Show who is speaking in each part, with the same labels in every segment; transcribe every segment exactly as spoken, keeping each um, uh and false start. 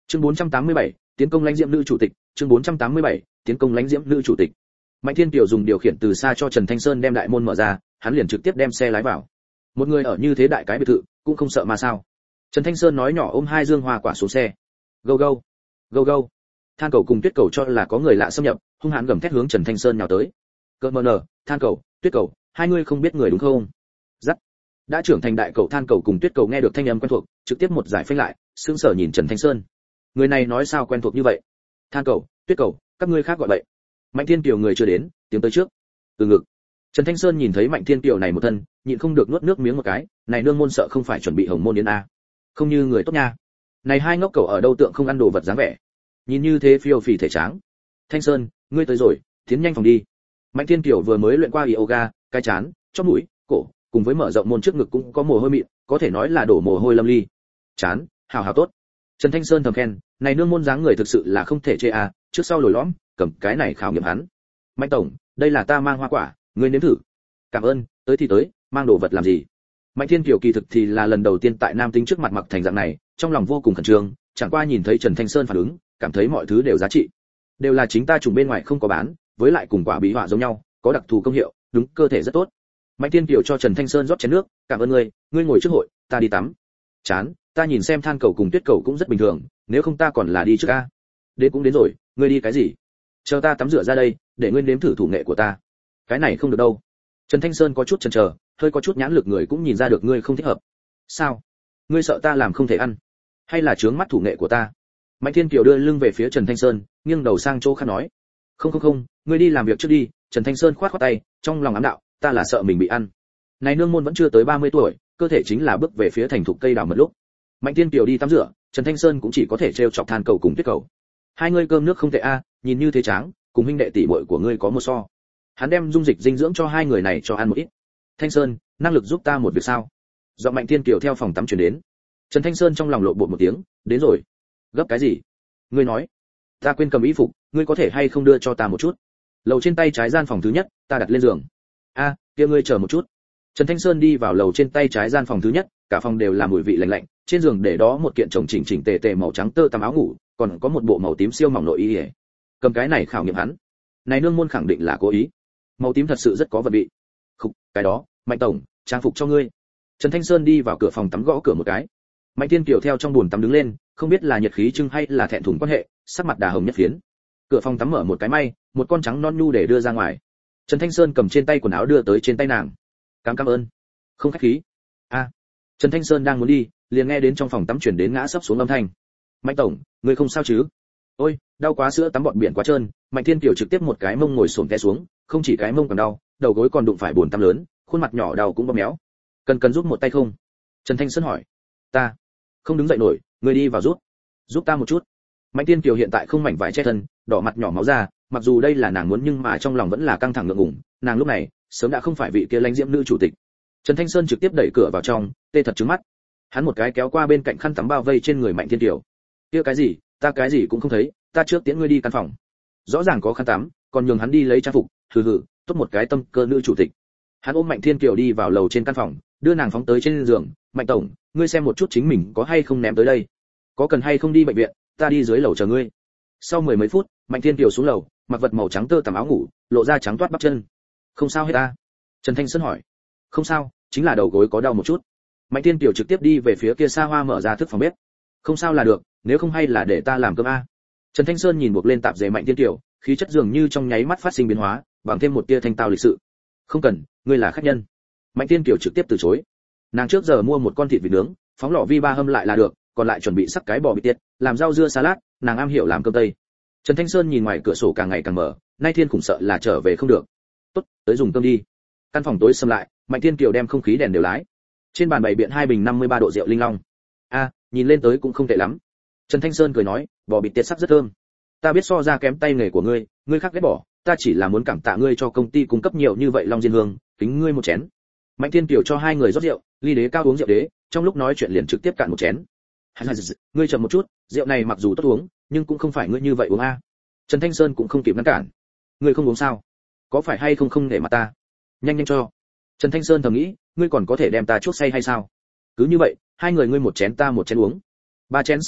Speaker 1: Chương bốn trăm tám mươi bảy, tiến công lãnh diễm nữ chủ tịch, chương bốn trăm tám mươi bảy, tiến công lãnh diễm nữ chủ tịch. Mạnh Thiên Kiều dùng điều khiển từ xa cho Trần Thanh Sơn đem đại môn mở ra, hắn liền trực tiếp đem xe lái vào. Một người ở như thế đại cái biệt thự, cũng không sợ mà sao? Trần Thanh Sơn nói nhỏ ôm hai dương hoa quả xuống xe. Go go, go go. Than Cầu cùng Tuyết Cầu cho là có người lạ xâm nhập, hung hãn gầm thét hướng Trần Thanh Sơn nhào tới. Cơn mờ nở, Than Cầu, Tuyết Cầu, hai người không biết người đúng không? Dắt. Đã trưởng thành đại cầu Than Cầu cùng Tuyết Cầu nghe được thanh âm quen thuộc, trực tiếp một giải phanh lại, sững sờ nhìn Trần Thanh Sơn. Người này nói sao quen thuộc như vậy? Than Cầu, Tuyết Cầu, các ngươi khác gọi vậy. Mạnh Thiên Kiều người chưa đến, tiếng tới trước. Từ ngực. Trần Thanh Sơn nhìn thấy Mạnh Thiên Kiều này một thân, nhịn không được nuốt nước miếng một cái, này nương môn sợ không phải chuẩn bị hồng môn yến a. Không như người tốt nha. Này hai ngốc cầu ở đâu tượng không ăn đồ vật dáng vẻ. Nhìn như thế phiêu phì thể tráng. Thanh Sơn, ngươi tới rồi, tiến nhanh phòng đi. Mạnh Thiên Kiều vừa mới luyện qua yoga, cái chán, chóp mũi, cổ, cùng với mở rộng môn trước ngực cũng có mồ hôi mịn, có thể nói là đổ mồ hôi lâm ly. Chán, hào hào tốt. Trần Thanh Sơn thầm khen, này nương môn dáng người thực sự là không thể chê a, trước sau lồi lõm, cầm cái này khảo nghiệm hắn. Mạnh tổng, đây là ta mang hoa quả, ngươi nếm thử. Cảm ơn, tới thì tới, mang đồ vật làm gì? Mạnh Thiên Kiều kỳ thực thì là lần đầu tiên tại nam tính trước mặt mặc thành dạng này, trong lòng vô cùng khẩn trương, chẳng qua nhìn thấy Trần Thanh Sơn phản ứng, cảm thấy mọi thứ đều giá trị. Đều là chính ta trùng bên ngoài không có bán, với lại cùng quả bí họa giống nhau, có đặc thù công hiệu, đúng cơ thể rất tốt. Mạnh Thiên Kiều cho Trần Thanh Sơn rót chén nước, cảm ơn ngươi, ngươi ngồi trước hội, ta đi tắm. Chán, ta nhìn xem Than Cầu cùng Tuyết Cầu cũng rất bình thường, nếu không ta còn là đi trước a. Đến cũng đến rồi, ngươi đi cái gì? Chờ ta tắm rửa ra đây, để ngươi nếm thử thủ nghệ của ta. Cái này không được đâu. Trần Thanh Sơn có chút chần chờ, hơi có chút nhãn lực người cũng nhìn ra được ngươi không thích hợp. Sao? Ngươi sợ ta làm không thể ăn, hay là chướng mắt thủ nghệ của ta? Mạnh Thiên Kiều đưa lưng về phía Trần Thanh Sơn, nghiêng đầu sang chỗ khác nói. Không không không, ngươi đi làm việc trước đi. Trần Thanh Sơn khoát khoát tay, trong lòng ám đạo, ta là sợ mình bị ăn. Này nương môn vẫn chưa tới ba mươi tuổi, cơ thể chính là bước về phía thành thục cây đào mật lúc. Mạnh Thiên Kiều đi tắm rửa, Trần Thanh Sơn cũng chỉ có thể trêu chọc Than Cầu cùng Tuyết Cầu. Hai ngươi cơm nước không tệ a, nhìn như thế tráng, cùng huynh đệ tỷ muội của ngươi có một so. Hắn đem dung dịch dinh dưỡng cho hai người này cho ăn một ít. Thanh Sơn, năng lực giúp ta một việc sao? Giọng Mạnh Thiên Kiều theo phòng tắm truyền đến. Trần Thanh Sơn trong lòng lộ bột một tiếng, đến rồi. Gấp cái gì? Ngươi nói. Ta quên cầm y phục, ngươi có thể hay không đưa cho ta một chút? Lầu trên tay trái gian phòng thứ nhất, ta đặt lên giường. A, kia ngươi chờ một chút. Trần Thanh Sơn đi vào lầu trên tay trái gian phòng thứ nhất, cả phòng đều là mùi vị lạnh lạnh, trên giường để đó một kiện chồng chỉnh chỉnh tề tề màu trắng tơ tằm áo ngủ, còn có một bộ màu tím siêu mỏng nội y. Cầm cái này khảo nghiệm hắn. Này nương môn khẳng định là cố ý. Màu tím thật sự rất có vật vị. Khục, cái đó, Mạnh tổng, trang phục cho ngươi. Trần Thanh Sơn đi vào cửa phòng tắm gõ cửa một cái. Mạnh Thiên Kiều theo trong buồn tắm đứng lên, không biết là nhiệt khí trưng hay là thẹn thùng quan hệ, sắc mặt đà hồng nhất phiến. Cửa phòng tắm mở một cái may, một con trắng non nhu để đưa ra ngoài. Trần Thanh Sơn cầm trên tay quần áo đưa tới trên tay nàng. Cảm cảm ơn. Không khách khí. A. Trần Thanh Sơn đang muốn đi, liền nghe đến trong phòng tắm chuyển đến ngã sấp xuống âm thanh. Mạnh tổng, ngươi không sao chứ? Ôi, đau quá, sữa tắm bọt biển quá trơn. Mạnh Thiên Kiều trực tiếp một cái mông ngồi xổm té xuống, không chỉ cái mông còn đau, đầu gối còn đụng phải bồn tắm lớn, khuôn mặt nhỏ đau cũng bầm méo. Cần cần giúp một tay không? Trần Thanh Sơn hỏi. Ta không đứng dậy nổi, ngươi đi vào giúp. Giúp ta một chút. Mạnh Thiên Kiều hiện tại không mảnh vải che thân, đỏ mặt nhỏ máu ra, mặc dù đây là nàng muốn nhưng mà trong lòng vẫn là căng thẳng ngượng ngùng, nàng lúc này sớm đã không phải vị kia lãnh diễm nữ chủ tịch. Trần Thanh Sơn trực tiếp đẩy cửa vào trong, tê thật trừng mắt. Hắn một cái kéo qua bên cạnh khăn tắm bao vây trên người Mạnh Thiên Kiều. Kia cái gì, ta cái gì cũng không thấy, ta trước tiễn ngươi đi căn phòng. Rõ ràng có khăn tắm, còn nhường hắn đi lấy trang phục, hừ hừ, tốt một cái tâm cơ nữ chủ tịch. Hắn ôm Mạnh Thiên Kiều đi vào lầu trên căn phòng, đưa nàng phóng tới trên giường. Mạnh tổng, ngươi xem một chút chính mình có hay không ném tới đây, có cần hay không đi bệnh viện, ta đi dưới lầu chờ ngươi. Sau mười mấy phút, Mạnh Thiên Kiều xuống lầu, mặc vật màu trắng tơ tằm áo ngủ, lộ ra trắng toát bắp chân. Không sao hết ta? Trần Thanh Sơn hỏi. Không sao, chính là đầu gối có đau một chút. Mạnh Thiên Kiều trực tiếp đi về phía kia xa hoa mở ra thức phòng bếp. Không sao là được, nếu không hay là để ta làm cơm a. Trần Thanh Sơn nhìn buộc lên tạp dề Mạnh Thiên Kiều, khí chất dường như trong nháy mắt phát sinh biến hóa, bằng thêm một tia thanh tao lịch sự. Không cần, ngươi là khách nhân. Mạnh Thiên Kiều trực tiếp từ chối. Nàng trước giờ mua một con thịt vịt nướng, phóng lò vi ba hâm lại là được, còn lại chuẩn bị sắc cái bò bít tiết, làm rau dưa salad, nàng am hiểu làm cơm tây. Trần Thanh Sơn nhìn ngoài cửa sổ càng ngày càng mở, nay thiên khủng sợ là trở về không được. Tốt, tới dùng cơm đi. Căn phòng tối sầm lại, Mạnh Thiên Kiều đem không khí đèn đều lái. Trên bàn bày biện hai bình năm mươi ba độ rượu linh long. A, nhìn lên tới cũng không tệ lắm. Trần Thanh Sơn cười nói, bò bít tiết sắc rất thơm. Ta biết so ra kém tay nghề của ngươi, ngươi khác ghét bỏ, ta chỉ là muốn cảm tạ ngươi cho công ty cung cấp nhiều như vậy long diên hương, kính ngươi một chén. Mạnh Thiên Kiều cho hai người rót rượu, ly đế cao uống rượu đế, trong lúc nói chuyện liền trực tiếp cạn một chén. Ngươi chậm một chút, rượu này mặc dù tốt uống, nhưng cũng không phải ngươi như vậy uống a. Trần Thanh Sơn cũng không kịp ngăn cản. Ngươi không uống sao? Có phải hay không không để mặt ta? Nhanh nhanh cho. Trần Thanh Sơn thầm nghĩ, ngươi còn có thể đem ta chuốc say hay sao? Cứ như vậy, hai người ngươi một chén ta một chén uống. Ba chén sau đó,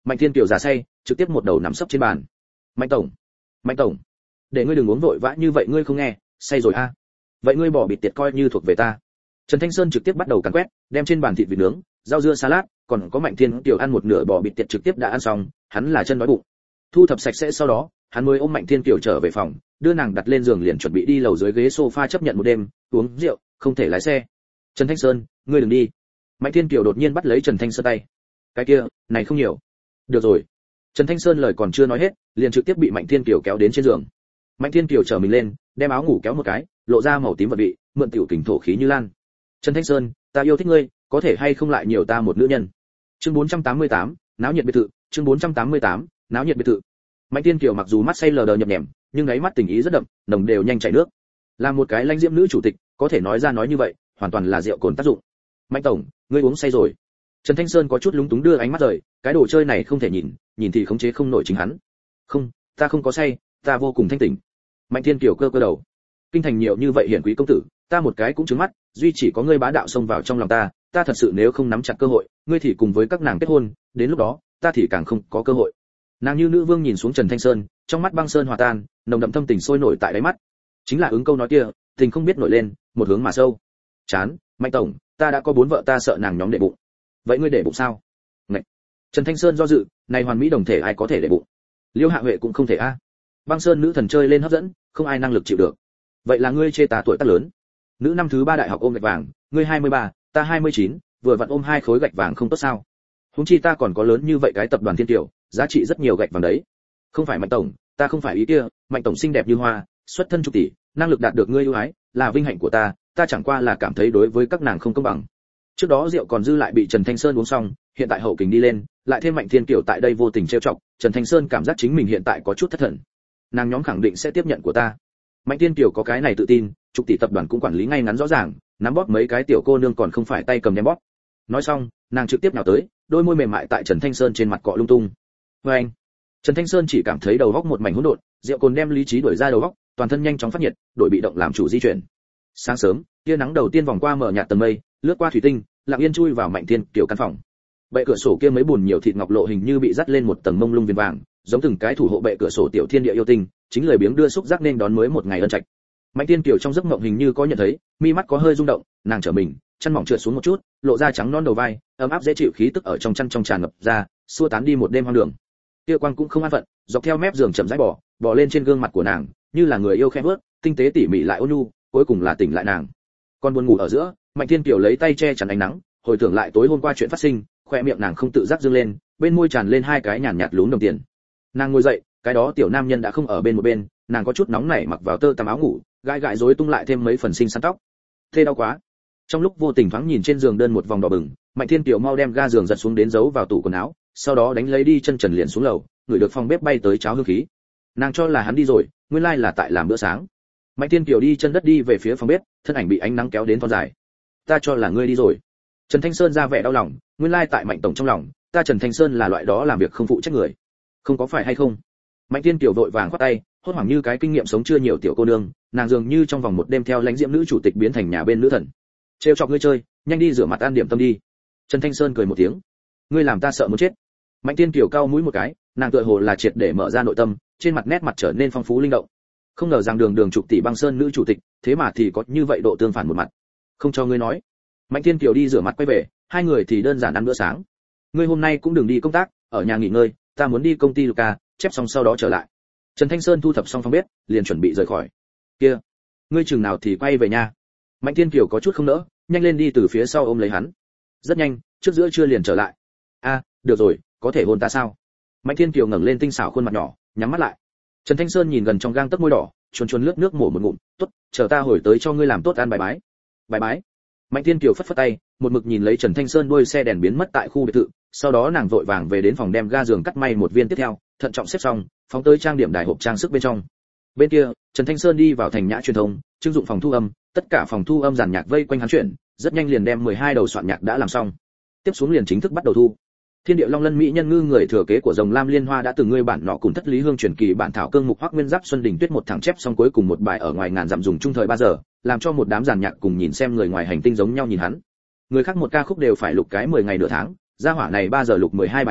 Speaker 1: Mạnh Thiên Kiều giả say, trực tiếp một đầu nằm sấp trên bàn. Mạnh tổng, Mạnh tổng, để ngươi đừng uống vội vã như vậy, ngươi không nghe, say rồi a. À. Vậy ngươi bỏ bịt tiệt coi như thuộc về ta. Trần Thanh Sơn trực tiếp bắt đầu càn quét, đem trên bàn thịt vịt nướng, rau dưa salad, còn có Mạnh Thiên Kiều ăn một nửa bò bịt tiệt trực tiếp đã ăn xong, hắn là chân đói bụng. Thu thập sạch sẽ sau đó, hắn mới ôm Mạnh Thiên Kiều trở về phòng, đưa nàng đặt lên giường liền chuẩn bị đi lầu dưới ghế sofa chấp nhận một đêm, uống rượu, không thể lái xe. Trần Thanh Sơn, ngươi đừng đi. Mạnh Thiên Kiều đột nhiên bắt lấy Trần Thanh Sơn tay. Cái kia, này không nhiều. Được rồi. Trần Thanh Sơn lời còn chưa nói hết, liền trực tiếp bị Mạnh Thiên Kiều kéo đến trên giường. Mạnh Thiên Kiều trở mình lên, đem áo ngủ kéo một cái, lộ ra màu tím vật vị, mượn tiểu kình thổ khí như lan. Trần Thanh Sơn, ta yêu thích ngươi, có thể hay không lại nhiều ta một nữ nhân. Chương bốn trăm tám mươi tám, náo nhiệt biệt thự, chương bốn trăm tám mươi tám, náo nhiệt biệt thự. Mạnh Thiên Kiều mặc dù mắt say lờ đờ nhập nhèm, nhưng đáy mắt tình ý rất đậm, nồng đều nhanh chảy nước. Là một cái lãnh diễm nữ chủ tịch, có thể nói ra nói như vậy, hoàn toàn là rượu cồn tác dụng. Mạnh tổng, ngươi uống say rồi. Trần Thanh Sơn có chút lúng túng đưa ánh mắt rời, cái đồ chơi này không thể nhìn, nhìn thì khống chế không nổi chính hắn. Không, ta không có say, ta vô cùng thanh tỉnh. Mạnh Thiên Kiều cơ cơ đầu. Kinh thành nhiều như vậy hiển quý công tử, ta một cái cũng trứng mắt, duy chỉ có ngươi bá đạo xông vào trong lòng ta, ta thật sự nếu không nắm chặt cơ hội, ngươi thì cùng với các nàng kết hôn, đến lúc đó, ta thì càng không có cơ hội. Nàng như nữ vương nhìn xuống Trần Thanh Sơn, trong mắt băng sơn hòa tan, nồng đậm thâm tình sôi nổi tại đáy mắt. Chính là ứng câu nói kia, tình không biết nổi lên, một hướng mà sâu. Chán, Mạnh tổng, ta đã có bốn vợ, ta sợ nàng nhóm để bụng. Vậy ngươi để bụng sao? Ngậy. Trần Thanh Sơn do dự, này hoàn mỹ đồng thể ai có thể để bụng? Liêu Hạ Huệ cũng không thể a. Băng Sơn nữ thần chơi lên hấp dẫn, không ai năng lực chịu được. Vậy là ngươi chê ta tuổi tác lớn. Nữ năm thứ ba đại học ôm gạch vàng, ngươi hai mươi ba, ta hai mươi chín, vừa vặn ôm hai khối gạch vàng không tốt sao? Huống chi ta còn có lớn như vậy cái tập đoàn Thiên Tiểu, giá trị rất nhiều gạch vàng đấy. Không phải Mạnh tổng, ta không phải ý kia, Mạnh tổng xinh đẹp như hoa, xuất thân chục tỷ, năng lực đạt được ngươi ưu ái, là vinh hạnh của ta, ta chẳng qua là cảm thấy đối với các nàng không công bằng. Trước đó rượu còn dư lại bị Trần Thanh Sơn uống xong, hiện tại hậu kình đi lên, lại thêm Mạnh Thiên Kiều tại đây vô tình trêu chọc, Trần Thanh Sơn cảm giác chính mình hiện tại có chút thất thần. Nàng nhóm khẳng định sẽ tiếp nhận của ta. Mạnh Thiên Kiều có cái này tự tin, chục tỷ tập đoàn cũng quản lý ngay ngắn rõ ràng, nắm bóp mấy cái tiểu cô nương còn không phải tay cầm ném bóp. Nói xong, nàng trực tiếp nhào tới, đôi môi mềm mại tại Trần Thanh Sơn trên mặt cọ lung tung. Với anh, Trần Thanh Sơn chỉ cảm thấy đầu óc một mảnh hỗn độn, rượu cồn đem lý trí đuổi ra đầu óc, toàn thân nhanh chóng phát nhiệt, đổi bị động làm chủ di chuyển. Sáng sớm, tia nắng đầu tiên vòng qua mở nhạt tầng mây, lướt qua thủy tinh, lặng yên chui vào Mạnh Thiên Kiều căn phòng. Bệ cửa sổ kia mấy buồn nhiều thịt ngọc lộ hình như bị dắt lên một tầng mông lung viền vàng, giống từng cái thủ hộ bệ cửa sổ tiểu thiên địa yêu tinh, chính lười biếng đưa xúc giác nên đón mới một ngày ân trạch. Mạnh Thiên Kiều trong giấc mộng hình như có nhận thấy, mi mắt có hơi rung động, nàng trở mình, chân mỏng trượt xuống một chút, lộ ra trắng non đầu vai, ấm áp dễ chịu khí tức ở trong chân trong tràn ngập ra, xua tán đi một đêm hoang đường. Kia quang cũng không an phận, dọc theo mép giường chậm rãi bò, bò lên trên gương mặt của nàng, như là người yêu khẽ bước, tinh tế tỉ mỉ lại ôn nhu, cuối cùng là tỉnh lại nàng. Còn buồn ngủ ở giữa, Mạnh Thiên Kiều lấy tay che chắn ánh nắng, hồi tưởng lại tối hôm qua chuyện phát sinh, khoe miệng nàng không tự giác dương lên, bên môi tràn lên hai cái nhàn nhạt lún đồng tiền. Nàng ngồi dậy, cái đó tiểu nam nhân đã không ở bên một bên, nàng có chút nóng nảy mặc vào tơ tằm áo ngủ, gãi gãi rối tung lại thêm mấy phần xinh xắn tóc. Thê đau quá. Trong lúc vô tình thoáng nhìn trên giường đơn một vòng đỏ bừng, Mạnh Thiên Kiều mau đem ga giường giật xuống đến giấu vào tủ quần áo, sau đó đánh lấy đi chân trần liền xuống lầu, ngửi được phòng bếp bay tới cháo hương khí. Nàng cho là hắn đi rồi, nguyên lai là tại làm bữa sáng. Mạnh Thiên Kiều đi chân đất đi về phía phòng bếp, thân ảnh bị ánh nắng kéo đến thon dài. Ta cho là ngươi đi rồi. Trần Thanh Sơn ra vẻ đau lòng, nguyên lai tại Mạnh tổng trong lòng, ta Trần Thanh Sơn là loại đó làm việc không phụ trách người. Không có phải hay không? Mạnh Thiên Kiều vội vàng khoát tay, hốt hoảng như cái kinh nghiệm sống chưa nhiều tiểu cô nương, nàng dường như trong vòng một đêm theo lãnh diễm nữ chủ tịch biến thành nhà bên nữ thần. Trêu chọc ngươi chơi, nhanh đi rửa mặt ăn điểm tâm đi. Trần Thanh Sơn cười một tiếng. Ngươi làm ta sợ muốn chết. Mạnh Thiên Kiều cau mũi một cái, nàng tựa hồ là triệt để mở ra nội tâm, trên mặt nét mặt trở nên phong phú linh động. Không ngờ rằng đường đường chục tỷ băng sơn nữ chủ tịch, thế mà thì có như vậy độ tương phản một mặt. Không cho ngươi nói. Mạnh Thiên Kiều đi rửa mặt quay về, hai người thì đơn giản ăn bữa sáng. Ngươi hôm nay cũng đừng đi công tác, ở nhà nghỉ ngơi, ta muốn đi công ty Luca, chép xong sau đó trở lại. Trần Thanh Sơn thu thập xong phòng bếp, liền chuẩn bị rời khỏi. Kia, ngươi chừng nào thì quay về nhà. Mạnh Thiên Kiều có chút không nỡ, nhanh lên đi từ phía sau ôm lấy hắn. Rất nhanh, trước giữa trưa liền trở lại. A, được rồi, có thể hôn ta sao? Mạnh Thiên Kiều ngẩng lên tinh xảo khuôn mặt nhỏ, nhắm mắt lại. Trần Thanh Sơn nhìn gần trong gang tấc môi đỏ, chuồn chuồn lướt nước mổ một ngụm, tốt, chờ ta hồi tới cho ngươi làm tốt ăn bài bái. Bài bái. Mạnh Thiên Kiều phất phất tay, một mực nhìn lấy Trần Thanh Sơn đuôi xe đèn biến mất tại khu biệt thự, sau đó nàng vội vàng về đến phòng đem ga giường cắt may một viên tiếp theo, thận trọng xếp xong, phóng tới trang điểm đài hộp trang sức bên trong. Bên kia, Trần Thanh Sơn đi vào thành nhã truyền thông, trưng dụng phòng thu âm, tất cả phòng thu âm giàn nhạc vây quanh hắn chuyển, rất nhanh liền đem mười hai đầu soạn nhạc đã làm xong. Tiếp xuống liền chính thức bắt đầu thu. Thiên địa long lân mỹ nhân ngư người thừa kế của rồng lam liên hoa đã từng ngươi bản nọ cùng thất lý hương truyền kỳ bản thảo cương mục hoắc nguyên giáp xuân đình tuyết một thẳng chép xong cuối cùng một bài ở ngoài ngàn dặm dùng trung thời ba giờ, làm cho một đám giàn nhạc cùng nhìn xem người ngoài hành tinh giống nhau nhìn hắn. Người khác một ca khúc đều phải lục cái mười ngày nửa tháng, gia hỏa này ba giờ lục mười hai bài hát,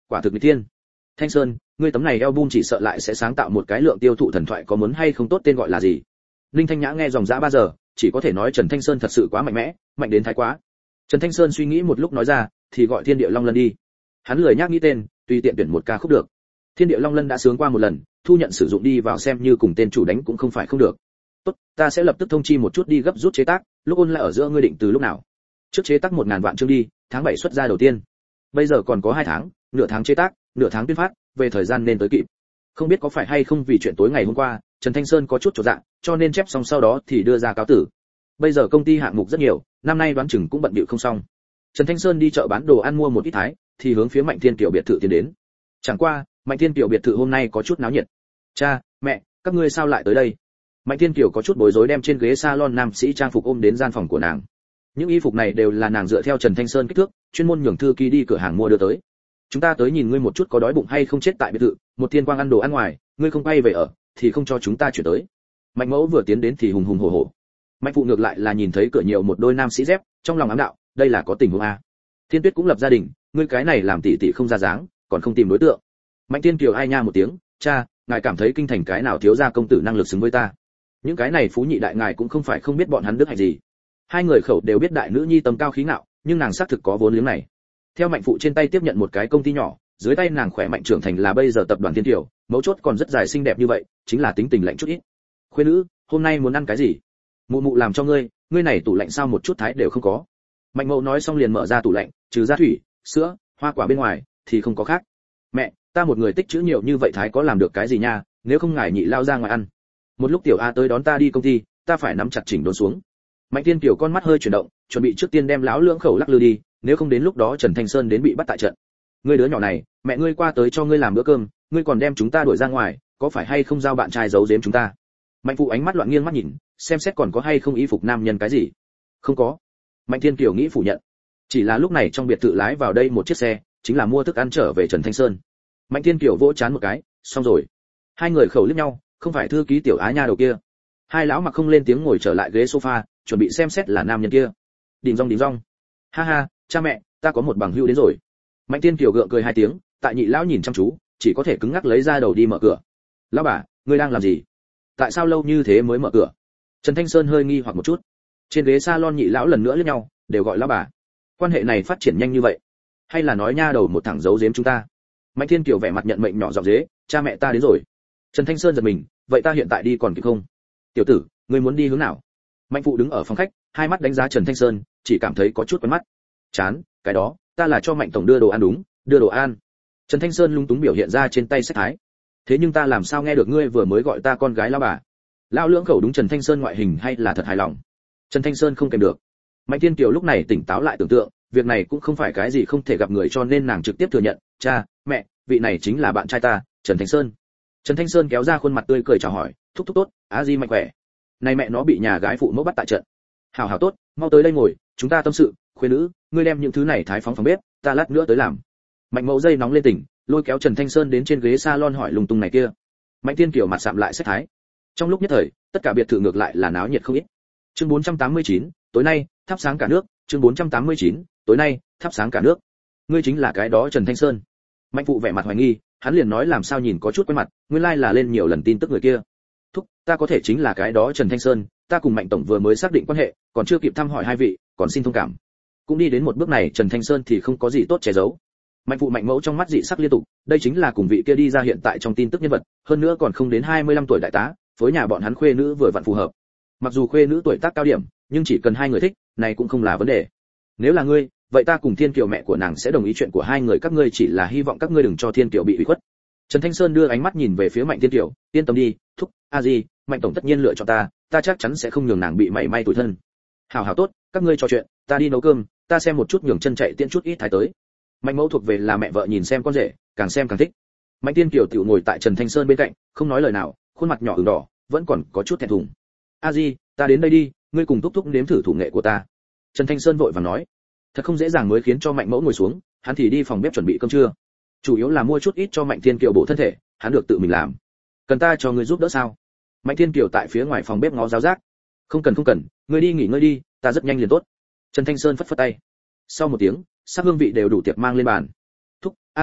Speaker 1: quả thực mỹ tiên. Thanh Sơn, ngươi tấm này album chỉ sợ lại sẽ sáng tạo một cái lượng tiêu thụ thần thoại, có muốn hay không tốt tên gọi là gì? Ninh Thanh Nhã nghe dòng dã ba giờ, chỉ có thể nói Trần Thanh Sơn thật sự quá mạnh mẽ, mạnh đến thái quá. Trần Thanh Sơn suy nghĩ một lúc nói ra, thì gọi Thiên Địa Long Lân đi. Hắn lười nhắc nghĩ tên, tùy tiện tuyển một ca khúc được. Thiên Địa Long Lân đã sướng qua một lần, thu nhận sử dụng đi vào xem như cùng tên chủ đánh cũng không phải không được. Tốt, ta sẽ lập tức thông chi một chút đi gấp rút chế tác, lúc ôn lại ở giữa ngươi định từ lúc nào? Trước chế tác một ngàn vạn chương đi, tháng bảy xuất ra đầu tiên. Bây giờ còn có hai tháng, nửa tháng chế tác, nửa tháng tuyên phát, về thời gian nên tới kịp. Không biết có phải hay không vì chuyện tối ngày hôm qua, Trần Thanh Sơn có chút chột dạ, cho nên chép xong sau đó thì đưa ra cáo tử. Bây giờ công ty hạng mục rất nhiều, năm nay đoán chừng cũng bận bịu không xong. Trần Thanh Sơn đi chợ bán đồ ăn mua một ít thái, thì hướng phía Mạnh Thiên Kiều biệt thự tiến đến. Chẳng qua, Mạnh Thiên Kiều biệt thự hôm nay có chút náo nhiệt. Cha, mẹ, các ngươi sao lại tới đây? Mạnh Thiên Kiều có chút bối rối đem trên ghế salon nam sĩ trang phục ôm đến gian phòng của nàng. Những y phục này đều là nàng dựa theo Trần Thanh Sơn kích thước, chuyên môn nhường thư ký đi cửa hàng mua đưa tới. Chúng ta tới nhìn ngươi một chút có đói bụng hay không chết tại biệt thự, một thiên quang ăn đồ ăn ngoài, ngươi không quay về ở, thì không cho chúng ta chuyển tới. Mạnh mẫu vừa tiến đến thì hùng hùng hổ hổ. Mạnh phụ ngược lại là nhìn thấy cửa nhiều một đôi nam sĩ dép, trong lòng ám đạo, đây là có tình huống a. Thiên Tuyết cũng lập gia đình, ngươi cái này làm tỷ tỷ không ra dáng, còn không tìm đối tượng. Mạnh Thiên Kiều ai nha một tiếng, cha, ngài cảm thấy kinh thành cái nào thiếu gia công tử năng lực xứng với ta? Những cái này phú nhị đại ngài cũng không phải không biết bọn hắn đức hạnh gì. Hai người khẩu đều biết đại nữ nhi tầm cao khí ngạo, nhưng nàng xác thực có vốn liếng này. Theo Mạnh phụ trên tay tiếp nhận một cái công ty nhỏ, dưới tay nàng khỏe mạnh trưởng thành là bây giờ tập đoàn Thiên Kiều, mấu chốt còn rất dài xinh đẹp như vậy, chính là tính tình lạnh chút ít. Khuê nữ, hôm nay muốn ăn cái gì? Mụ mụ làm cho ngươi, ngươi này tủ lạnh sao một chút thái đều không có. Mạnh mẫu nói xong liền mở ra tủ lạnh, trừ ra thủy, sữa, hoa quả bên ngoài thì không có khác. Mẹ, ta một người tích trữ nhiều như vậy thái có làm được cái gì nha, nếu không ngài nhị lao ra ngoài ăn. Một lúc tiểu A tới đón ta đi công ty, ta phải nắm chặt chỉnh đốn xuống. Mạnh Thiên Kiều con mắt hơi chuyển động, chuẩn bị trước tiên đem lão lưỡng khẩu lắc lư đi, nếu không đến lúc đó Trần Thanh Sơn đến bị bắt tại trận. Ngươi đứa nhỏ này, mẹ ngươi qua tới cho ngươi làm bữa cơm, ngươi còn đem chúng ta đuổi ra ngoài, có phải hay không giao bạn trai giấu giếm chúng ta? Mạnh phụ ánh mắt loạn nghiêng mắt nhìn, xem xét còn có hay không y phục nam nhân cái gì. Không có. Mạnh Thiên Kiều nghĩ phủ nhận. Chỉ là lúc này trong biệt thự lái vào đây một chiếc xe, chính là mua thức ăn trở về Trần Thanh Sơn. Mạnh Thiên Kiều vỗ chán một cái, xong rồi. Hai người khẩu liếc nhau, không phải thư ký tiểu Á nha đầu kia. Hai lão mặc không lên tiếng ngồi trở lại ghế sofa, chuẩn bị xem xét là nam nhân kia. Đỉnh rong đỉnh rong. Ha ha, cha mẹ, ta có một bằng hữu đến rồi. Mạnh Thiên Kiều gượng cười hai tiếng, tại nhị lão nhìn chăm chú, chỉ có thể cứng ngắc lấy ra đầu đi mở cửa. Lão bà, ngươi đang làm gì? Tại sao lâu như thế mới mở cửa? Trần Thanh Sơn hơi nghi hoặc một chút. Trên ghế salon nhị lão lần nữa liếc nhau, đều gọi lão bà. Quan hệ này phát triển nhanh như vậy, hay là nói nha đầu một thằng giấu giếm chúng ta? Mạnh Thiên Kiều vẻ mặt nhận mệnh nhỏ giọng dế, cha mẹ ta đến rồi. Trần Thanh Sơn giật mình, vậy ta hiện tại đi còn kịp không? Tiểu tử, ngươi muốn đi hướng nào? Mạnh phụ đứng ở phòng khách, hai mắt đánh giá Trần Thanh Sơn, chỉ cảm thấy có chút quen mắt. Chán, cái đó, ta là cho Mạnh tổng đưa đồ ăn đúng, đưa đồ ăn. Trần Thanh Sơn lung túng biểu hiện ra trên tay sách thái. Thế nhưng ta làm sao nghe được ngươi vừa mới gọi ta con gái lão bà? Lão lưỡng khẩu đúng Trần Thanh Sơn ngoại hình hay là thật hài lòng? Trần Thanh Sơn không kèm được. Mạnh Thiên Kiều lúc này tỉnh táo lại tưởng tượng, việc này cũng không phải cái gì không thể gặp người cho nên nàng trực tiếp thừa nhận, cha, mẹ, vị này chính là bạn trai ta, Trần Thanh Sơn. Trần Thanh Sơn kéo ra khuôn mặt tươi cười chào hỏi, thúc thúc tốt, á di mạnh khỏe. Này mẹ nó bị nhà gái phụ mẫu bắt tại trận. Hảo hảo tốt, mau tới đây ngồi, chúng ta tâm sự, khuê nữ, ngươi đem những thứ này thái phóng phòng bếp, ta lát nữa tới làm. Mạnh mẫu dây nóng lên tỉnh, lôi kéo Trần Thanh Sơn đến trên ghế salon hỏi lung tung này kia. Mạnh Thiên Kiều mặt sạm lại sách thái. Trong lúc nhất thời, tất cả biệt thự ngược lại là náo nhiệt không ít. Chương bốn trăm tám mươi chín, tối nay, thắp sáng cả nước, chương bốn trăm tám mươi chín, tối nay, thắp sáng cả nước. Ngươi chính là cái đó Trần Thanh Sơn. Mạnh phụ vẻ mặt hoài nghi, hắn liền nói làm sao nhìn có chút quen mặt, nguyên lai like là lên nhiều lần tin tức người kia. Thúc, ta có thể chính là cái đó Trần Thanh Sơn, ta cùng Mạnh tổng vừa mới xác định quan hệ, còn chưa kịp thăm hỏi hai vị, còn xin thông cảm. Cũng đi đến một bước này, Trần Thanh Sơn thì không có gì tốt che giấu. Mạnh phụ Mạnh mẫu trong mắt dị sắc liên tục, đây chính là cùng vị kia đi ra hiện tại trong tin tức nhân vật, hơn nữa còn không đến hai mươi lăm tuổi đại tá, với nhà bọn hắn khuê nữ vừa vặn phù hợp. Mặc dù khuê nữ tuổi tác cao điểm, nhưng chỉ cần hai người thích, này cũng không là vấn đề. Nếu là ngươi, vậy ta cùng Thiên Kiều mẹ của nàng sẽ đồng ý chuyện của hai người các ngươi, chỉ là hy vọng các ngươi đừng cho Thiên Kiều bị ủy khuất. Trần Thanh Sơn đưa ánh mắt nhìn về phía Mạnh Thiên Kiều, yên tâm đi, thúc, a di, Mạnh tổng tất nhiên lựa chọn ta, ta chắc chắn sẽ không nhường nàng bị mảy may tủi thân. Hảo hảo tốt, các ngươi trò chuyện, ta đi nấu cơm, ta xem một chút nhường chân chạy tiễn chút ít thái tới. Mạnh mẫu thuộc về là mẹ vợ nhìn xem con rể, càng xem càng thích. Mạnh Thiên Kiều tiểu ngồi tại Trần Thanh Sơn bên cạnh, không nói lời nào, khuôn mặt nhỏ ửng đỏ, vẫn còn có chút thẹn thùng. A di, ta đến đây đi, ngươi cùng thúc thúc nếm thử thủ nghệ của ta. Trần Thanh Sơn vội vàng nói. Thật không dễ dàng mới khiến cho Mạnh mẫu ngồi xuống, hắn thì đi phòng bếp chuẩn bị cơm trưa. Chủ yếu là mua chút ít cho Mạnh Thiên Kiều bổ thân thể, hắn được tự mình làm. Cần ta cho ngươi giúp đỡ sao? Mạnh Thiên Kiều tại phía ngoài phòng bếp ngó giáo giác. Không cần không cần, ngươi đi nghỉ ngơi đi, ta rất nhanh liền tốt. Trần Thanh Sơn phất phất tay. Sau một tiếng, sắc hương vị đều đủ tiệc mang lên bàn. Thúc, a di,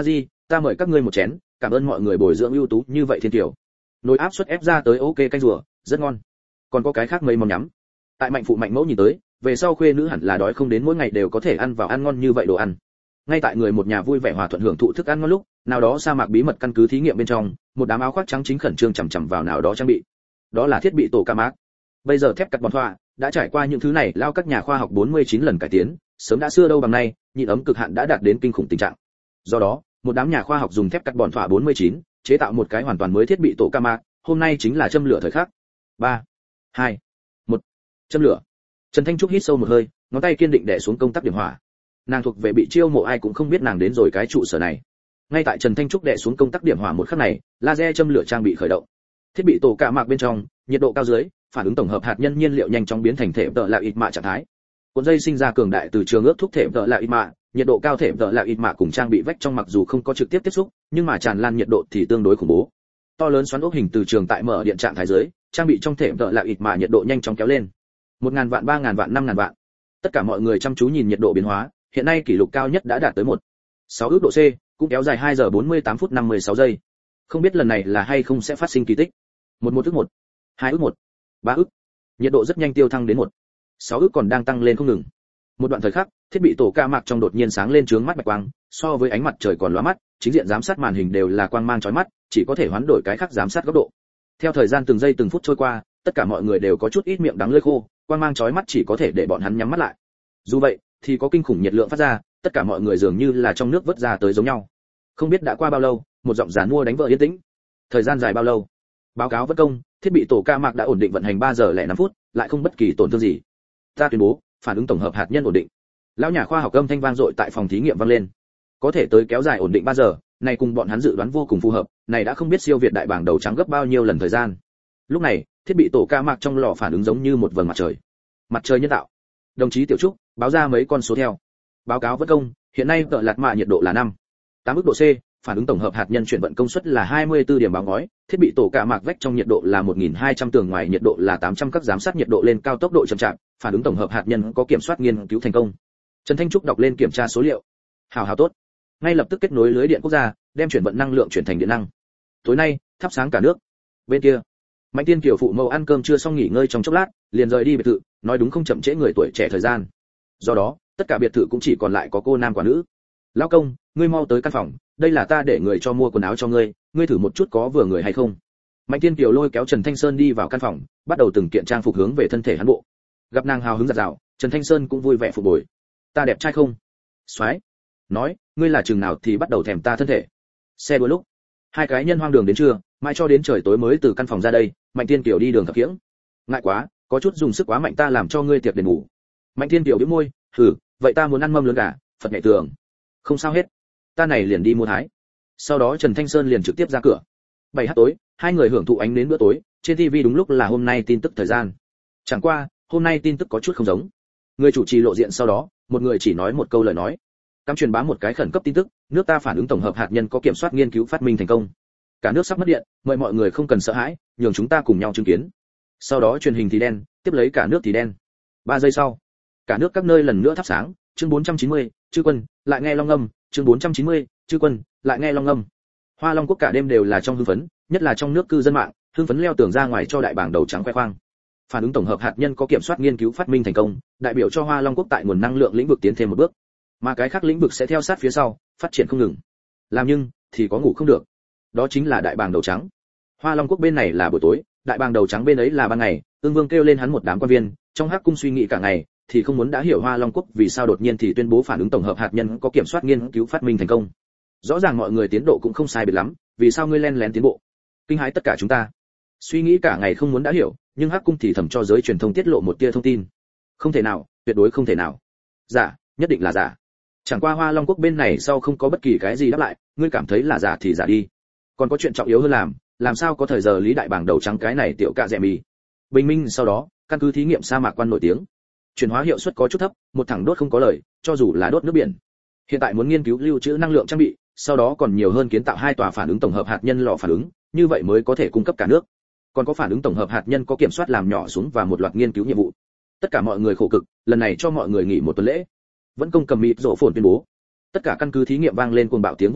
Speaker 1: ta mời các ngươi một chén, cảm ơn mọi người bồi dưỡng ưu tú như vậy thiên tiểu. Nồi áp suất ép ra tới ok canh rùa, rất ngon. Còn có cái khác mấy món nhắm. Tại mạnh phụ mạnh mẫu nhìn tới, về sau khuê nữ hẳn là đói không đến mỗi ngày đều có thể ăn vào ăn ngon như vậy đồ ăn. Ngay tại người một nhà vui vẻ hòa thuận hưởng thụ thức ăn ngon lúc, nào đó sa mạc bí mật căn cứ thí nghiệm bên trong, một đám áo khoác trắng chính khẩn trương chằm chằm vào nào đó trang bị. Đó là thiết bị tổ ca mác. Bây giờ thép cắt bòn thoa đã trải qua những thứ này lao các nhà khoa học bốn mươi chín lần cải tiến, sớm đã xưa đâu bằng nay, nhịn ấm cực hạn đã đạt đến kinh khủng tình trạng. Do đó, một đám nhà khoa học dùng thép cắt bòn thoa bốn mươi chín chế tạo một cái hoàn toàn mới thiết bị tổ ca mác, hôm nay chính là châm lửa thời khắc. ba, hai, một, châm lửa. Trần Thanh Trúc hít sâu một hơi, ngón tay kiên định đè xuống công tắc điểm hỏa. Nàng thuộc về bị chiêu mộ ai cũng không biết nàng đến rồi cái trụ sở này. Ngay tại Trần Thanh Trúc đè xuống công tắc điểm hỏa một khắc này, laser châm lửa trang bị khởi động. Thiết bị tổ ca mác bên trong, nhiệt độ cao dưới, phản ứng tổng hợp hạt nhân nhiên liệu nhanh chóng biến thành thể tợ là ít mạ trạng thái. Cuộn dây sinh ra cường đại từ trường ước thúc thể tợ là ít mạ, nhiệt độ cao thể tợ là ít mạ cùng trang bị vách trong mặc dù không có trực tiếp tiếp xúc, nhưng mà tràn lan nhiệt độ thì tương đối khủng bố. To lớn xoắn ốc hình từ trường tại mở điện trạng thái dưới, trang bị trong thể tợ là ít mạ nhiệt độ nhanh chóng kéo lên. một nghìn vạn, ba nghìn vạn, năm nghìn vạn. Tất cả mọi người chăm chú nhìn nhiệt độ biến hóa, hiện nay kỷ lục cao nhất đã đạt tới một phẩy sáu ước độ C, cũng kéo dài hai giờ bốn mươi tám phút năm mươi sáu giây. Không biết lần này là hay không sẽ phát sinh kỳ tích. một một ước một, hai ước một, ba ước. Nhiệt độ rất nhanh tiêu thăng đến một phẩy sáu ước còn đang tăng lên không ngừng. Một đoạn thời khắc, thiết bị tổ ca mạc trong đột nhiên sáng lên chướng mắt bạch quang, so với ánh mặt trời còn lóa mắt, chính diện giám sát màn hình đều là quang mang chói mắt, chỉ có thể hoán đổi cái khác giám sát góc độ. Theo thời gian từng giây từng phút trôi qua, tất cả mọi người đều có chút ít miệng đắng lưỡi khô, quang mang chói mắt chỉ có thể để bọn hắn nhắm mắt lại. Dù vậy, thì có kinh khủng nhiệt lượng phát ra, tất cả mọi người dường như là trong nước vớt ra tới giống nhau. Không biết đã qua bao lâu, một giọng giàn mua đánh vỡ yên tĩnh. Thời gian dài bao lâu? Báo cáo vất công, thiết bị tổ ca mạc đã ổn định vận hành ba giờ lẻ năm phút, lại không bất kỳ tổn thương gì. Ta tuyên bố, phản ứng tổng hợp hạt nhân ổn định. Lão nhà khoa học âm thanh vang dội tại phòng thí nghiệm vang lên. Có thể tới kéo dài ổn định ba giờ, này cùng bọn hắn dự đoán vô cùng phù hợp, này đã không biết siêu việt đại bảng đầu trắng gấp bao nhiêu lần thời gian. Lúc này, thiết bị tổ ca mạc trong lò phản ứng giống như một vầng mặt trời. Mặt trời nhân tạo. Đồng chí Tiểu Trúc, báo ra mấy con số theo. Báo cáo vất công, hiện nay tợ lạt mạ nhiệt độ là năm phẩy tám ức độ C, phản ứng tổng hợp hạt nhân chuyển vận công suất là hai mươi tư điểm báo ngói, thiết bị tổ ca mạc vách trong nhiệt độ là một nghìn hai trăm tường ngoài nhiệt độ là tám trăm, các giám sát nhiệt độ lên cao tốc độ chậm chạp, phản ứng tổng hợp hạt nhân có kiểm soát nghiên cứu thành công. Trần Thanh Trúc đọc lên kiểm tra số liệu. Hào hào tốt. Ngay lập tức kết nối lưới điện quốc gia, đem chuyển vận năng lượng chuyển thành điện năng. Tối nay, thắp sáng cả nước. Bên kia, Mạnh Tiên Kiều phụ mẫu ăn cơm chưa xong nghỉ ngơi trong chốc lát, liền rời đi biệt thự, nói đúng không chậm trễ người tuổi trẻ thời gian. Do đó, tất cả biệt thự cũng chỉ còn lại có cô nam quả nữ. Lão công, ngươi mau tới căn phòng, đây là ta để người cho mua quần áo cho ngươi, ngươi thử một chút có vừa người hay không. Mạnh Tiên Kiều lôi kéo Trần Thanh Sơn đi vào căn phòng, bắt đầu từng kiện trang phục hướng về thân thể hắn bộ. Gặp nàng hào hứng giặt rào, Trần Thanh Sơn cũng vui vẻ phục bồi. Ta đẹp trai không? Soái. Nói, ngươi là chừng nào thì bắt đầu thèm ta thân thể. Xe đua lúc, hai cái nhân hoang đường đến trưa, mãi cho đến trời tối mới từ căn phòng ra đây. Mạnh Tiên Kiều đi đường thập kiễng. Ngại quá, có chút dùng sức quá mạnh, ta làm cho ngươi tiệc đền ngủ. Mạnh Tiên Kiều bĩu môi, hừ, vậy ta muốn ăn mâm lớn gà, Phật nhảy tường. Không sao hết, ta này liền đi mua thái. Sau đó Trần Thanh Sơn liền trực tiếp ra cửa. bảy h tối, hai người hưởng thụ ánh đến bữa tối, trên ti vi đúng lúc là hôm nay tin tức thời gian. Chẳng qua, hôm nay tin tức có chút không giống. Người chủ trì lộ diện sau đó, một người chỉ nói một câu lời nói. Cắm truyền bá một cái khẩn cấp tin tức, nước ta phản ứng tổng hợp hạt nhân có kiểm soát nghiên cứu phát minh thành công. Cả nước sắp mất điện, mời mọi người không cần sợ hãi, nhường chúng ta cùng nhau chứng kiến. Sau đó truyền hình thì đen, tiếp lấy cả nước thì đen. ba giây sau, cả nước các nơi lần nữa thắp sáng. Chương bốn trăm chín mươi, chư quân, lại nghe long âm. Chương bốn trăm chín mươi, chư quân, lại nghe long âm. Hoa Long Quốc cả đêm đều là trong hưng phấn, nhất là trong nước cư dân mạng, hưng phấn leo tường ra ngoài cho đại bảng đầu trắng khoe khoang. Phản ứng tổng hợp hạt nhân có kiểm soát nghiên cứu phát minh thành công, đại biểu cho Hoa Long Quốc tại nguồn năng lượng lĩnh vực tiến thêm một bước, mà cái khác lĩnh vực sẽ theo sát phía sau, phát triển không ngừng. Làm nhưng thì có ngủ không được. Đó chính là đại bàng đầu trắng. Hoa Long Quốc bên này là buổi tối, đại bàng đầu trắng bên ấy là ban ngày. Ưng Vương kêu lên hắn một đám quan viên, trong hắc cung suy nghĩ cả ngày, thì không muốn đã hiểu Hoa Long Quốc vì sao đột nhiên thì tuyên bố phản ứng tổng hợp hạt nhân có kiểm soát nghiên cứu phát minh thành công. Rõ ràng mọi người tiến độ cũng không sai biệt lắm, vì sao ngươi len lén tiến bộ? Kinh hãi tất cả chúng ta. Suy nghĩ cả ngày không muốn đã hiểu, nhưng hắc cung thì thầm cho giới truyền thông tiết lộ một tia thông tin. Không thể nào, tuyệt đối không thể nào. Giả, nhất định là giả. Chẳng qua Hoa Long Quốc bên này sau không có bất kỳ cái gì đáp lại, ngươi cảm thấy là giả thì giả đi. Còn có chuyện trọng yếu hơn làm, làm sao có thời giờ lý đại bảng đầu trắng cái này tiểu cạ dẹ mì. Bình minh sau đó, căn cứ thí nghiệm sa mạc quan nổi tiếng. Chuyển hóa hiệu suất có chút thấp, một thẳng đốt không có lời, cho dù là đốt nước biển. Hiện tại muốn nghiên cứu lưu trữ năng lượng trang bị, sau đó còn nhiều hơn kiến tạo hai tòa phản ứng tổng hợp hạt nhân lò phản ứng, như vậy mới có thể cung cấp cả nước. Còn có phản ứng tổng hợp hạt nhân có kiểm soát làm nhỏ xuống và một loạt nghiên cứu nhiệm vụ. Tất cả mọi người khổ cực, lần này cho mọi người nghỉ một tuần lễ. Vẫn công cầm mịt rộ phồn tuyên bố. Tất cả căn cứ thí nghiệm vang lên cuồng bạo tiếng vỗ tay,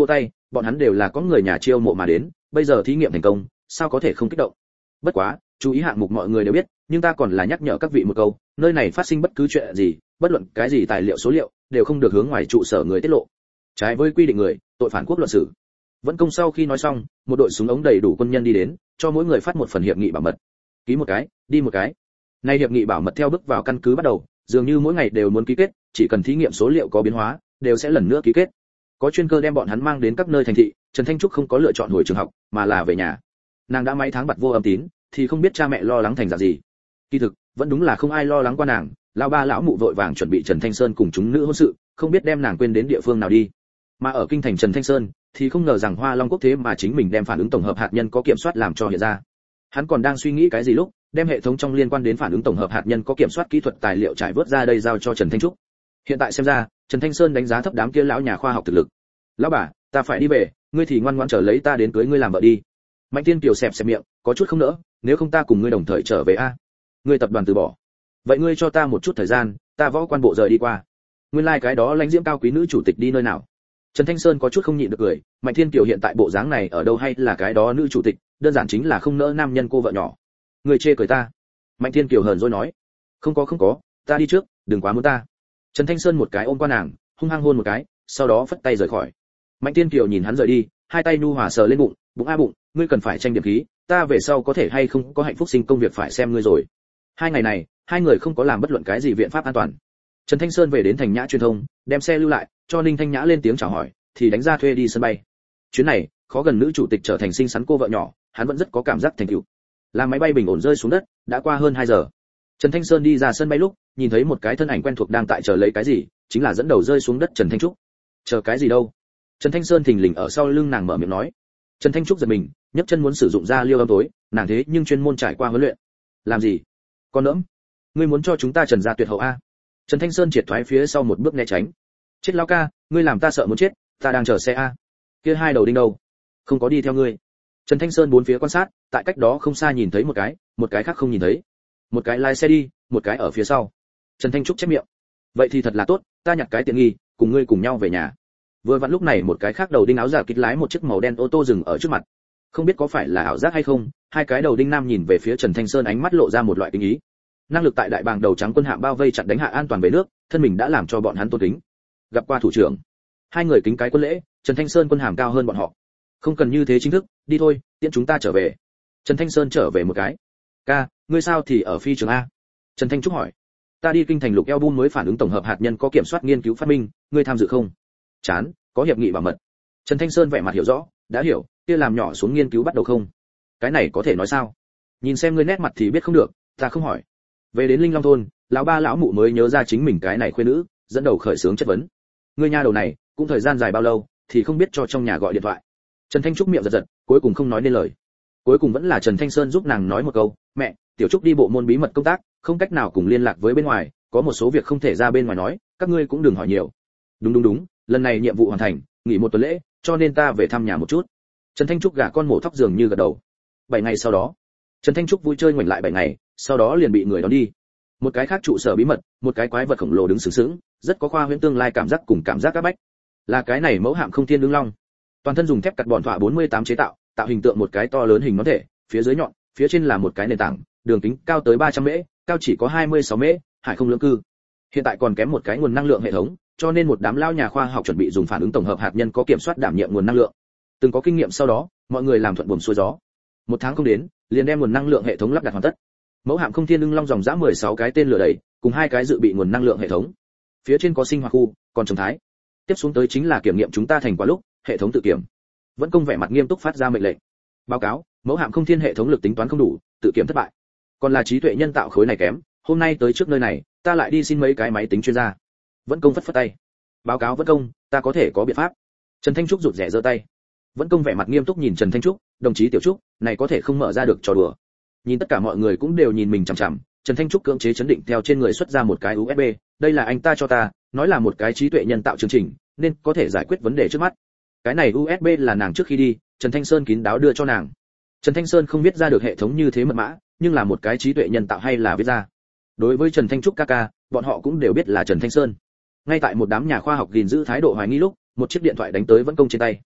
Speaker 1: bọn hắn đều là có người nhà chiêu mộ mà đến, bây giờ thí nghiệm thành công, sao có thể không kích động. Bất quá, chú ý hạng mục mọi người đều biết, nhưng ta còn là nhắc nhở các vị một câu, nơi này phát sinh bất cứ chuyện gì, bất luận cái gì tài liệu số liệu, đều không được hướng ngoài trụ sở người tiết lộ. Trái với quy định người, tội phản quốc luận xử. Vẫn Công sau khi nói xong, một đội súng ống đầy đủ quân nhân đi đến, cho mỗi người phát một phần hiệp nghị bảo mật. Ký một cái, đi một cái. Nay hiệp nghị bảo mật theo bước vào căn cứ bắt đầu, dường như mỗi ngày đều muốn ký kết, chỉ cần thí nghiệm số liệu có biến hóa, đều sẽ lần nữa ký kết. Có chuyên cơ đem bọn hắn mang đến các nơi thành thị, Trần Thanh Trúc không có lựa chọn hồi trường học, mà là về nhà. Nàng đã mấy tháng bặt vô âm tín, thì không biết cha mẹ lo lắng thành dạng gì. Kỳ thực, vẫn đúng là không ai lo lắng qua nàng, lão ba lão mụ vội vàng chuẩn bị Trần Thanh Sơn cùng chúng nữ hôn sự, không biết đem nàng quên đến địa phương nào đi. Mà ở kinh thành Trần Thanh Sơn, thì không ngờ rằng Hoa Long Quốc thế mà chính mình đem phản ứng tổng hợp hạt nhân có kiểm soát làm cho hiện ra. Hắn còn đang suy nghĩ cái gì lúc, đem hệ thống trong liên quan đến phản ứng tổng hợp hạt nhân có kiểm soát kỹ thuật tài liệu trải vớt ra đây giao cho Trần Thanh Trúc. Hiện tại xem ra, Trần Thanh Sơn đánh giá thấp đám kia lão nhà khoa học thực lực. Lão bà, ta phải đi về, ngươi thì ngoan ngoãn chờ lấy ta đến cưới ngươi làm vợ đi. Mạnh Tiên Kiều xẹp xẹp miệng, có chút không nỡ, nếu không ta cùng ngươi đồng thời trở về a. Ngươi tập đoàn từ bỏ. Vậy ngươi cho ta một chút thời gian, ta võ quan bộ rời đi qua. Nguyên lai like cái đó lãnh diễm cao quý nữ chủ tịch đi nơi nào? Trần Thanh Sơn có chút không nhịn được cười, Mạnh Thiên Kiều hiện tại bộ dáng này ở đâu hay là cái đó nữ chủ tịch, đơn giản chính là không nỡ nam nhân cô vợ nhỏ. Ngươi chê cười ta? Mạnh Thiên Kiều hờn dỗi nói. Không có không có, ta đi trước, đừng quá muốn ta. Trần Thanh Sơn một cái ôm qua nàng, hung hăng hôn một cái, sau đó phất tay rời khỏi. Mạnh Thiên Kiều nhìn hắn rời đi, hai tay nhu hòa sờ lên bụng, bụng a bụng, ngươi cần phải tranh điểm khí, ta về sau có thể hay không có hạnh phúc sinh công việc phải xem ngươi rồi. Hai ngày này, hai người không có làm bất luận cái gì viện pháp an toàn. Trần Thanh Sơn về đến thành Nhã truyền thông, đem xe lưu lại, cho Ninh Thanh Nhã lên tiếng chào hỏi, thì đánh ra thuê đi sân bay. Chuyến này, khó gần nữ chủ tịch trở thành xinh xắn cô vợ nhỏ, hắn vẫn rất có cảm giác thành tựu. Làm máy bay bình ổn rơi xuống đất, đã qua hơn hai giờ. Trần Thanh Sơn đi ra sân bay lúc, nhìn thấy một cái thân ảnh quen thuộc đang tại chờ lấy cái gì, chính là dẫn đầu rơi xuống đất Trần Thanh Trúc. Chờ cái gì đâu? Trần Thanh Sơn thình lình ở sau lưng nàng mở miệng nói. Trần Thanh Trúc giật mình, nhấc chân muốn sử dụng ra liêu âm tối, nàng thế nhưng chuyên môn trải qua huấn luyện. Làm gì? Con nỡm, ngươi muốn cho chúng ta Trần gia tuyệt hậu a? Trần Thanh Sơn triệt thoái phía sau một bước né tránh. Chết lão ca, ngươi làm ta sợ muốn chết, ta đang chờ xe a. Kia hai đầu đinh đâu? Không có đi theo ngươi. Trần Thanh Sơn bốn phía quan sát, tại cách đó không xa nhìn thấy một cái, một cái khác không nhìn thấy. Một cái lái xe đi, một cái ở phía sau. Trần Thanh Trúc chép miệng. Vậy thì thật là tốt, ta nhặt cái tiện nghi, cùng ngươi cùng nhau về nhà. Vừa vặn lúc này một cái khác đầu đinh áo giả kít lái một chiếc màu đen ô tô dừng ở trước mặt. Không biết có phải là ảo giác hay không, hai cái đầu đinh nam nhìn về phía Trần Thanh Sơn ánh mắt lộ ra một loại kính ý. Năng lực tại đại bàng đầu trắng quân hạm bao vây chặn đánh hạ an toàn về nước, thân mình đã làm cho bọn hắn tôn kính. Gặp qua thủ trưởng. Hai người kính cái quân lễ, Trần Thanh Sơn quân hàm cao hơn bọn họ. Không cần như thế chính thức, đi thôi, tiễn chúng ta trở về. Trần Thanh Sơn trở về một cái. Ca, ngươi sao thì ở phi trường a? Trần Thanh Trúc hỏi. Ta đi kinh thành lục album mới phản ứng tổng hợp hạt nhân có kiểm soát nghiên cứu phát minh, ngươi tham dự không? Chán, có hiệp nghị bảo mật. Trần Thanh Sơn vẻ mặt hiểu rõ, đã hiểu, kia làm nhỏ xuống nghiên cứu bắt đầu không? Cái này có thể nói sao? Nhìn xem ngươi nét mặt thì biết không được, ta không hỏi. Về đến Linh Long thôn, lão ba lão mụ mới nhớ ra chính mình cái này khuê nữ, dẫn đầu khởi xướng chất vấn. Ngươi nha đầu này, cũng thời gian dài bao lâu, thì không biết cho trong nhà gọi điện thoại. Trần Thanh Trúc miệng giật giật, cuối cùng không nói nên lời. Cuối cùng vẫn là Trần Thanh Sơn giúp nàng nói một câu, mẹ, tiểu Trúc đi bộ môn bí mật công tác, không cách nào cùng liên lạc với bên ngoài, có một số việc không thể ra bên ngoài nói, các ngươi cũng đừng hỏi nhiều. Đúng đúng đúng, lần này nhiệm vụ hoàn thành, nghỉ một tuần lễ, cho nên ta về thăm nhà một chút. Trần Thanh Trúc gả con mổ thóc dường như gật đầu. Bảy ngày sau đó, Trần Thanh Trúc vui chơi ngoảnh lại bảy ngày, sau đó liền bị người đón đi. Một cái khác trụ sở bí mật, một cái quái vật khổng lồ đứng sừng sững, rất có khoa huyễn tương lai cảm giác cùng cảm giác các bách. Là cái này mẫu hạm không thiên ứng long. Toàn thân dùng thép cắt bòn thỏa bốn mươi tám chế tạo, tạo hình tượng một cái to lớn hình nón thể, phía dưới nhọn, phía trên là một cái nền tảng, đường kính cao tới ba trăm mễ, cao chỉ có hai mươi sáu mễ, hải không lưỡng cư. Hiện tại còn kém một cái nguồn năng lượng hệ thống, cho nên một đám lao nhà khoa học chuẩn bị dùng phản ứng tổng hợp hạt nhân có kiểm soát đảm nhiệm nguồn năng lượng. Từng có kinh nghiệm sau đó, mọi người làm thuận buồm xuôi gió. Một tháng không đến, liền đem nguồn năng lượng hệ thống lắp đặt hoàn tất. Mẫu hạm không thiên ưng long dòng dã mười sáu cái tên lửa đầy, cùng hai cái dự bị nguồn năng lượng hệ thống. Phía trên có sinh hoạt khu, còn trồng thái. Tiếp xuống tới chính là kiểm nghiệm chúng ta thành quả lúc, hệ thống tự kiểm. Vẫn công vẻ mặt nghiêm túc phát ra mệnh lệnh. Báo cáo, mẫu hạm không thiên hệ thống lực tính toán không đủ, tự kiểm thất bại. Còn là trí tuệ nhân tạo khối này kém, hôm nay tới trước nơi này, ta lại đi xin mấy cái máy tính chuyên gia. Vẫn công phất phất tay. Báo cáo Vẫn công, ta có thể có biện pháp. Trần Thanh Trúc rụt rè giơ tay. Vẫn công vẻ mặt nghiêm túc nhìn Trần Thanh Trúc, đồng chí Tiểu Trúc, này có thể không mở ra được trò đùa. Nhìn tất cả mọi người cũng đều nhìn mình chằm chằm, Trần Thanh Trúc cưỡng chế chấn định theo trên người xuất ra một cái u ét bê, đây là anh ta cho ta, nói là một cái trí tuệ nhân tạo chương trình, nên có thể giải quyết vấn đề trước mắt. Cái này u ét bê là nàng trước khi đi, Trần Thanh Sơn kín đáo đưa cho nàng. Trần Thanh Sơn không viết ra được hệ thống như thế mật mã, nhưng là một cái trí tuệ nhân tạo hay là viết ra. Đối với Trần Thanh Trúc ca ca, bọn họ cũng đều biết là Trần Thanh Sơn. Ngay tại một đám nhà khoa học gìn giữ thái độ hoài nghi lúc, một chiếc điện thoại đánh tới Vẫn công trên tay.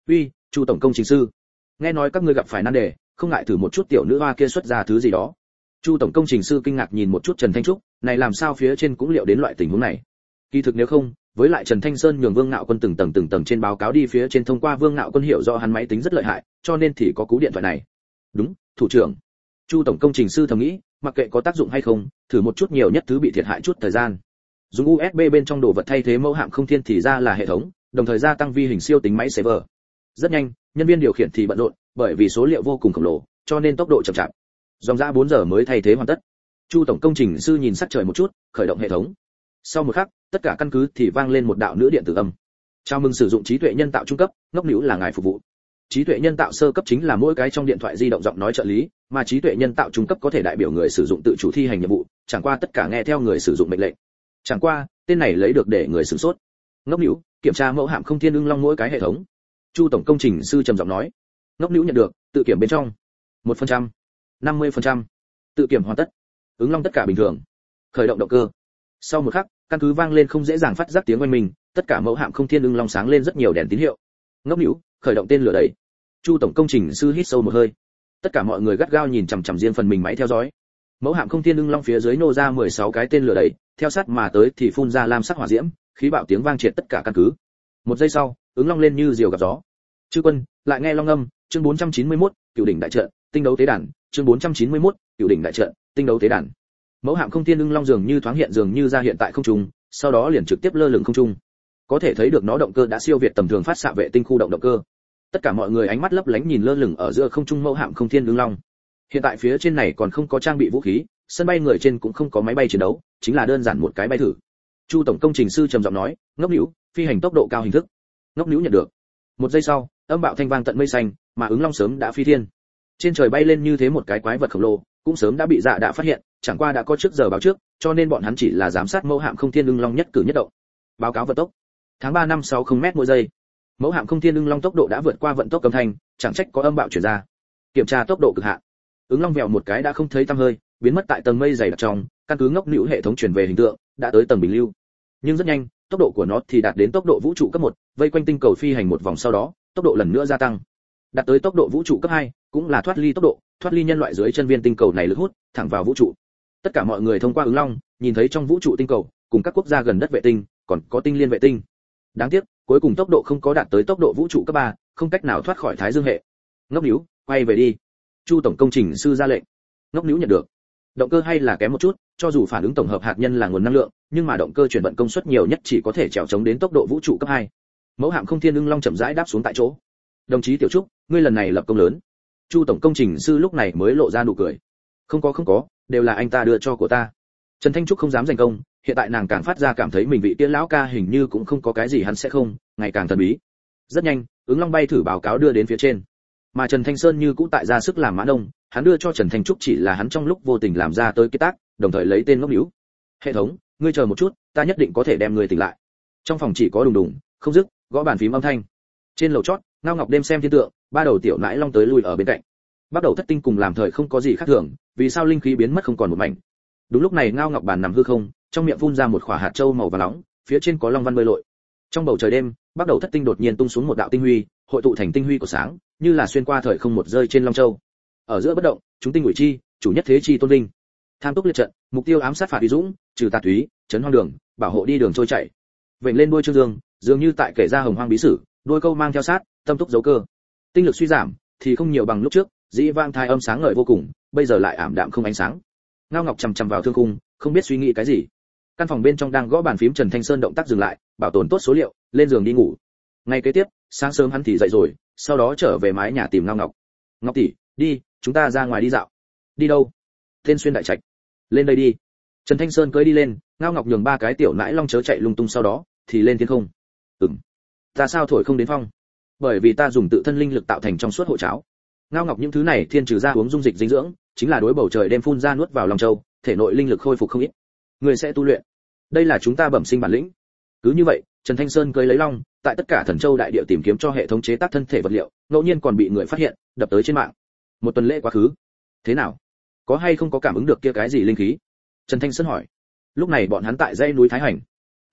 Speaker 1: uy, Chu tổng công trình sư, nghe nói các ngươi gặp phải nan đề, không ngại thử một chút tiểu nữ hoa kia xuất ra thứ gì đó. Chu tổng công trình sư kinh ngạc nhìn một chút Trần Thanh Trúc, này làm sao phía trên cũng liệu đến loại tình huống này. Kỳ thực nếu không, với lại Trần Thanh Sơn nhường Vương Ngạo Quân từng tầng từng tầng trên báo cáo đi phía trên, thông qua Vương Ngạo Quân hiểu rõ hắn máy tính rất lợi hại, cho nên thì có cú điện thoại này. Đúng, thủ trưởng. Chu tổng công trình sư thầm nghĩ, mặc kệ có tác dụng hay không, thử một chút nhiều nhất thứ bị thiệt hại chút thời gian. Dùng u ét bê bên trong đồ vật thay thế mẫu hạm không thiên thì ra là hệ thống, đồng thời gia tăng vi hình siêu tính máy server. Rất nhanh, nhân viên điều khiển thì bận rộn, bởi vì số liệu vô cùng khổng lồ, cho nên tốc độ chậm chạp. Dòng dã bốn giờ mới thay thế hoàn tất. Chu tổng công trình sư nhìn sắc trời một chút, khởi động hệ thống. Sau một khắc, tất cả căn cứ thì vang lên một đạo nữ điện tử âm. Chào mừng sử dụng trí tuệ nhân tạo trung cấp, ngốc níu là ngài phục vụ. Trí tuệ nhân tạo sơ cấp chính là mỗi cái trong điện thoại di động giọng nói trợ lý, mà trí tuệ nhân tạo trung cấp có thể đại biểu người sử dụng tự chủ thi hành nhiệm vụ, chẳng qua tất cả nghe theo người sử dụng mệnh lệnh. Chẳng qua, tên này lấy được để người sử sốt. Ngốc níu, kiểm tra mẫu hạm không thiên ưng long mỗi cái hệ thống. Chu tổng công trình sư trầm giọng nói. Ngốc níu nhận được, tự kiểm bên trong. một phần trăm, năm mươi phần trăm. Tự kiểm hoàn tất. Ứng long tất cả bình thường. Khởi động động cơ. Sau một khắc, căn cứ vang lên không dễ dàng phát giác tiếng oanh minh, tất cả mẫu hạm không thiên ưng long sáng lên rất nhiều đèn tín hiệu. Ngốc níu, khởi động tên lửa đẩy. Chu tổng công trình sư hít sâu một hơi. Tất cả mọi người gắt gao nhìn chằm chằm riêng phần mình máy theo dõi. Mẫu hạm không thiên ưng long phía dưới nô ra mười sáu cái tên lửa đẩy, theo sát mà tới thì phun ra lam sắc hỏa diễm, khí bạo tiếng vang triệt tất cả căn cứ. Một giây sau, ứng long lên như diều gặp gió. Chư quân, lại nghe long âm, chương bốn trăm chín mươi mốt, cửu đỉnh đại trận, tinh đấu tế đàn, chương bốn trăm chín mươi mốt, cửu đỉnh đại trận, tinh đấu tế đàn. Mẫu hạm không thiên ưng long dường như thoáng hiện dường như ra hiện tại không trung, sau đó liền trực tiếp lơ lửng không trung. Có thể thấy được nó động cơ đã siêu việt tầm thường phát xạ vệ tinh khu động động cơ. Tất cả mọi người ánh mắt lấp lánh nhìn lơ lửng ở giữa không trung mẫu hạm không thiên ưng long. Hiện tại phía trên này còn không có trang bị vũ khí, sân bay người trên cũng không có máy bay chiến đấu, chính là đơn giản một cái bay thử. Chu tổng công trình sư trầm giọng nói, ngốc níu, phi hành tốc độ cao hình thức. Ngốc níu nhận được. Một giây sau, âm bạo thanh vang tận mây xanh, mà ứng long sớm đã phi thiên. Trên trời bay lên như thế một cái quái vật khổng lồ, cũng sớm đã bị dạ đã phát hiện, chẳng qua đã có trước giờ báo trước, cho nên bọn hắn chỉ là giám sát mẫu hạm không thiên ưng long nhất cử nhất động. Báo cáo vận tốc. Tháng ba năm sáu mươi mét mỗi giây. Mẫu hạm không thiên ưng long tốc độ đã vượt qua vận tốc âm thanh, chẳng trách có âm bạo truyền ra. Kiểm tra tốc độ cực hạn. Ứng long vèo một cái đã không thấy tăm hơi, biến mất tại tầng mây dày đặc trong, căn cứ ngốc níu hệ thống truyền về hình tượng, đã tới tầng bình lưu. Nhưng rất nhanh, tốc độ của nó thì đạt đến tốc độ vũ trụ cấp một, vây quanh tinh cầu phi hành một vòng sau đó, tốc độ lần nữa gia tăng. Đạt tới tốc độ vũ trụ cấp hai, cũng là thoát ly tốc độ, thoát ly nhân loại dưới chân viên tinh cầu này lực hút, thẳng vào vũ trụ. Tất cả mọi người thông qua ứng long, nhìn thấy trong vũ trụ tinh cầu, cùng các quốc gia gần đất vệ tinh, còn có tinh liên vệ tinh. Đáng tiếc, cuối cùng tốc độ không có đạt tới tốc độ vũ trụ cấp ba, không cách nào thoát khỏi Thái Dương hệ. Ngốc níu, quay về đi. Chu tổng công trình sư ra lệnh. Ngốc níu nhận được. Động cơ hay là kém một chút, cho dù phản ứng tổng hợp hạt nhân là nguồn năng lượng, nhưng mà động cơ chuyển vận công suất nhiều nhất chỉ có thể chèo chống đến tốc độ vũ trụ cấp hai. Mẫu hạm không thiên ưng long chậm rãi đáp xuống tại chỗ. Đồng chí Tiểu Trúc, ngươi lần này lập công lớn. Chu tổng công trình sư lúc này mới lộ ra nụ cười. Không có không có, đều là anh ta đưa cho của ta. Trần Thanh Trúc không dám giành công, hiện tại nàng càng phát ra cảm thấy mình vị tiên lão ca hình như cũng không có cái gì hắn sẽ không, ngày càng thần bí. Rất nhanh, ứng long bay thử báo cáo đưa đến phía trên. Mà Trần Thanh Sơn như cũng tại ra sức làm mã nông, hắn đưa cho Trần Thanh Trúc chỉ là hắn trong lúc vô tình làm ra tới cái tác, đồng thời lấy tên ngốc níu. Hệ thống, ngươi chờ một chút, ta nhất định có thể đem ngươi tỉnh lại. Trong phòng chỉ có đùng đùng, không dứt, gõ bàn phím âm thanh. Trên lầu chót, Ngao Ngọc đêm xem thiên tượng, ba đầu tiểu nãi long tới lui ở bên cạnh. Bắt đầu thất tinh cùng làm thời không có gì khác thường, vì sao linh khí biến mất không còn một mảnh. Đúng lúc này Ngao Ngọc bàn nằm hư không, trong miệng phun ra một quả hạt châu màu vàng nóng, phía trên có long văn bơi lội. Trong bầu trời đêm, bắt đầu thất tinh đột nhiên tung xuống một đạo tinh huy, hội tụ thành tinh huy của sáng, như là xuyên qua thời không một rơi trên long châu. Ở giữa bất động, chúng tinh ngụy chi, chủ nhất thế chi tôn linh. Tham túc liệt trận, mục tiêu ám sát phạt uy dũng, trừ tà túy, chấn hoang đường, bảo hộ đi đường trôi chảy. Vểnh lên đuôi trương dương, dường như tại kể ra hồng hoang bí sử, đuôi câu mang theo sát, tâm túc dấu cơ. Tinh lực suy giảm, thì không nhiều bằng lúc trước, dĩ vang thai âm sáng ngời vô cùng, bây giờ lại ảm đạm không ánh sáng. Ngao Ngọc chằm chằm vào thương khung, không biết suy nghĩ cái gì. Căn phòng bên trong đang gõ bàn phím Trần Thanh Sơn động tác dừng lại, bảo tồn tốt số liệu, lên giường đi ngủ. Ngày kế tiếp, sáng sớm hắn thì dậy rồi, sau đó trở về mái nhà tìm Ngao Ngọc. Ngọc tỷ, đi, chúng ta ra ngoài đi dạo. Đi đâu? Tên xuyên đại trạch. Lên đây đi. Trần Thanh Sơn cưỡi đi lên, Ngao Ngọc nhường ba cái tiểu nãi long chớ chạy lung tung sau đó, thì lên thiên không. Ừm. Ta sao thổi không đến phong? Bởi vì ta dùng tự thân linh lực tạo thành trong suốt hộ cháo. Ngao Ngọc những thứ này thiên trừ ra uống dung dịch dinh dưỡng, chính là đối bầu trời đem phun ra nuốt vào lòng châu, thể nội linh lực khôi phục không ít. Người sẽ tu luyện. Đây là chúng ta bẩm sinh bản lĩnh. Cứ như vậy, Trần Thanh Sơn cưỡi lấy long, tại tất cả Thần Châu đại địa tìm kiếm cho hệ thống chế tác thân thể vật liệu, ngẫu nhiên còn bị người phát hiện, đập tới trên mạng. Một tuần lễ quá khứ. Thế nào? Có hay không có cảm ứng được kia cái gì linh khí? Trần Thanh Sơn hỏi. Lúc này bọn hắn tại dãy núi Thái Hành.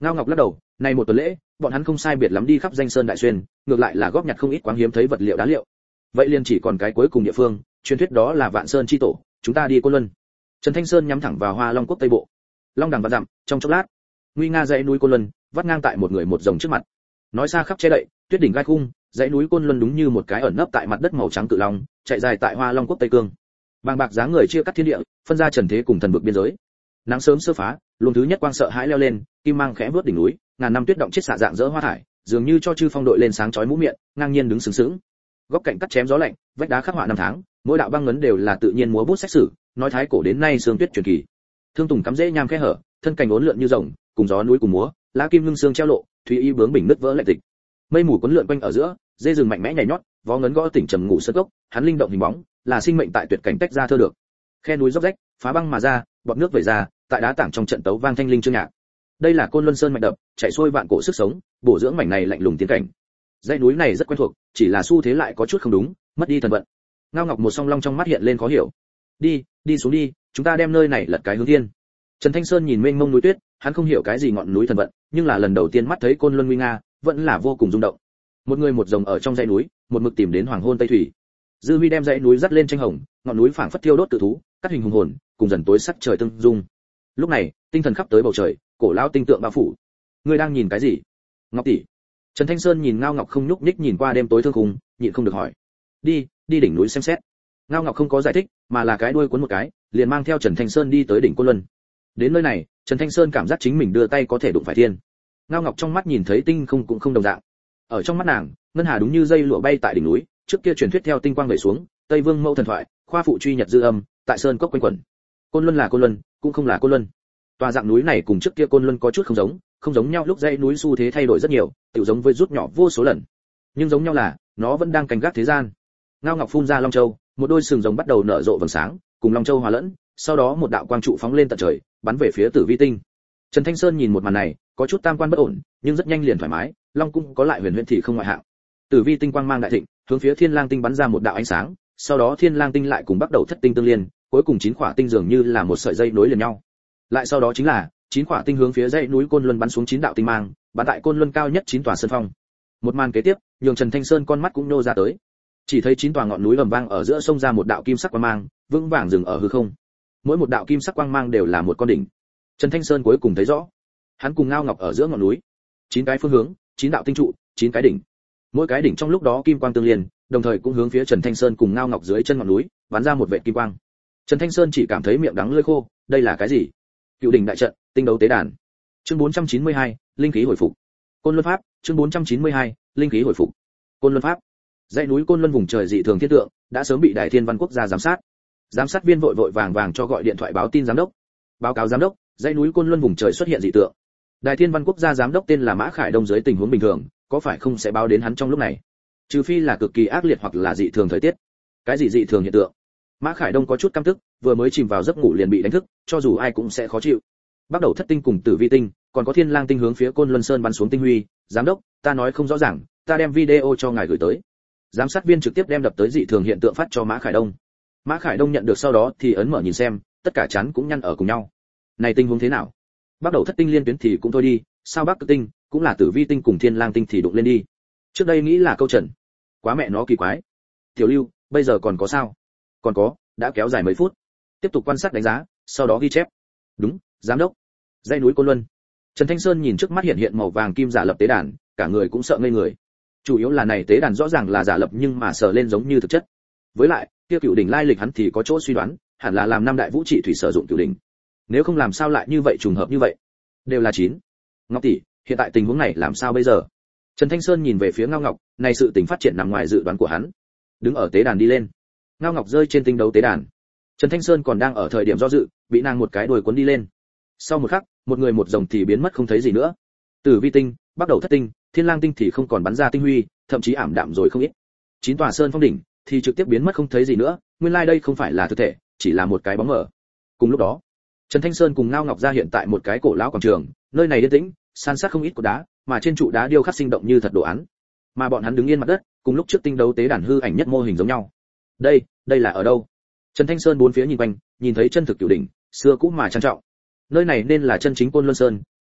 Speaker 1: Ngao Ngọc lắc đầu, này một tuần lễ, bọn hắn không sai biệt lắm đi khắp danh sơn đại xuyên, ngược lại là góp nhặt không ít quáng hiếm thấy vật liệu đá liệu. Vậy liền chỉ còn cái cuối cùng địa phương, truyền thuyết đó là Vạn Sơn chi tổ, chúng ta đi Côn Luân. Trần Thanh Sơn nhắm thẳng vào Hoa Long quốc Tây Bộ. Long đằng vạn dặm, trong chốc lát, nguy nga dãy núi Côn Luân, vắt ngang tại một người một rồng trước mặt. Nói xa khắp che đậy, tuyết đỉnh gai khung, dãy núi Côn Luân đúng như một cái ẩn nấp tại mặt đất màu trắng cự long, chạy dài tại Hoa Long quốc Tây Cương. Bàng bạc dáng người chia cắt thiên địa, phân ra trần thế cùng thần vực biên giới. Nắng sớm sơ phá, luồng thứ nhất quang sợ hãi leo lên, kim mang khẽ vướt đỉnh núi, ngàn năm tuyết động chết xạ dạng dỡ hoa thải, dường như cho chư phong đội lên sáng chói mũ miệng, ngang nhiên đứng sừng sững. Góc cạnh cắt chém gió lạnh, vách đá khắc họa năm tháng, mỗi đạo băng ngấn đều là tự nhiên múa bút xét xử, nói thái cổ đến nay sương tuyết truyền kỳ. Thương tùng cắm rễ nham khe hở, thân cành uốn lượn như rồng, cùng gió núi cùng múa, lá kim ngưng xương treo lộ, thủy y bướng bình nứt vỡ lạnh tịch. Mây mù cuốn lượn quanh ở giữa, dê rừng mạnh mẽ nhảy nhót, vó ngấn gõ tỉnh trầm ngủ sơ gốc, hắn linh động hình bóng, là sinh mệnh tại tuyệt cảnh tách ra thơ được. Khe núi róc rách, phá băng mà ra, bọt nước vẩy ra, tại đá tảng trong trận tấu vang thanh linh chương nhạc. Đây là Côn Luân Sơn mạch đập, chạy xuôi vạn cổ sức sống, bổ dưỡng mảnh này lạnh lùng tiến cảnh. Dãy núi này rất quen thuộc, chỉ là xu thế lại có chút không đúng, mất đi thần vận. Ngao Ngọc một song long trong mắt hiện lên khó hiểu. Đi, đi xuống đi, chúng ta đem nơi này lật cái hướng thiên. Trần Thanh Sơn nhìn mênh mông núi tuyết, hắn không hiểu cái gì ngọn núi thần vận, nhưng là lần đầu tiên mắt thấy Côn Luân nguy nga, vẫn là vô cùng rung động. Một người một rồng ở trong dãy núi, một mực tìm đến hoàng hôn tây thủy. Dư Huy đem dãy núi dắt lên tranh hồng, ngọn núi phảng phất thiêu đốt tự thú, cắt hình hùng hồn, cùng dần tối sắc trời tương dung. Lúc này, tinh thần khắp tới bầu trời, cổ lão tinh tượng bao phủ. Ngươi đang nhìn cái gì? Ngọc tỷ. Trần Thanh Sơn nhìn Ngao Ngọc không nhúc nhích nhìn qua đêm tối thương khung, nhịn không được hỏi. Đi, đi đỉnh núi xem xét. Ngao Ngọc không có giải thích, mà là cái đuôi cuốn một cái, liền mang theo Trần Thanh Sơn đi tới đỉnh Côn Luân. Đến nơi này, Trần Thanh Sơn cảm giác chính mình đưa tay có thể đụng phải thiên. Ngao Ngọc trong mắt nhìn thấy tinh không cũng không đồng dạng. Ở trong mắt nàng, ngân hà đúng như dây lụa bay tại đỉnh núi, trước kia truyền thuyết theo tinh quang về xuống, Tây Vương Mẫu thần thoại, khoa phụ truy nhật dư âm, tại sơn cốc quanh quẩn. Côn Luân là Côn Luân, cũng không là Côn Luân. Tòa dạng núi này cùng trước kia Côn Luân có chút không giống, không giống nhau lúc dãy núi xu thế thay đổi rất nhiều, tự giống với rút nhỏ vô số lần. Nhưng giống nhau là, nó vẫn đang canh gác thế gian. Ngao Ngọc phun ra long châu, một đôi sừng rồng bắt đầu nở rộ vầng sáng, cùng long châu hòa lẫn, sau đó một đạo quang trụ phóng lên tận trời, bắn về phía Tử Vi Tinh. Trần Thanh Sơn nhìn một màn này, có chút tam quan bất ổn, nhưng rất nhanh liền thoải mái, long cung có lại huyền huyền thì không ngoại hạng. Tử Vi Tinh quang mang đại thịnh, hướng phía Thiên Lang Tinh bắn ra một đạo ánh sáng, sau đó Thiên Lang Tinh lại cùng bắt đầu thất tinh tương liên, cuối cùng chín quả tinh dường như là một sợi dây nối liền nhau. Lại sau đó chính là chín quả tinh hướng phía dãy núi Côn Luân bắn xuống chín đạo tinh mang, bắn tại Côn Luân cao nhất chín tòa sơn phong. Một màn kế tiếp, nhường Trần Thanh Sơn con mắt cũng nô ra tới. Chỉ thấy chín tòa ngọn núi ầm vang ở giữa sông ra một đạo kim sắc quang mang, vững vàng dừng ở hư không. Mỗi một đạo kim sắc quang mang đều là một con đỉnh. Trần Thanh Sơn cuối cùng thấy rõ, hắn cùng Ngao Ngọc ở giữa ngọn núi, chín cái phương hướng, chín đạo tinh trụ, chín cái đỉnh. Mỗi cái đỉnh trong lúc đó kim quang tương liên, đồng thời cũng hướng phía Trần Thanh Sơn cùng Ngao Ngọc dưới chân ngọn núi, bắn ra một vệt kim quang. Trần Thanh Sơn chỉ cảm thấy miệng đắng lưỡi khô, đây là cái gì? Cựu đỉnh đại trận, tinh đấu tế đàn. Chương bốn trăm chín mươi hai, linh khí hồi phục. Côn Luân pháp, chương bốn trăm chín mươi hai, linh khí hồi phục. Côn Luân pháp. Dãy núi Côn Luân vùng trời dị thường thiên tượng, đã sớm bị Đại Thiên Văn Quốc gia giám sát. Giám sát viên vội vội vàng vàng cho gọi điện thoại báo tin giám đốc. Báo cáo giám đốc, dãy núi Côn Luân vùng trời xuất hiện dị tượng. Đại Thiên Văn Quốc gia giám đốc tên là Mã Khải Đông dưới tình huống bình thường, có phải không sẽ báo đến hắn trong lúc này? Trừ phi là cực kỳ ác liệt hoặc là dị thường thời tiết. Cái gì dị thường hiện tượng? Mã Khải Đông có chút căm tức, vừa mới chìm vào giấc ngủ liền bị đánh thức, cho dù ai cũng sẽ khó chịu. Bắt đầu thất tinh cùng Tử Vi Tinh, còn có Thiên Lang Tinh hướng phía Côn Luân Sơn bắn xuống tinh huy, giám đốc, ta nói không rõ ràng, ta đem video cho ngài gửi tới. Giám sát viên trực tiếp đem đập tới dị thường hiện tượng phát cho Mã Khải Đông. Mã Khải Đông nhận được sau đó thì ấn mở nhìn xem, tất cả chắn cũng nhăn ở cùng nhau. Này tình huống thế nào? Bắt đầu thất tinh liên tuyến thì cũng thôi đi, sao Bắc Cực Tinh, cũng là Tử Vi Tinh cùng Thiên Lang Tinh thì đụng lên đi. Trước đây nghĩ là câu trần. Quá mẹ nó kỳ quái. Tiểu Lưu, bây giờ còn có sao? Còn có, đã kéo dài mấy phút. Tiếp tục quan sát đánh giá, sau đó ghi chép. Đúng, giám đốc. Dãy núi Côn Luân. Trần Thanh Sơn nhìn trước mắt hiện hiện màu vàng kim giả lập tế đàn, cả người cũng sợ ngây người. Chủ yếu là này tế đàn rõ ràng là giả lập nhưng mà sờ lên giống như thực chất. Với lại, kia cựu đỉnh lai lịch hắn thì có chỗ suy đoán, hẳn là làm năm đại vũ trị thủy sử dụng cựu đỉnh. Nếu không làm sao lại như vậy trùng hợp như vậy? Đều là chín. Ngọc tỷ, hiện tại tình huống này làm sao bây giờ? Trần Thanh Sơn nhìn về phía Ngao Ngọc, này sự tình phát triển nằm ngoài dự đoán của hắn. Đứng ở tế đàn đi lên. Ngao Ngọc rơi trên tinh đấu tế đàn. Trần Thanh Sơn còn đang ở thời điểm do dự, bị nàng một cái đuôi cuốn đi lên. Sau một khắc, một người một rồng thì biến mất không thấy gì nữa. Tử Vi Tinh, bắt đầu thất tinh, Thiên Lang Tinh thì không còn bắn ra tinh huy, thậm chí ảm đạm rồi không ít. Chín tòa sơn phong đỉnh thì trực tiếp biến mất không thấy gì nữa, nguyên lai like đây không phải là thực thể, chỉ là một cái bóng mờ. Cùng lúc đó, Trần Thanh Sơn cùng Ngao Ngọc ra hiện tại một cái cổ lão quảng trường, nơi này yên tĩnh, san sát không ít cột đá, mà trên trụ đá điêu khắc sinh động như thật đồ án. Mà bọn hắn đứng yên mặt đất, cùng lúc trước tinh đấu tế đàn hư ảnh nhất mô hình giống nhau. Đây, đây là ở đâu? Trần Thanh Sơn bốn phía nhìn quanh, nhìn thấy chân thực cửu đỉnh, xưa cũ mà trang trọng. Nơi này nên là chân chính Côn Luân Sơn,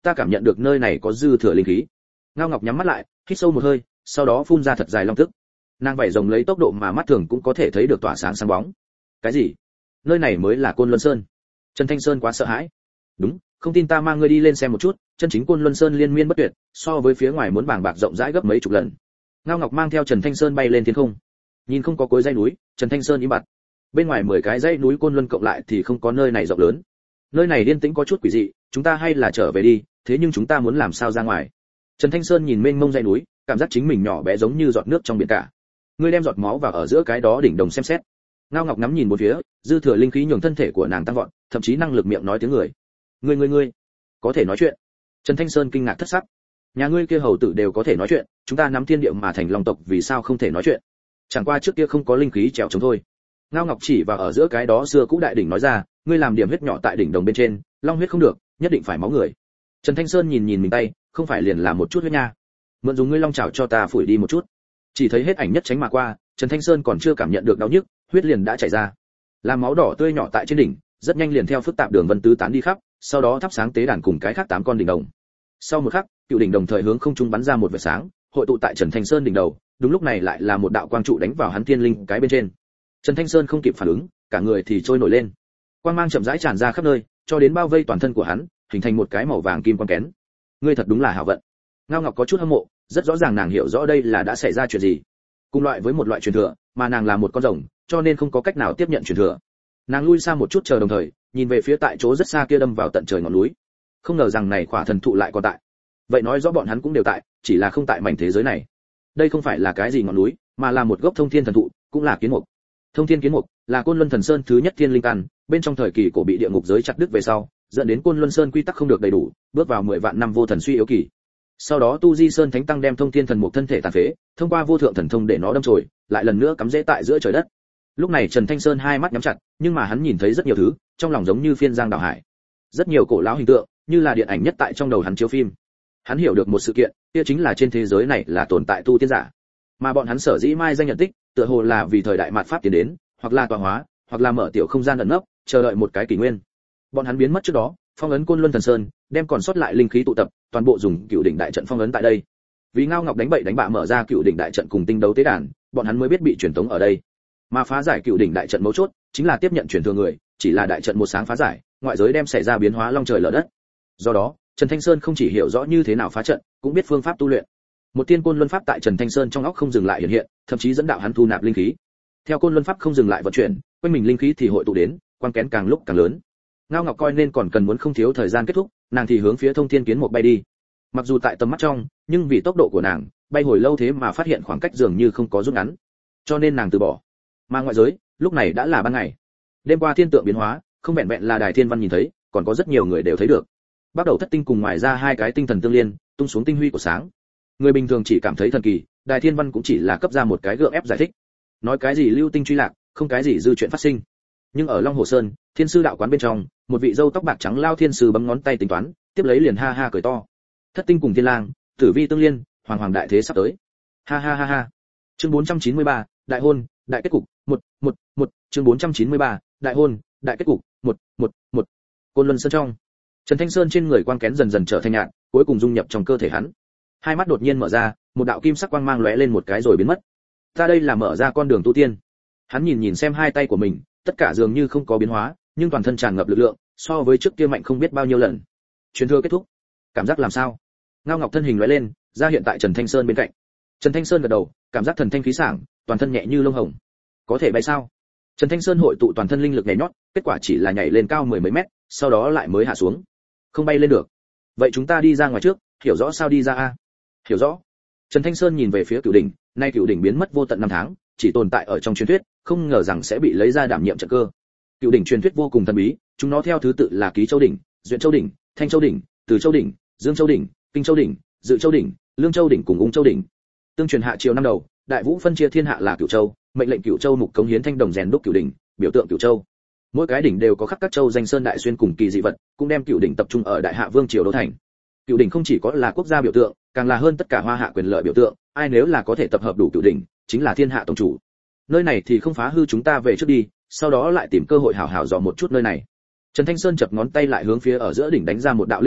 Speaker 1: ta cảm nhận được nơi này có dư thừa linh khí. Ngao Ngọc nhắm mắt lại, hít sâu một hơi, sau đó phun ra thật dài long tức. Nàng vảy rồng lấy tốc độ mà mắt thường cũng có thể thấy được tỏa sáng sáng bóng. Cái gì? Nơi này mới là Côn Luân Sơn? Trần Thanh Sơn quá sợ hãi. Đúng, không tin ta mang ngươi đi lên xem một chút, chân chính Côn Luân Sơn liên miên bất tuyệt, so với phía ngoài muốn bàng bạc rộng rãi gấp mấy chục lần. Ngao Ngọc mang theo Trần Thanh Sơn bay lên thiên không. Nhìn không có cuối dãy núi, Trần Thanh Sơn im bặt. Bên ngoài mười cái dãy núi Côn Luân cộng lại thì không có nơi này rộng lớn. Nơi này yên tĩnh có chút quỷ dị, chúng ta hay là trở về đi, thế nhưng chúng ta muốn làm sao ra ngoài? Trần Thanh Sơn nhìn mênh mông dãy núi, cảm giác chính mình nhỏ bé giống như giọt nước trong biển cả. Ngươi đem giọt máu vào ở giữa cái đó đỉnh đồng xem xét. Ngao Ngọc ngắm nhìn một phía, dư thừa linh khí nhường thân thể của nàng tăng vọt, thậm chí năng lực miệng nói tiếng người. Ngươi ngươi ngươi, có thể nói chuyện? Trần Thanh Sơn kinh ngạc thất sắc. Nhà ngươi kia hầu tử đều có thể nói chuyện, chúng ta nắm thiên địa mà thành long tộc vì sao không thể nói chuyện? Chẳng qua trước kia không có linh khí trèo chống thôi. Ngao Ngọc chỉ vào ở giữa cái đó xưa cũ đại đỉnh nói ra, ngươi làm điểm huyết nhỏ tại đỉnh đồng bên trên, long huyết không được, nhất định phải máu người. Trần Thanh Sơn nhìn nhìn mình tay, không phải liền làm một chút huyết nha. Mượn dùng ngươi long chảo cho ta phủi đi một chút. Chỉ thấy hết ảnh nhất tránh mà qua, Trần Thanh Sơn còn chưa cảm nhận được đau nhức, huyết liền đã chảy ra. Làm máu đỏ tươi nhỏ tại trên đỉnh, rất nhanh liền theo phức tạp đường vân tứ tán đi khắp, sau đó thắp sáng tế đàn cùng cái khác tám con đỉnh đồng. Sau một khắc, cựu đỉnh đồng thời hướng không trung bắn ra một vệt sáng, hội tụ tại Trần Thanh Sơn đỉnh đầu, đúng lúc này lại là một đạo quang trụ đánh vào hắn thiên linh cái bên trên. Trần Thanh Sơn không kịp phản ứng, cả người thì trôi nổi lên. Quang mang chậm rãi tràn ra khắp nơi, cho đến bao vây toàn thân của hắn, hình thành một cái màu vàng kim quang kén. Ngươi thật đúng là hảo vận. Ngao Ngọc có chút hâm mộ, rất rõ ràng nàng hiểu rõ đây là đã xảy ra chuyện gì. Cùng loại với một loại truyền thừa, mà nàng là một con rồng, cho nên không có cách nào tiếp nhận truyền thừa. Nàng lui xa một chút chờ đồng thời, nhìn về phía tại chỗ rất xa kia đâm vào tận trời ngọn núi. Không ngờ rằng này khỏa thần thụ lại còn tại. Vậy nói rõ bọn hắn cũng đều tại, chỉ là không tại mảnh thế giới này. Đây không phải là cái gì ngọn núi, mà là một gốc thông thiên thần thụ, cũng là kiến mục. Thông thiên kiến mục là Côn Luân Thần Sơn thứ nhất thiên linh căn, bên trong thời kỳ cổ bị địa ngục giới chặt đứt về sau, dẫn đến Côn Luân Sơn quy tắc không được đầy đủ, bước vào mười vạn năm vô thần suy yếu kỳ. Sau đó Tu Di Sơn Thánh Tăng đem thông thiên thần mục thân thể tàn phế, thông qua vô thượng thần thông để nó đâm chồi, lại lần nữa cắm rễ tại giữa trời đất. Lúc này Trần Thanh Sơn hai mắt nhắm chặt, nhưng mà hắn nhìn thấy rất nhiều thứ, trong lòng giống như phiên giang đảo hải. Rất nhiều cổ lão hình tượng, như là điện ảnh nhất tại trong đầu hắn chiếu phim. Hắn hiểu được một sự kiện, kia chính là trên thế giới này là tồn tại tu tiên giả. Mà bọn hắn sở dĩ mai danh nhận tích, tựa hồ là vì thời đại mạt pháp tiến đến, hoặc là tọa hóa, hoặc là mở tiểu không gian ẩn nấp, chờ đợi một cái kỷ nguyên. Bọn hắn biến mất trước đó, phong ấn Côn Luân Thần Sơn, đem còn sót lại linh khí tụ tập, toàn bộ dùng Cựu đỉnh đại trận phong ấn tại đây. Vì Ngao Ngọc đánh bậy đánh bạ mở ra Cựu đỉnh đại trận cùng tinh đấu tế đàn, bọn hắn mới biết bị truyền tống ở đây. Mà phá giải Cựu đỉnh đại trận mấu chốt, chính là tiếp nhận truyền thừa người, chỉ là đại trận một sáng phá giải, ngoại giới đem xảy ra biến hóa long trời lở đất. Do đó, Trần Thanh Sơn không chỉ hiểu rõ như thế nào phá trận, cũng biết phương pháp tu luyện. Một tiên Côn Luân pháp tại Trần Thanh Sơn trong óc không dừng lại hiện hiện, thậm chí dẫn đạo hắn thu nạp linh khí. Theo Côn Luân pháp không dừng lại vận chuyển, quanh mình linh khí thì hội tụ đến, quang kén càng lúc càng lớn. Ngao Ngọc coi nên còn cần muốn không thiếu thời gian kết thúc, nàng thì hướng phía thông thiên kiến một bay đi. Mặc dù tại tầm mắt trong, nhưng vì tốc độ của nàng, bay hồi lâu thế mà phát hiện khoảng cách dường như không có rút ngắn, cho nên nàng từ bỏ. Mà ngoại giới, lúc này đã là ban ngày. Đêm qua thiên tượng biến hóa, không vẹn vẹn là Đài Thiên Văn nhìn thấy, còn có rất nhiều người đều thấy được. Bắt đầu thất tinh cùng ngoài ra hai cái tinh thần tương liên, tung xuống tinh huy của sáng. Người bình thường chỉ cảm thấy thần kỳ, Đài Thiên Văn cũng chỉ là cấp ra một cái gượng ép giải thích. Nói cái gì lưu tinh truy lạc, không cái gì dư chuyện phát sinh. Nhưng ở Long Hồ Sơn, Thiên sư đạo quán bên trong, một vị dâu tóc bạc trắng lao thiên sư bấm ngón tay tính toán, tiếp lấy liền ha ha cười to. Thất tinh cùng Thiên Lang, tử vi tương liên, hoàng hoàng đại thế sắp tới. Ha ha ha ha. Chương bốn trăm chín mươi ba, đại hôn, đại kết cục, một, một, một, chương bốn trăm chín mươi ba, đại hôn, đại kết cục, một, một, một. Côn Luân Sơn trong, Trần Thanh Sơn trên người quang kén dần dần trở thành nhạt, cuối cùng dung nhập trong cơ thể hắn. Hai mắt đột nhiên mở ra, một đạo kim sắc quang mang lóe lên một cái rồi biến mất. Ta đây là mở ra con đường tu tiên. Hắn nhìn nhìn xem hai tay của mình, tất cả dường như không có biến hóa, nhưng toàn thân tràn ngập lực lượng, so với trước kia mạnh không biết bao nhiêu lần. Truyền thừa kết thúc. Cảm giác làm sao? Ngao Ngọc thân hình lóe lên, ra hiện tại Trần Thanh Sơn bên cạnh. Trần Thanh Sơn gật đầu, cảm giác thần thanh khí sảng, toàn thân nhẹ như lông hồng. Có thể bay sao? Trần Thanh Sơn hội tụ toàn thân linh lực nhảy nhót, kết quả chỉ là nhảy lên cao mười mấy mét, sau đó lại mới hạ xuống. Không bay lên được. Vậy chúng ta đi ra ngoài trước, hiểu rõ sao đi ra a? Hiểu rõ. Trần Thanh Sơn nhìn về phía Cửu đỉnh, nay Cửu đỉnh biến mất vô tận năm tháng, chỉ tồn tại ở trong truyền thuyết, không ngờ rằng sẽ bị lấy ra đảm nhiệm trận cơ. Cửu đỉnh truyền thuyết vô cùng thần bí, chúng nó theo thứ tự là Ký Châu đỉnh, Duyện Châu đỉnh, Thanh Châu đỉnh, Từ Châu đỉnh, Dương Châu đỉnh, Kinh Châu đỉnh, Dự Châu đỉnh, Lương Châu đỉnh cùng Ung Châu đỉnh. Tương truyền hạ triều năm đầu, Đại Vũ phân chia thiên hạ là Cửu Châu, mệnh lệnh Cửu Châu mục cống hiến thanh đồng rèn đúc Cửu đỉnh, biểu tượng Cửu Châu. Mỗi cái đỉnh đều có khắc các châu danh sơn đại xuyên cùng kỳ dị vật, cũng đem Cửu đỉnh tập trung ở Đại Hạ Vương triều đô thành. Cửu đỉnh không chỉ có là quốc gia biểu tượng, càng là hơn tất cả hoa hạ quyền lợi biểu tượng, ai nếu là có thể tập hợp đủ Cửu đỉnh, chính là thiên hạ tổng chủ. Nơi này thì không phá hư, chúng ta về trước đi, sau đó lại tìm cơ hội hảo hảo dò một chút nơi này. Trần Thanh Sơn chập ngón tay lại hướng phía ở giữa đỉnh đánh ra một đạo linh lực,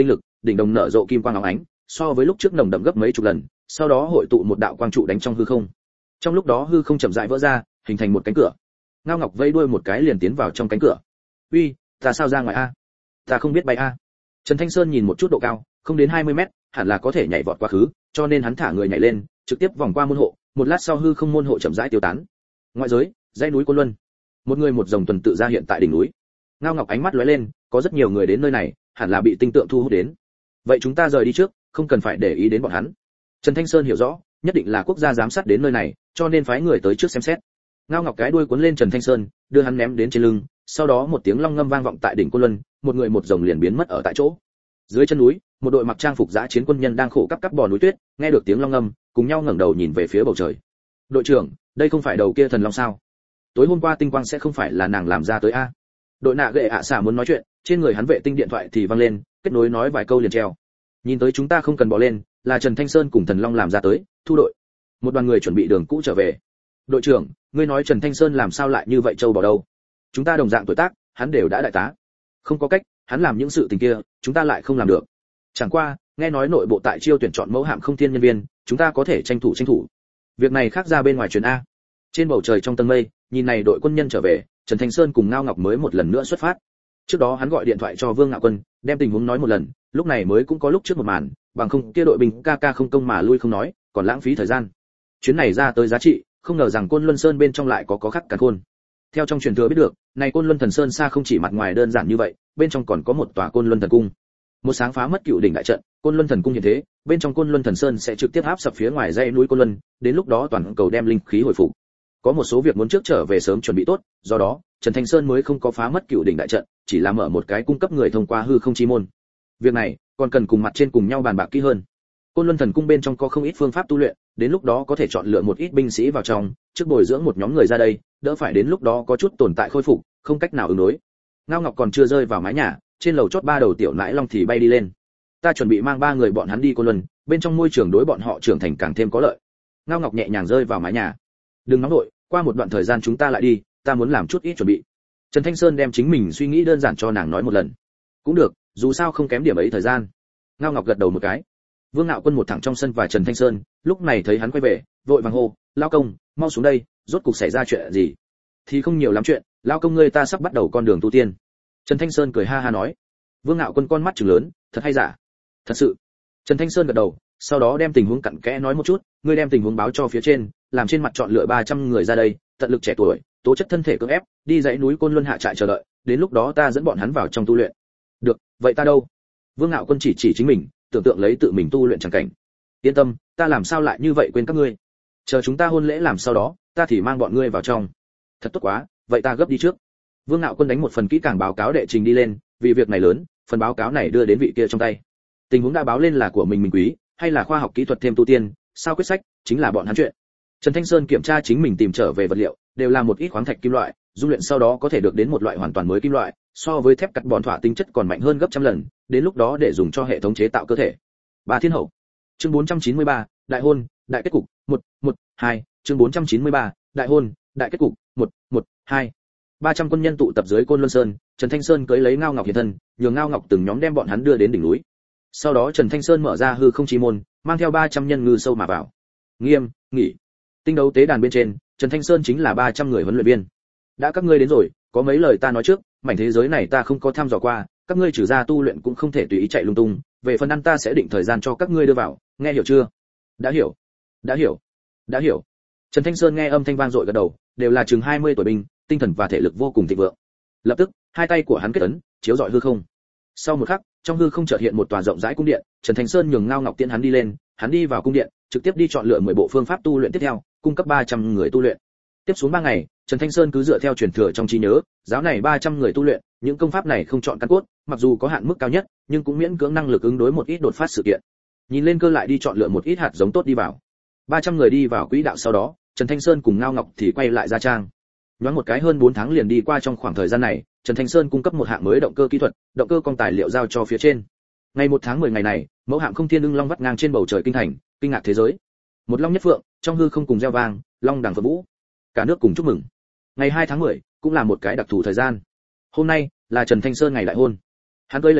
Speaker 1: đỉnh đồng nở rộ kim quang óng ánh, so với lúc trước nồng đậm gấp mấy chục lần, sau đó hội tụ một đạo quang trụ đánh trong hư không. Trong lúc đó hư không chậm rãi vỡ ra, hình thành một cánh cửa. Ngao Ngọc vây đuôi một cái liền tiến vào trong cánh cửa. "Uy, ta sao ra ngoài a? Ta không biết bay a." Trần Thanh Sơn nhìn một chút độ cao, không đến hai mươi mét, hẳn là có thể nhảy vọt quá khứ, cho nên hắn thả người nhảy lên, trực tiếp vòng qua môn hộ, một lát sau hư không môn hộ chậm rãi tiêu tán. Ngoại giới, dãy núi Côn Luân. Một người một dòng tuần tự ra hiện tại đỉnh núi. Ngao Ngọc ánh mắt lóe lên, có rất nhiều người đến nơi này, hẳn là bị tinh tượng thu hút đến. Vậy chúng ta rời đi trước, không cần phải để ý đến bọn hắn. Trần Thanh Sơn hiểu rõ, nhất định là quốc gia giám sát đến nơi này, cho nên phái người tới trước xem xét. Ngao Ngọc cái đuôi cuốn lên Trần Thanh Sơn, đưa hắn ném đến trên lưng, sau đó một tiếng long ngâm vang vọng tại đỉnh Côn Luân, một người một rồng liền biến mất ở tại chỗ. Dưới chân núi, một đội mặc trang phục dã chiến quân nhân đang khổ cấp cắp bò núi tuyết, nghe được tiếng long ngâm, cùng nhau ngẩng đầu nhìn về phía bầu trời. "Đội trưởng, đây không phải đầu kia thần long sao? Tối hôm qua tinh quang sẽ không phải là nàng làm ra tới a?" Đội nạ gệ ạ xả muốn nói chuyện, trên người hắn vệ tinh điện thoại thì vang lên, kết nối nói vài câu liền treo. "Nhìn tới chúng ta không cần bỏ lên, là Trần Thanh Sơn cùng thần long làm ra tới, thu đội." Một đoàn người chuẩn bị đường cũ trở về. "Đội trưởng, ngươi nói Trần Thanh Sơn làm sao lại như vậy trâu bỏ đâu? Chúng ta đồng dạng tuổi tác, hắn đều đã đại tá. Không có cách, hắn làm những sự tình kia, chúng ta lại không làm được. Chẳng qua, nghe nói nội bộ tại chiêu tuyển chọn mẫu hạm không thiên nhân viên, chúng ta có thể tranh thủ tranh thủ. Việc này khác ra bên ngoài truyền a." Trên bầu trời trong tầng mây, nhìn này đội quân nhân trở về, Trần Thanh Sơn cùng Ngao Ngọc mới một lần nữa xuất phát. Trước đó hắn gọi điện thoại cho Vương Ngạo Quân, đem tình huống nói một lần, lúc này mới cũng có lúc trước một màn, bằng không kia đội binh ca ca không công mà lui không nói, còn lãng phí thời gian. Chuyến này ra tới giá trị, không ngờ rằng Côn Luân Sơn bên trong lại có có khắc càn khôn. Theo trong truyền thừa biết được, này Côn Luân Thần Sơn xa không chỉ mặt ngoài đơn giản như vậy, bên trong còn có một tòa Côn Luân Thần Cung. Một sáng phá mất cựu đỉnh đại trận, Côn Luân Thần Cung hiện thế, bên trong Côn Luân Thần Sơn sẽ trực tiếp áp sập phía ngoài dãy núi Côn Luân, đến lúc đó toàn cầu đem linh khí hồi phục. Có một số việc muốn trước trở về sớm chuẩn bị tốt, do đó, Trần Thanh Sơn mới không có phá mất cựu đỉnh đại trận, chỉ là mở một cái cung cấp người thông qua hư không chi môn. Việc này, còn cần cùng mặt trên cùng nhau bàn bạc kỹ hơn. Côn Luân Thần Cung bên trong có không ít phương pháp tu luyện, đến lúc đó có thể chọn lựa một ít binh sĩ vào trong, trước bồi dưỡng một nhóm người ra đây, đỡ phải đến lúc đó có chút tồn tại khôi phục, không cách nào ứng đối. Ngao Ngọc còn chưa rơi vào mái nhà, trên lầu chót ba đầu tiểu nãi long thì bay đi lên. Ta chuẩn bị mang ba người bọn hắn đi Côn Luân, bên trong môi trường đối bọn họ trưởng thành càng thêm có lợi. Ngao Ngọc nhẹ nhàng rơi vào mái nhà. Đừng nóng đội, qua một đoạn thời gian chúng ta lại đi, ta muốn làm chút ít chuẩn bị. Trần Thanh Sơn đem chính mình suy nghĩ đơn giản cho nàng nói một lần. Cũng được, dù sao không kém điểm ấy thời gian. Ngao Ngọc gật đầu một cái. Vương Ngạo Quân một thẳng trong sân và Trần Thanh Sơn, lúc này thấy hắn quay về, vội vàng hô, "Lao công, mau xuống đây, rốt cục xảy ra chuyện gì?" "Thì không nhiều lắm chuyện, lao công ngươi ta sắp bắt đầu con đường tu tiên." Trần Thanh Sơn cười ha ha nói. Vương Ngạo Quân con mắt trừng lớn, "Thật hay giả?" "Thật sự." Trần Thanh Sơn gật đầu, sau đó đem tình huống cặn kẽ nói một chút, "Ngươi đem tình huống báo cho phía trên, làm trên mặt chọn lựa ba trăm người ra đây, tận lực trẻ tuổi, tố chất thân thể cưỡng ép, đi dãy núi Côn Luân hạ trại chờ đợi, đến lúc đó ta dẫn bọn hắn vào trong tu luyện." "Được, vậy ta đâu?" Vương Ngạo Quân chỉ chỉ chính mình, tưởng tượng lấy tự mình tu luyện chẳng cảnh. "Yên tâm, ta làm sao lại như vậy quên các ngươi. Chờ chúng ta hôn lễ làm sau đó, ta thì mang bọn ngươi vào trong." "Thật tốt quá, vậy ta gấp đi trước." Vương Ngạo Quân đánh một phần kỹ càng báo cáo đệ trình đi lên, vì việc này lớn, phần báo cáo này đưa đến vị kia trong tay. Tình huống đã báo lên là của mình mình quý, hay là khoa học kỹ thuật thêm tu tiên, sao quyết sách, chính là bọn hắn chuyện. Trần Thanh Sơn kiểm tra chính mình tìm trở về vật liệu, đều là một ít khoáng thạch kim loại, dung luyện sau đó có thể được đến một loại hoàn toàn mới kim loại, so với thép cắt bòn thỏa tinh chất còn mạnh hơn gấp trăm lần, đến lúc đó để dùng cho hệ thống chế tạo cơ thể. Ba Thiên Hậu. Chương bốn trăm chín mươi ba, đại hôn, đại kết cục, một, một, hai, chương bốn trăm chín mươi ba, đại hôn, đại kết cục, một, một, hai. ba trăm quân nhân tụ tập dưới Côn Luân Sơn, Trần Thanh Sơn cưỡi lấy Ngao Ngọc hiện thân, nhường Ngao Ngọc từng nhóm đem bọn hắn đưa đến đỉnh núi. Sau đó Trần Thanh Sơn mở ra hư không chi môn, mang theo ba trăm nhân ngư sâu mà vào. Nghiêm, nghỉ. Tinh đấu tế đàn bên trên, Trần Thanh Sơn chính là ba trăm người huấn luyện viên. "Đã các ngươi đến rồi, có mấy lời ta nói trước, mảnh thế giới này ta không có tham dò qua, các ngươi trừ ra tu luyện cũng không thể tùy ý chạy lung tung, về phần ăn ta sẽ định thời gian cho các ngươi đưa vào, nghe hiểu chưa?" "Đã hiểu, đã hiểu, đã hiểu." Trần Thanh Sơn nghe âm thanh vang dội gật đầu, đều là chừng hai mươi tuổi binh, tinh thần và thể lực vô cùng thịnh vượng. Lập tức, hai tay của hắn kết ấn, chiếu rọi hư không. Sau một khắc, trong hư không chợt hiện một tòa rộng rãi cung điện, Trần Thanh Sơn nhường Ngao Ngọc tiễn hắn đi lên, hắn đi vào cung điện, trực tiếp đi chọn lựa mười bộ phương pháp tu luyện tiếp theo, cung cấp ba trăm người tu luyện. Tiếp xuống ba ngày, Trần Thanh Sơn cứ dựa theo truyền thừa trong trí nhớ, giáo này ba trăm người tu luyện, những công pháp này không chọn căn cốt, mặc dù có hạn mức cao nhất, nhưng cũng miễn cưỡng năng lực ứng đối một ít đột phát sự kiện. Nhìn lên cơ lại đi chọn lựa một ít hạt giống tốt đi vào. ba trăm người đi vào quỹ đạo sau đó, Trần Thanh Sơn cùng Ngao Ngọc thì quay lại gia trang. Nhoáng một cái hơn bốn tháng liền đi qua, trong khoảng thời gian này, Trần Thanh Sơn cung cấp một hạng mới động cơ kỹ thuật, động cơ con tài liệu giao cho phía trên. Ngày một tháng mười ngày này, mẫu hạm không thiên ưng long vắt ngang trên bầu trời kinh thành, kinh ngạc thế giới. Một long nhất phượng, trong hư không cùng reo vang, long đằng phượng vũ. Cả nước cùng chúc mừng. Ngày hai tháng mười cũng là một cái đặc thù thời gian. Hôm nay là Trần Thanh Sơn ngày đại hôn. Hắn cưới lấy long,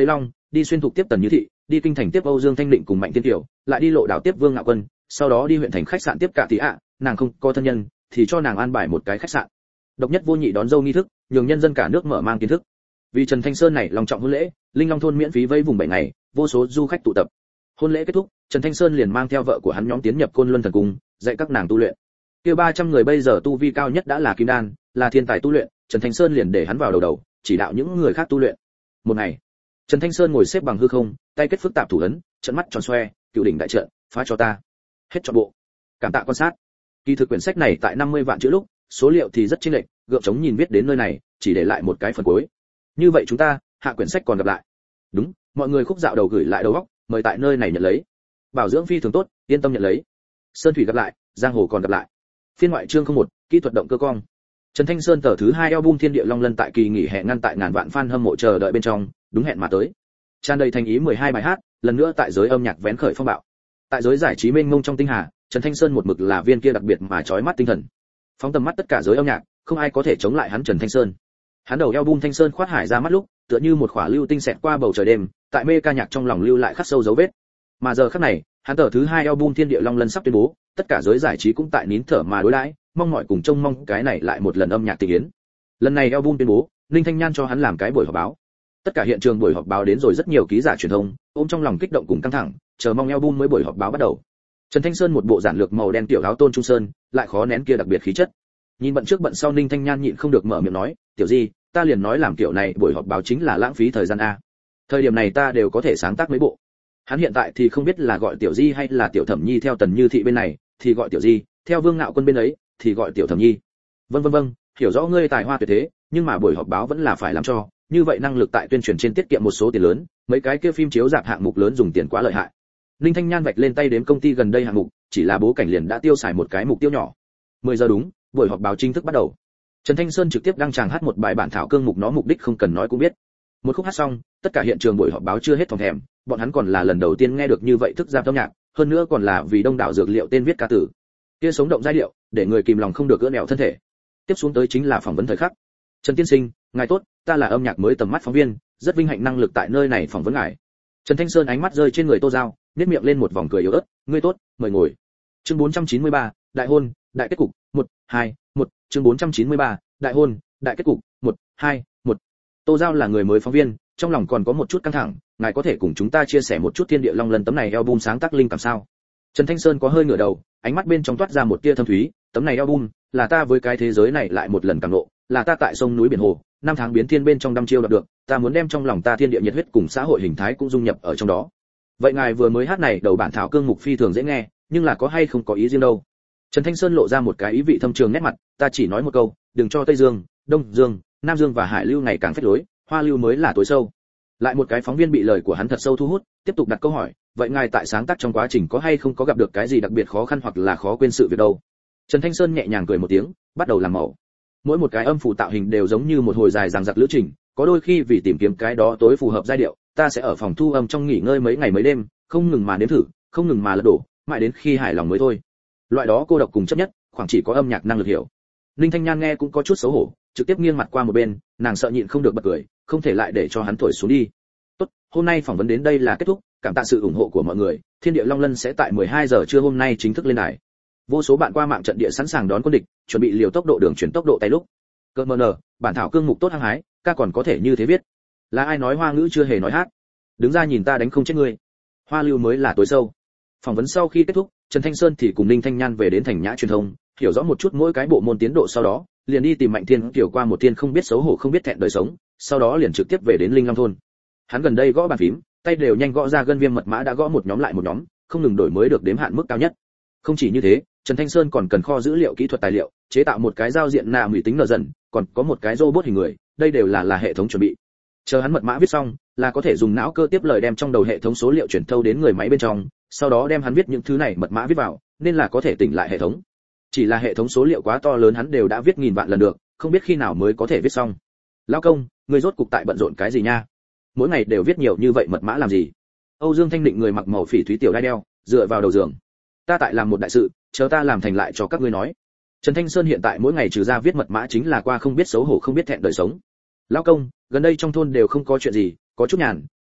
Speaker 1: đi xuyên thục tiếp Tần Như Thị, đi kinh thành tiếp Âu Dương Thanh Định cùng Mạnh Thiên Kiều, lại đi lộ đảo tiếp Vương Ngạo Quân, sau đó đi huyện thành khách sạn tiếp Cả Tỷ ạ, nàng không có thân nhân thì cho nàng an bài một cái khách sạn. Độc nhất vô nhị đón dâu nghi thức, nhường nhân dân cả nước mở mang kiến thức. Vì Trần Thanh Sơn này long trọng hôn lễ, Linh Long thôn miễn phí vây vùng bảy ngày, vô số du khách tụ tập. Hôn lễ kết thúc, Trần Thanh Sơn liền mang theo vợ của hắn nhóm tiến nhập Côn Luân Thần Cung, dạy các nàng tu luyện. Kia ba trăm người bây giờ tu vi cao nhất đã là kim đan, là thiên tài tu luyện, Trần Thanh Sơn liền để hắn vào đầu đầu, chỉ đạo những người khác tu luyện. Một ngày, Trần Thanh Sơn ngồi xếp bằng hư không, tay kết phức tạp thủ ấn, trận mắt tròn xoe, cựu đỉnh đại trận, phá cho ta. Hết trọn bộ. Cảm tạ quan sát. Kỳ thực quyển sách này tại năm mươi vạn chữ lúc, số liệu thì rất chênh lệch, gượng chống nhìn viết đến nơi này, chỉ để lại một cái phần cuối. Như vậy chúng ta, hạ quyển sách còn gặp lại. Đúng, mọi người khúc dạo đầu gửi lại đầu óc, mời tại nơi này nhận lấy. Bảo dưỡng phi thường tốt, yên tâm nhận lấy. Sơn thủy gặp lại, giang hồ còn gặp lại. Phiên ngoại chương không một, kỹ thuật động cơ cong. Trần Thanh Sơn tờ thứ hai album Thiên Địa Long Lân tại kỳ nghỉ hè ngăn tại ngàn vạn fan hâm mộ chờ đợi bên trong, đúng hẹn mà tới. Tràn đầy thành ý mười hai bài hát, lần nữa tại giới âm nhạc vén khởi phong bạo. Tại giới giải trí mênh mông trong tinh hà, Trần Thanh Sơn một mực là viên kia đặc biệt mà chói mắt tinh thần. Phóng tầm mắt tất cả giới âm nhạc, không ai có thể chống lại hắn Trần Thanh Sơn. Hắn đầu album Thanh Sơn khoát hải ra mắt lúc, tựa như một khỏa lưu tinh xẹt qua bầu trời đêm, tại mê ca nhạc trong lòng lưu lại khắc sâu dấu vết. Mà giờ khắc này, hắn tờ thứ hai album Thiên Địa Long Lân sắp tuyên bố, tất cả giới giải trí cũng tại nín thở mà đối đãi, mong mọi cùng trông mong cái này lại một lần âm nhạc tình yến. Lần này album tuyên bố, Ninh Thanh Nhan cho hắn làm cái buổi họp báo. Tất cả hiện trường buổi họp báo đến rồi rất nhiều ký giả truyền thông, ôm trong lòng kích động cùng căng thẳng, chờ mong album mới buổi họp báo bắt đầu. Trần Thanh Sơn một bộ giản lược màu đen tiểu áo tôn trung sơn, lại khó nén kia đặc biệt khí chất. Nhìn bận trước bận sau Ninh Thanh Nhan nhịn không được mở miệng nói, "Tiểu Di, ta liền nói làm kiểu này buổi họp báo chính là lãng phí thời gian a. Thời điểm này ta đều có thể sáng tác mấy bộ." Hắn hiện tại thì không biết là gọi Tiểu Di hay là Tiểu Thẩm Nhi, theo Tần Như Thị bên này thì gọi Tiểu Di, theo Vương Ngạo Quân bên ấy thì gọi Tiểu Thẩm Nhi. Vâng vâng vâng, hiểu rõ ngươi tài hoa tuyệt thế, nhưng mà buổi họp báo vẫn là phải làm cho, như vậy năng lực tại tuyên truyền trên tiết kiệm một số tiền lớn, mấy cái kia phim chiếu rạp hạng mục lớn dùng tiền quá lợi hại. Ninh Thanh Nhan vạch lên tay đếm công ty gần đây hạng mục, chỉ là bố cảnh liền đã tiêu xài một cái mục tiêu nhỏ. mười giờ đúng, buổi họp báo chính thức bắt đầu. Trần Thanh Sơn trực tiếp đăng tràng hát một bài bản thảo cương mục, nó mục đích không cần nói cũng biết. Một khúc hát xong, tất cả hiện trường buổi họp báo chưa hết phòng thèm, bọn hắn còn là lần đầu tiên nghe được như vậy thức giáp âm nhạc, hơn nữa còn là vì đông đảo dược liệu tên viết ca tử. Kia sống động giai điệu, để người kìm lòng không được gỡ nẹo thân thể. Tiếp xuống tới chính là phỏng vấn thời khắc. Trần tiên sinh, ngài tốt, ta là âm nhạc mới tầm mắt phóng viên, rất vinh hạnh năng lực tại nơi này phỏng vấn ngài. Trần Thanh Sơn ánh mắt rơi trên người Tô Giao, nhếch miệng lên một vòng cười yếu ớt, ngươi tốt, mời ngồi. Chương bốn trăm chín mươi ba, đại hôn, đại kết cục, một, hai, một, chương bốn trăm chín mươi ba, đại hôn, đại kết cục, một, hai, một. Tô Giao là người mới phóng viên, trong lòng còn có một chút căng thẳng, ngài có thể cùng chúng ta chia sẻ một chút Thiên Địa Long Lân tấm này album sáng tác linh cảm sao? Trần Thanh Sơn có hơi ngửa đầu, ánh mắt bên trong toát ra một tia thâm thúy, tấm này album là ta với cái thế giới này lại một lần cảm ngộ, là ta tại sông núi biển hồ, năm tháng biến thiên bên trong đăm chiêu đạt được, ta muốn đem trong lòng ta thiên địa nhiệt huyết cùng xã hội hình thái cũng dung nhập ở trong đó. Vậy ngài vừa mới hát này đầu bản thảo cương mục phi thường dễ nghe, nhưng là có hay không có ý riêng đâu? Trần Thanh Sơn lộ ra một cái ý vị thâm trường nét mặt, ta chỉ nói một câu, đừng cho Tây Dương, Đông Dương, Nam Dương và Hải Lưu ngày càng phết lối, Hoa Lưu mới là tối sâu. Lại một cái phóng viên bị lời của hắn thật sâu thu hút, tiếp tục đặt câu hỏi, vậy ngài tại sáng tác trong quá trình có hay không có gặp được cái gì đặc biệt khó khăn hoặc là khó quên sự việc đâu? Trần Thanh Sơn nhẹ nhàng cười một tiếng, bắt đầu làm mẫu. Mỗi một cái âm phủ tạo hình đều giống như một hồi dài dằng dặc lữ trình, có đôi khi vì tìm kiếm cái đó tối phù hợp giai điệu, ta sẽ ở phòng thu âm trong nghỉ ngơi mấy ngày mấy đêm, không ngừng mà nếm thử, không ngừng mà lật đổ, mãi đến khi hài lòng mới thôi. Loại đó cô độc cùng chấp nhất, khoảng chỉ có âm nhạc năng lực hiểu. Linh Thanh Nhan nghe cũng có chút xấu hổ, trực tiếp nghiêng mặt qua một bên, nàng sợ nhịn không được bật cười, không thể lại để cho hắn thổi xuống đi. Tốt, hôm nay phỏng vấn đến đây là kết thúc, cảm tạ sự ủng hộ của mọi người, Thiên Địa Long Lân sẽ tại mười hai giờ trưa hôm nay chính thức lên đài. Vô số bạn qua mạng trận địa sẵn sàng đón quân địch, chuẩn bị liều tốc độ đường chuyển tốc độ tay lúc. Cơ mờ nờ, bản thảo cương mục tốt hăng hái, ca còn có thể như thế viết. Là ai nói Hoa ngữ chưa hề nói hát? Đứng ra nhìn ta đánh không chết ngươi. Hoa Lưu mới là tối sâu. Phỏng vấn sau khi kết thúc, Trần Thanh Sơn thì cùng Ninh Thanh Nhan về đến thành nhã truyền thông, hiểu rõ một chút mỗi cái bộ môn tiến độ, sau đó liền đi tìm Mạnh Thiên Kiều qua một thiên không biết xấu hổ không biết thẹn đời sống, sau đó liền trực tiếp về đến Linh Long thôn. Hắn gần đây gõ bàn phím, tay đều nhanh gõ ra gân viêm mật mã đã gõ một nhóm lại một nhóm, không ngừng đổi mới được đếm hạn mức cao nhất. Không chỉ như thế, Trần Thanh Sơn còn cần kho dữ liệu kỹ thuật tài liệu, chế tạo một cái giao diện nạ mủy tính nở dần, còn có một cái robot hình người, đây đều là là hệ thống chuẩn bị. Chờ hắn mật mã viết xong, là có thể dùng não cơ tiếp lời đem trong đầu hệ thống số liệu chuyển thâu đến người máy bên trong, sau đó đem hắn viết những thứ này mật mã viết vào, nên là có thể tỉnh lại hệ thống. Chỉ là hệ thống số liệu quá to lớn hắn đều đã viết nghìn vạn lần được, không biết khi nào mới có thể viết xong. Lão công, người rốt cục tại bận rộn cái gì nha? Mỗi ngày đều viết nhiều như vậy mật mã làm gì? Âu Dương Thanh Định người mặc màu phỉ thúy tiểu đai đeo, dựa vào đầu giường. Ta tại làm một đại sự, chờ ta làm thành lại cho các ngươi nói. Trần Thanh Sơn hiện tại mỗi ngày trừ ra viết mật mã chính là qua không biết xấu hổ không biết thẹn đời sống. Lão công, gần đây trong thôn đều không có chuyện gì, có chút nhàn,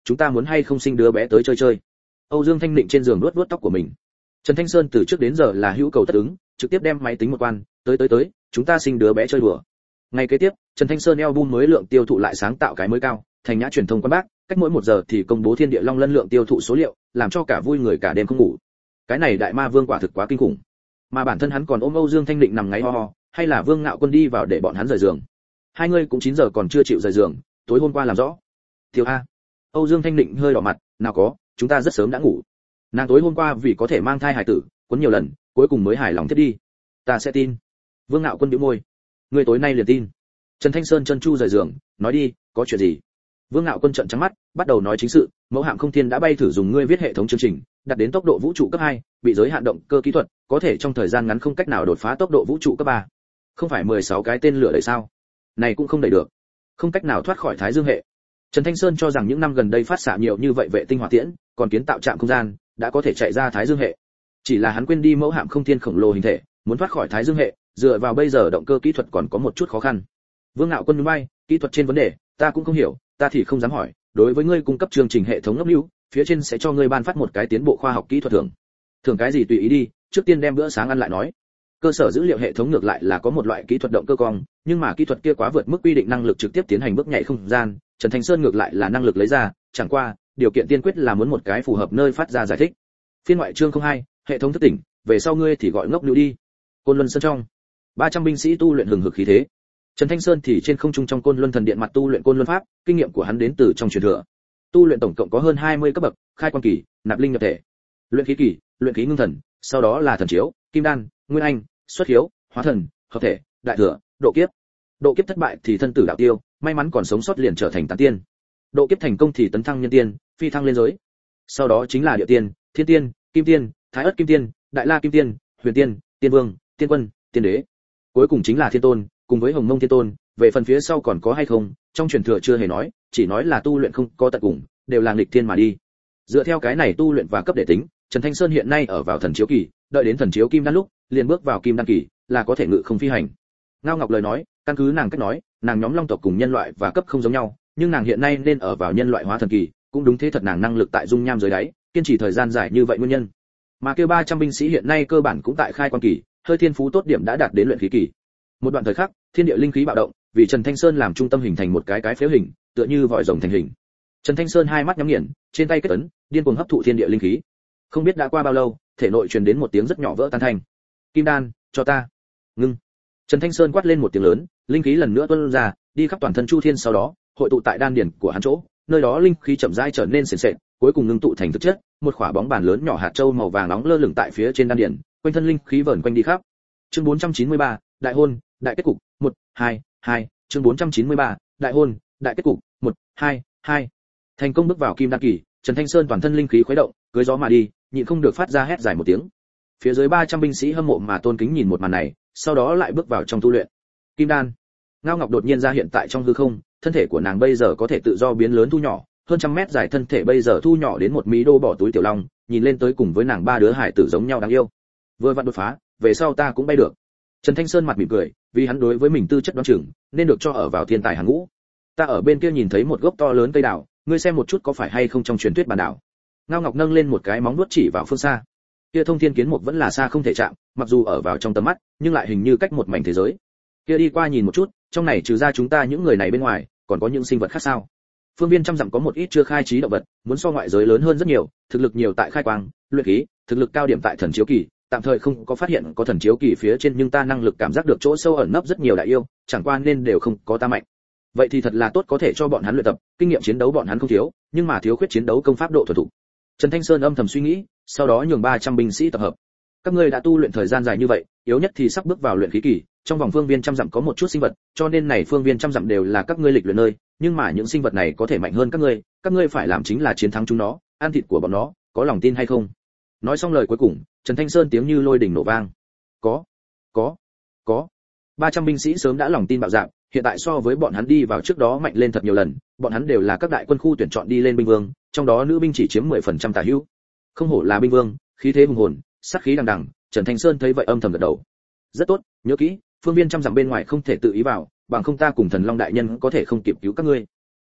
Speaker 1: chúng ta muốn hay không sinh đứa bé tới chơi chơi. Âu Dương Thanh Định trên giường vuốt vuốt tóc của mình. Trần Thanh Sơn từ trước đến giờ là hữu cầu tất ứng, trực tiếp đem máy tính một quan, tới tới tới, chúng ta sinh đứa bé chơi đùa. Ngày kế tiếp, Trần Thanh Sơn album mới lượng tiêu thụ lại sáng tạo cái mới cao, thành nhã truyền thông quan bác, cách mỗi một giờ thì công bố Thiên Địa Long Lân lượng tiêu thụ số liệu, làm cho cả vui người cả đêm không ngủ. Cái này đại ma vương quả thực quá kinh khủng. Mà bản thân hắn còn ôm Âu Dương Thanh Định nằm ngáy ho ho, hay là Vương Ngạo Quân đi vào để bọn hắn rời giường. Hai người cũng chín giờ còn chưa chịu rời giường, tối hôm qua làm rõ. Tiểu A. Âu Dương Thanh Định hơi đỏ mặt, nào có, chúng ta rất sớm đã ngủ. Nàng tối hôm qua vì có thể mang thai hài tử, quấn nhiều lần, cuối cùng mới hài lòng thiết đi. Ta sẽ tin. Vương Ngạo Quân bĩu môi. Ngươi tối nay liền tin. Trần Thanh Sơn chân chu rời giường, nói đi, có chuyện gì? Vương Ngạo Quân trợn trắng mắt, bắt đầu nói chính sự, mẫu hạm không thiên đã bay thử dùng ngươi viết hệ thống chương trình, đạt đến tốc độ vũ trụ cấp hai, bị giới hạn động cơ kỹ thuật, có thể trong thời gian ngắn không cách nào đột phá tốc độ vũ trụ cấp ba. Không phải mười sáu cái tên lửa đẩy sao? Này cũng không đẩy được. Không cách nào thoát khỏi Thái Dương hệ. Trần Thanh Sơn cho rằng những năm gần đây phát xạ nhiều như vậy vệ tinh hỏa tiễn, còn kiến tạo trạm không gian, đã có thể chạy ra Thái Dương hệ. Chỉ là hắn quên đi mẫu hạm không thiên khổng lồ hình thể, muốn thoát khỏi Thái Dương hệ, dựa vào bây giờ động cơ kỹ thuật còn có một chút khó khăn. Vương Ngạo Quân nhún vai, kỹ thuật trên vấn đề, ta cũng không hiểu, ta thì không dám hỏi, đối với ngươi cung cấp chương trình hệ thống ngấp lưu, phía trên sẽ cho ngươi ban phát một cái tiến bộ khoa học kỹ thuật thưởng. Thưởng cái gì tùy ý đi, trước tiên đem bữa sáng ăn lại nói. Cơ sở dữ liệu hệ thống ngược lại là có một loại kỹ thuật động cơ cong, nhưng mà kỹ thuật kia quá vượt mức quy định năng lực trực tiếp tiến hành bước nhảy không gian, Trần Thanh Sơn ngược lại là năng lực lấy ra, chẳng qua, điều kiện tiên quyết là muốn một cái phù hợp nơi phát ra giải thích. Phiên ngoại chương không hai, hệ thống thức tỉnh, về sau ngươi thì gọi ngốc nữ đi. Côn Luân Sơn trong, ba trăm binh sĩ tu luyện hừng hực khí thế. Trần Thanh Sơn thì trên không trung trong Côn Luân Thần Điện mặt tu luyện Côn Luân pháp, kinh nghiệm của hắn đến từ trong truyền thừa. Tu luyện tổng cộng có hơn hai mươi cấp bậc, khai quan kỳ, nạp linh nhập thể, luyện khí kỳ, luyện khí ngưng thần, sau đó là thần chiếu, kim đan, nguyên anh, xuất hiếu, hóa thần, hợp thể, đại thừa, độ kiếp. Độ kiếp thất bại thì thân tử đạo tiêu, may mắn còn sống sót liền trở thành tán tiên. Độ kiếp thành công thì tấn thăng nhân tiên, phi thăng lên giới. Sau đó chính là địa tiên, thiên tiên, kim tiên, thái ất kim tiên, đại la kim tiên, huyền tiên, tiên vương, tiên quân, tiên đế. Cuối cùng chính là thiên tôn, cùng với hồng mông thiên tôn. Về phần phía sau còn có hay không, trong truyền thừa chưa hề nói, chỉ nói là tu luyện không có tận cùng, đều là nghịch thiên mà đi. Dựa theo cái này tu luyện và cấp để tính, Trần Thanh Sơn hiện nay ở vào thần chiếu kỳ, đợi đến thần chiếu kim đan lúc, liền bước vào kim đan kỳ, là có thể ngự không phi hành. Ngao Ngọc lời nói, căn cứ nàng cách nói, nàng nhóm long tộc cùng nhân loại và cấp không giống nhau, nhưng nàng hiện nay nên ở vào nhân loại hóa thần kỳ, cũng đúng thế thật nàng năng lực tại dung nham dưới đáy, kiên trì thời gian dài như vậy nguyên nhân. Mà kêu ba trăm binh sĩ hiện nay cơ bản cũng tại khai quan kỳ, hơi thiên phú tốt điểm đã đạt đến luyện khí kỳ. Một đoạn thời khắc, thiên địa linh khí bạo động, vì Trần Thanh Sơn làm trung tâm hình thành một cái cái phếu hình, tựa như vòi rồng thành hình. Trần Thanh Sơn hai mắt nhắm nghiền, trên tay kết ấn, điên cuồng hấp thụ thiên địa linh khí. Không biết đã qua bao lâu, thể nội truyền đến một tiếng rất nhỏ vỡ tan thành. Kim đan, cho ta. Ngưng. Trần Thanh Sơn quát lên một tiếng lớn, linh khí lần nữa tuôn ra, đi khắp toàn thân chu thiên, sau đó hội tụ tại đan điển của hắn chỗ, nơi đó linh khí chậm rãi trở nên sền sệt, cuối cùng ngưng tụ thành thực chất, một quả bóng bàn lớn nhỏ hạt châu màu vàng nóng lơ lửng tại phía trên đan điển, quanh thân linh khí vờn quanh đi khắp. Chương bốn trăm chín mươi ba, đại hôn, đại kết cục, một, hai, hai, chương bốn trăm chín mươi ba, đại hôn, đại kết cục, một, hai, hai. Thành công bước vào kim đan kỳ, Trần Thanh Sơn toàn thân linh khí khuấy động, cưỡi gió mà đi, nhịn không được phát ra hét dài một tiếng. Phía dưới ba trăm binh sĩ hâm mộ mà tôn kính nhìn một màn này, sau đó lại bước vào trong tu luyện. Kim đan. Ngao Ngọc đột nhiên ra hiện tại trong hư không, thân thể của nàng bây giờ có thể tự do biến lớn thu nhỏ, hơn trăm mét dài thân thể bây giờ thu nhỏ đến một mí đô bỏ túi tiểu long, nhìn lên tới cùng với nàng ba đứa hải tử giống nhau đáng yêu. Vừa vặn đột phá, về sau ta cũng bay được. Trần Thanh Sơn mặt mỉm cười, vì hắn đối với mình tư chất đoán chừng, nên được cho ở vào thiên tài hàng ngũ. Ta ở bên kia nhìn thấy một gốc to lớn cây đào, ngươi xem một chút có phải hay không trong truyền thuyết bản đảo. Ngao Ngọc nâng lên một cái móng vuốt chỉ vào phương xa. Kia thông thiên kiến mục vẫn là xa không thể chạm, mặc dù ở vào trong tầm mắt, nhưng lại hình như cách một mảnh thế giới. Kia đi qua nhìn một chút, trong này trừ ra chúng ta những người này bên ngoài, còn có những sinh vật khác sao? Phương viên trăm dặm có một ít chưa khai trí động vật, muốn so ngoại giới lớn hơn rất nhiều, thực lực nhiều tại khai quang, luyện khí, thực lực cao điểm tại thần chiếu kỳ, tạm thời không có phát hiện có thần chiếu kỳ phía trên, nhưng ta năng lực cảm giác được chỗ sâu ẩn nấp rất nhiều đại yêu, chẳng qua nên đều không có ta mạnh. Vậy thì thật là tốt, có thể cho bọn hắn luyện tập, kinh nghiệm chiến đấu bọn hắn không thiếu, nhưng mà thiếu khuyết chiến đấu công pháp độ thuần thục. Trần Thanh Sơn âm thầm suy nghĩ, sau đó nhường ba trăm binh sĩ tập hợp. Các ngươi đã tu luyện thời gian dài như vậy, yếu nhất thì sắp bước vào luyện khí kỳ, trong vòng phương viên trăm dặm có một chút sinh vật, cho nên này phương viên trăm dặm đều là các ngươi lịch luyện nơi, nhưng mà những sinh vật này có thể mạnh hơn các ngươi, các ngươi phải làm chính là chiến thắng chúng nó, ăn thịt của bọn nó, có lòng tin hay không? Nói xong lời cuối cùng, Trần Thanh Sơn tiếng như lôi đình nổ vang. Có, có, có. ba trăm binh sĩ sớm đã lòng tin bạo dạn, hiện tại so với bọn hắn đi vào trước đó mạnh lên thật nhiều lần, bọn hắn đều là các đại quân khu tuyển chọn đi lên binh vương, trong đó nữ binh chỉ chiếm mười phần trăm tả hữu. Không hổ là binh vương, khí thế hùng hồn, sát khí đằng đằng, Trần Thanh Sơn thấy vậy âm thầm gật đầu. Rất tốt, nhớ kỹ, phương viên trăm dặm bên ngoài không thể tự ý vào, bằng không ta cùng Thần Long đại nhân có thể không kịp cứu các ngươi.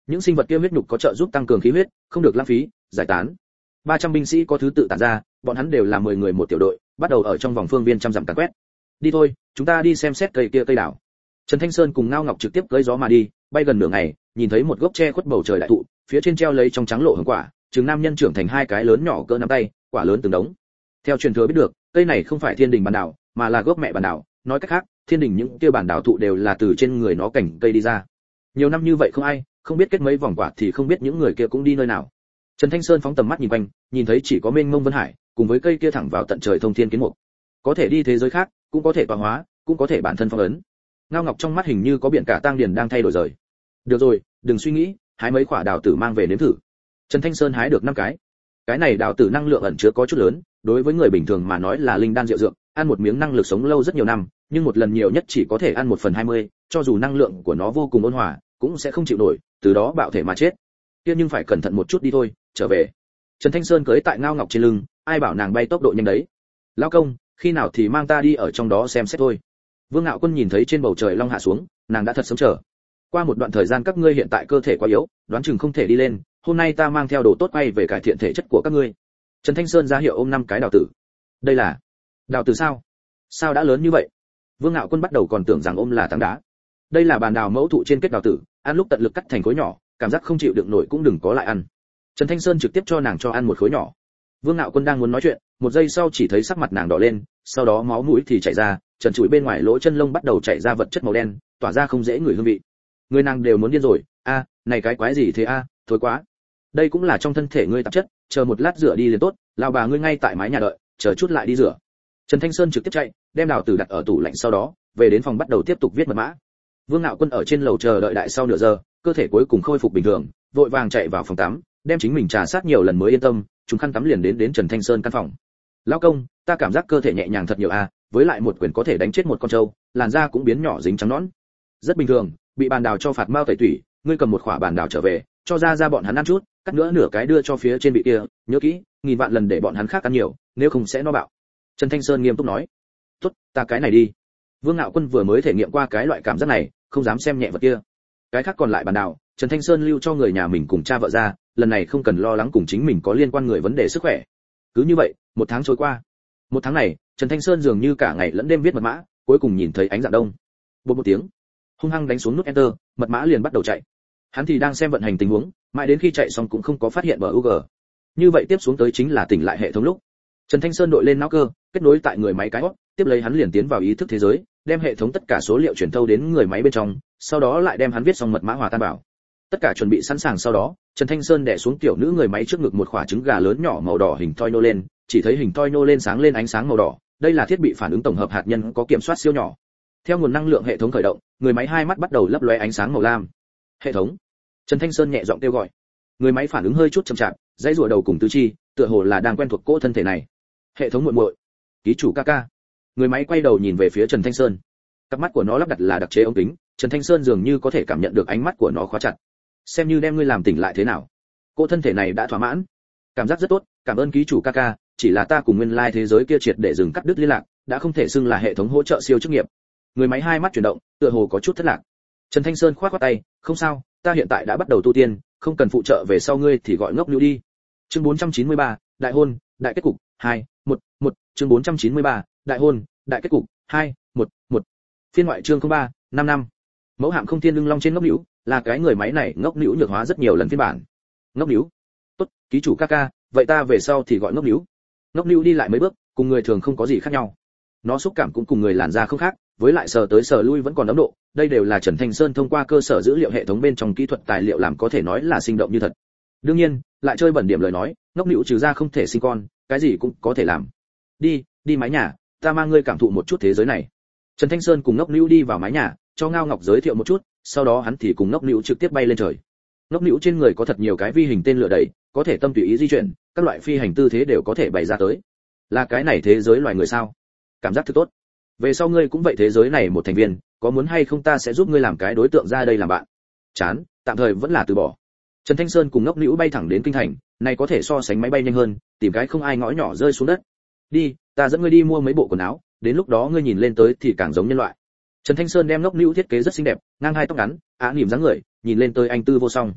Speaker 1: những sinh vật kia huyết nhục có trợ giúp tăng cường khí huyết, không được lãng phí, giải tán. ba trăm binh sĩ có thứ tự tản ra, bọn hắn đều là mười người một tiểu đội, bắt đầu ở trong vòng phương viên trăm dặm càn quét. Đi thôi, chúng ta đi xem xét cây kia cây đảo. Trần Thanh Sơn cùng Ngao Ngọc trực tiếp cưỡi gió mà đi, bay gần nửa ngày, nhìn thấy một gốc tre khuất bầu trời đại thụ, phía trên treo lấy trong trắng lộ hương quả, chừng nam nhân trưởng thành hai cái lớn nhỏ cỡ nắm tay, quả lớn từng đống. Theo truyền thừa biết được, cây này không phải thiên đình bản đảo, mà là gốc mẹ bản đảo, nói cách khác, thiên đình những kia bản đảo thụ đều là từ trên người nó cảnh cây đi ra. Nhiều năm như vậy không ai, không biết kết mấy vòng quả thì không biết những người kia cũng đi nơi nào. Trần Thanh Sơn phóng tầm mắt nhìn quanh, nhìn thấy chỉ có mênh mông vân hải, cùng với cây kia thẳng vào tận trời thông thiên kiến mục. Có thể đi thế giới khác, cũng có thể tọa hóa, cũng có thể bản thân phong ấn. Ngao Ngọc trong mắt hình như có biển cả tang điền đang thay đổi rời. Được rồi, đừng suy nghĩ, hái mấy quả đào tử mang về nếm thử. Trần Thanh Sơn hái được năm cái. Cái này đào tử năng lượng ẩn chứa có chút lớn, đối với người bình thường mà nói là linh đan diệu dược, ăn một miếng năng lực sống lâu rất nhiều năm, nhưng một lần nhiều nhất chỉ có thể ăn một phần hai mươi, cho dù năng lượng của nó vô cùng ôn hòa, cũng sẽ không chịu nổi, từ đó bạo thể mà chết. Kia nhưng phải cẩn thận một chút đi thôi, trở về. Trần Thanh Sơn cưỡi tại Ngao Ngọc trên lưng, ai bảo nàng bay tốc độ nhanh đấy. Lão công, khi nào thì mang ta đi ở trong đó xem xét thôi. Vương Ngạo Quân nhìn thấy trên bầu trời long hạ xuống, nàng đã thật sớm chờ. Qua một đoạn thời gian các ngươi hiện tại cơ thể quá yếu, đoán chừng không thể đi lên, hôm nay ta mang theo đồ tốt quay về cải thiện thể chất của các ngươi. Trần Thanh Sơn ra hiệu ôm năm cái đào tử. Đây là đào tử sao? Sao đã lớn như vậy? Vương Ngạo Quân bắt đầu còn tưởng rằng ôm là tảng đá. Đây là bàn đào mẫu thụ trên kết đào tử, ăn lúc tận lực cắt thành khối nhỏ, cảm giác không chịu đựng nổi cũng đừng có lại ăn. Trần Thanh Sơn trực tiếp cho nàng cho ăn một khối nhỏ. Vương Ngạo Quân đang muốn nói chuyện, một giây sau chỉ thấy sắc mặt nàng đỏ lên, sau đó máu mũi thì chảy ra, trần trụi bên ngoài lỗ chân lông bắt đầu chảy ra vật chất màu đen, tỏa ra không dễ ngửi hương vị. Người nàng đều muốn điên rồi, a, này cái quái gì thế a, à, thối quá. Đây cũng là trong thân thể ngươi tạp chất, chờ một lát rửa đi liền tốt, lão bà ngươi ngay tại mái nhà đợi, chờ chút lại đi rửa. Trần Thanh Sơn trực tiếp chạy, đem đào tử đặt ở tủ lạnh, sau đó về đến phòng bắt đầu tiếp tục viết mật mã. Vương Ngạo Quân ở trên lầu chờ đợi đại sau nửa giờ, cơ thể cuối cùng khôi phục bình thường, vội vàng chạy vào phòng tắm, đem chính mình trà sát nhiều lần mới yên tâm, chúng khăn tắm liền đến đến Trần Thanh Sơn căn phòng. Lão công, ta cảm giác cơ thể nhẹ nhàng thật nhiều a, với lại một quyền có thể đánh chết một con trâu, làn da cũng biến nhỏ dính trắng nõn. Rất bình thường, bị bàn đào cho phạt mao tẩy tủy, ngươi cầm một quả bàn đào trở về, cho ra ra bọn hắn ăn chút, cắt nữa nửa cái đưa cho phía trên vị kia, nhớ kỹ, nghìn vạn lần để bọn hắn khác ăn nhiều, nếu không sẽ no bạo. Trần Thanh Sơn nghiêm túc nói. Tốt, ta cái này đi. Vương Ngạo Quân vừa mới thể nghiệm qua cái loại cảm giác này, không dám xem nhẹ vật kia. Cái khác còn lại bàn đào, Trần Thanh Sơn lưu cho người nhà mình cùng cha vợ ra, lần này không cần lo lắng cùng chính mình có liên quan người vấn đề sức khỏe. Cứ như vậy, một tháng trôi qua. Một tháng này, Trần Thanh Sơn dường như cả ngày lẫn đêm viết mật mã, cuối cùng nhìn thấy ánh dạng đông. Bột một tiếng, hung hăng đánh xuống nút enter, mật mã liền bắt đầu chạy. Hắn thì đang xem vận hành tình huống, mãi đến khi chạy xong cũng không có phát hiện bờ u giê. Như vậy tiếp xuống tới chính là tỉnh lại hệ thống lúc. Trần Thanh Sơn đội lên não cơ, kết nối tại người máy cái hốt, tiếp lấy hắn liền tiến vào ý thức thế giới, đem hệ thống tất cả số liệu truyền thâu đến người máy bên trong, sau đó lại đem hắn viết xong mật mã hòa tan vào. Tất cả chuẩn bị sẵn sàng sau đó, Trần Thanh Sơn đè xuống tiểu nữ người máy trước ngực một quả trứng gà lớn nhỏ màu đỏ hình thoi nô lên, chỉ thấy hình thoi nô lên sáng lên ánh sáng màu đỏ, đây là thiết bị phản ứng tổng hợp hạt nhân có kiểm soát siêu nhỏ. Theo nguồn năng lượng hệ thống khởi động, người máy hai mắt bắt đầu lấp lóe ánh sáng màu lam. Hệ thống. Trần Thanh Sơn nhẹ giọng kêu gọi. Người máy phản ứng hơi chút chậm chạp, dãy rùa đầu cùng tứ chi, tựa hồ là đang quen thuộc cỗ thân thể này. Hệ thống muội muội, ký chủ ca ca. Người máy quay đầu nhìn về phía Trần Thanh Sơn. Cặp mắt của nó lắp đặt là đặc chế ống kính, Trần Thanh Sơn dường như có thể cảm nhận được ánh mắt của nó khóa chặt. Xem như đem ngươi làm tỉnh lại thế nào. Cỗ thân thể này đã thỏa mãn. Cảm giác rất tốt, cảm ơn ký chủ ca ca, chỉ là ta cùng nguyên lai thế giới kia triệt để dừng cắt đứt liên lạc, đã không thể xưng là hệ thống hỗ trợ siêu chức nghiệp. Người máy hai mắt chuyển động, tựa hồ có chút thất lạc. Trần Thanh Sơn khoát khoát tay, không sao, ta hiện tại đã bắt đầu tu tiên, không cần phụ trợ về sau ngươi thì gọi ngốc nữ đi. Chương bốn trăm chín mươi ba, đại hôn, đại kết cục, hai, một, một, chương bốn trăm chín mươi ba, đại hôn, đại kết cục, hai, một, một. Phiên ngoại chương không ba, năm năm. Mẫu hạm không thiên lưng long trên ngốc nữ, là cái người máy này ngốc nữ nhược hóa rất nhiều lần phiên bản. Ngốc nữ. Tốt, ký chủ ca ca, vậy ta về sau thì gọi ngốc nữ. Ngốc nữ đi lại mấy bước, cùng người thường không có gì khác nhau. Nó xúc cảm cũng cùng người làn da không khác, với lại sờ tới sờ lui vẫn còn ấm độ, đây đều là Trần Thanh Sơn thông qua cơ sở dữ liệu hệ thống bên trong kỹ thuật tài liệu làm có thể nói là sinh động như thật. Đương nhiên, lại chơi bẩn điểm lời nói, ngốc nữu trừ ra không thể sinh con, cái gì cũng có thể làm. Đi, đi mái nhà, ta mang ngươi cảm thụ một chút thế giới này. Trần Thanh Sơn cùng ngốc nữu đi vào mái nhà, cho Ngao Ngọc giới thiệu một chút, sau đó hắn thì cùng ngốc nữu trực tiếp bay lên trời. Ngốc nữu trên người có thật nhiều cái vi hình tên lửa đẩy, có thể tâm tùy ý di chuyển, các loại phi hành tư thế đều có thể bày ra tới. Là cái này thế giới loài người sao? Cảm giác thật tốt. Về sau ngươi cũng vậy thế giới này một thành viên, có muốn hay không ta sẽ giúp ngươi làm cái đối tượng ra đây làm bạn. Chán, tạm thời vẫn là từ bỏ. Trần Thanh Sơn cùng ngốc nữu bay thẳng đến kinh thành, này có thể so sánh máy bay nhanh hơn, tìm cái không ai ngõ nhỏ rơi xuống đất. Đi, ta dẫn ngươi đi mua mấy bộ quần áo, đến lúc đó ngươi nhìn lên tới thì càng giống nhân loại. Trần Thanh Sơn đem ngốc nữu thiết kế rất xinh đẹp, ngang hai tóc ngắn, á niềm dáng người, nhìn lên tới anh tư vô song.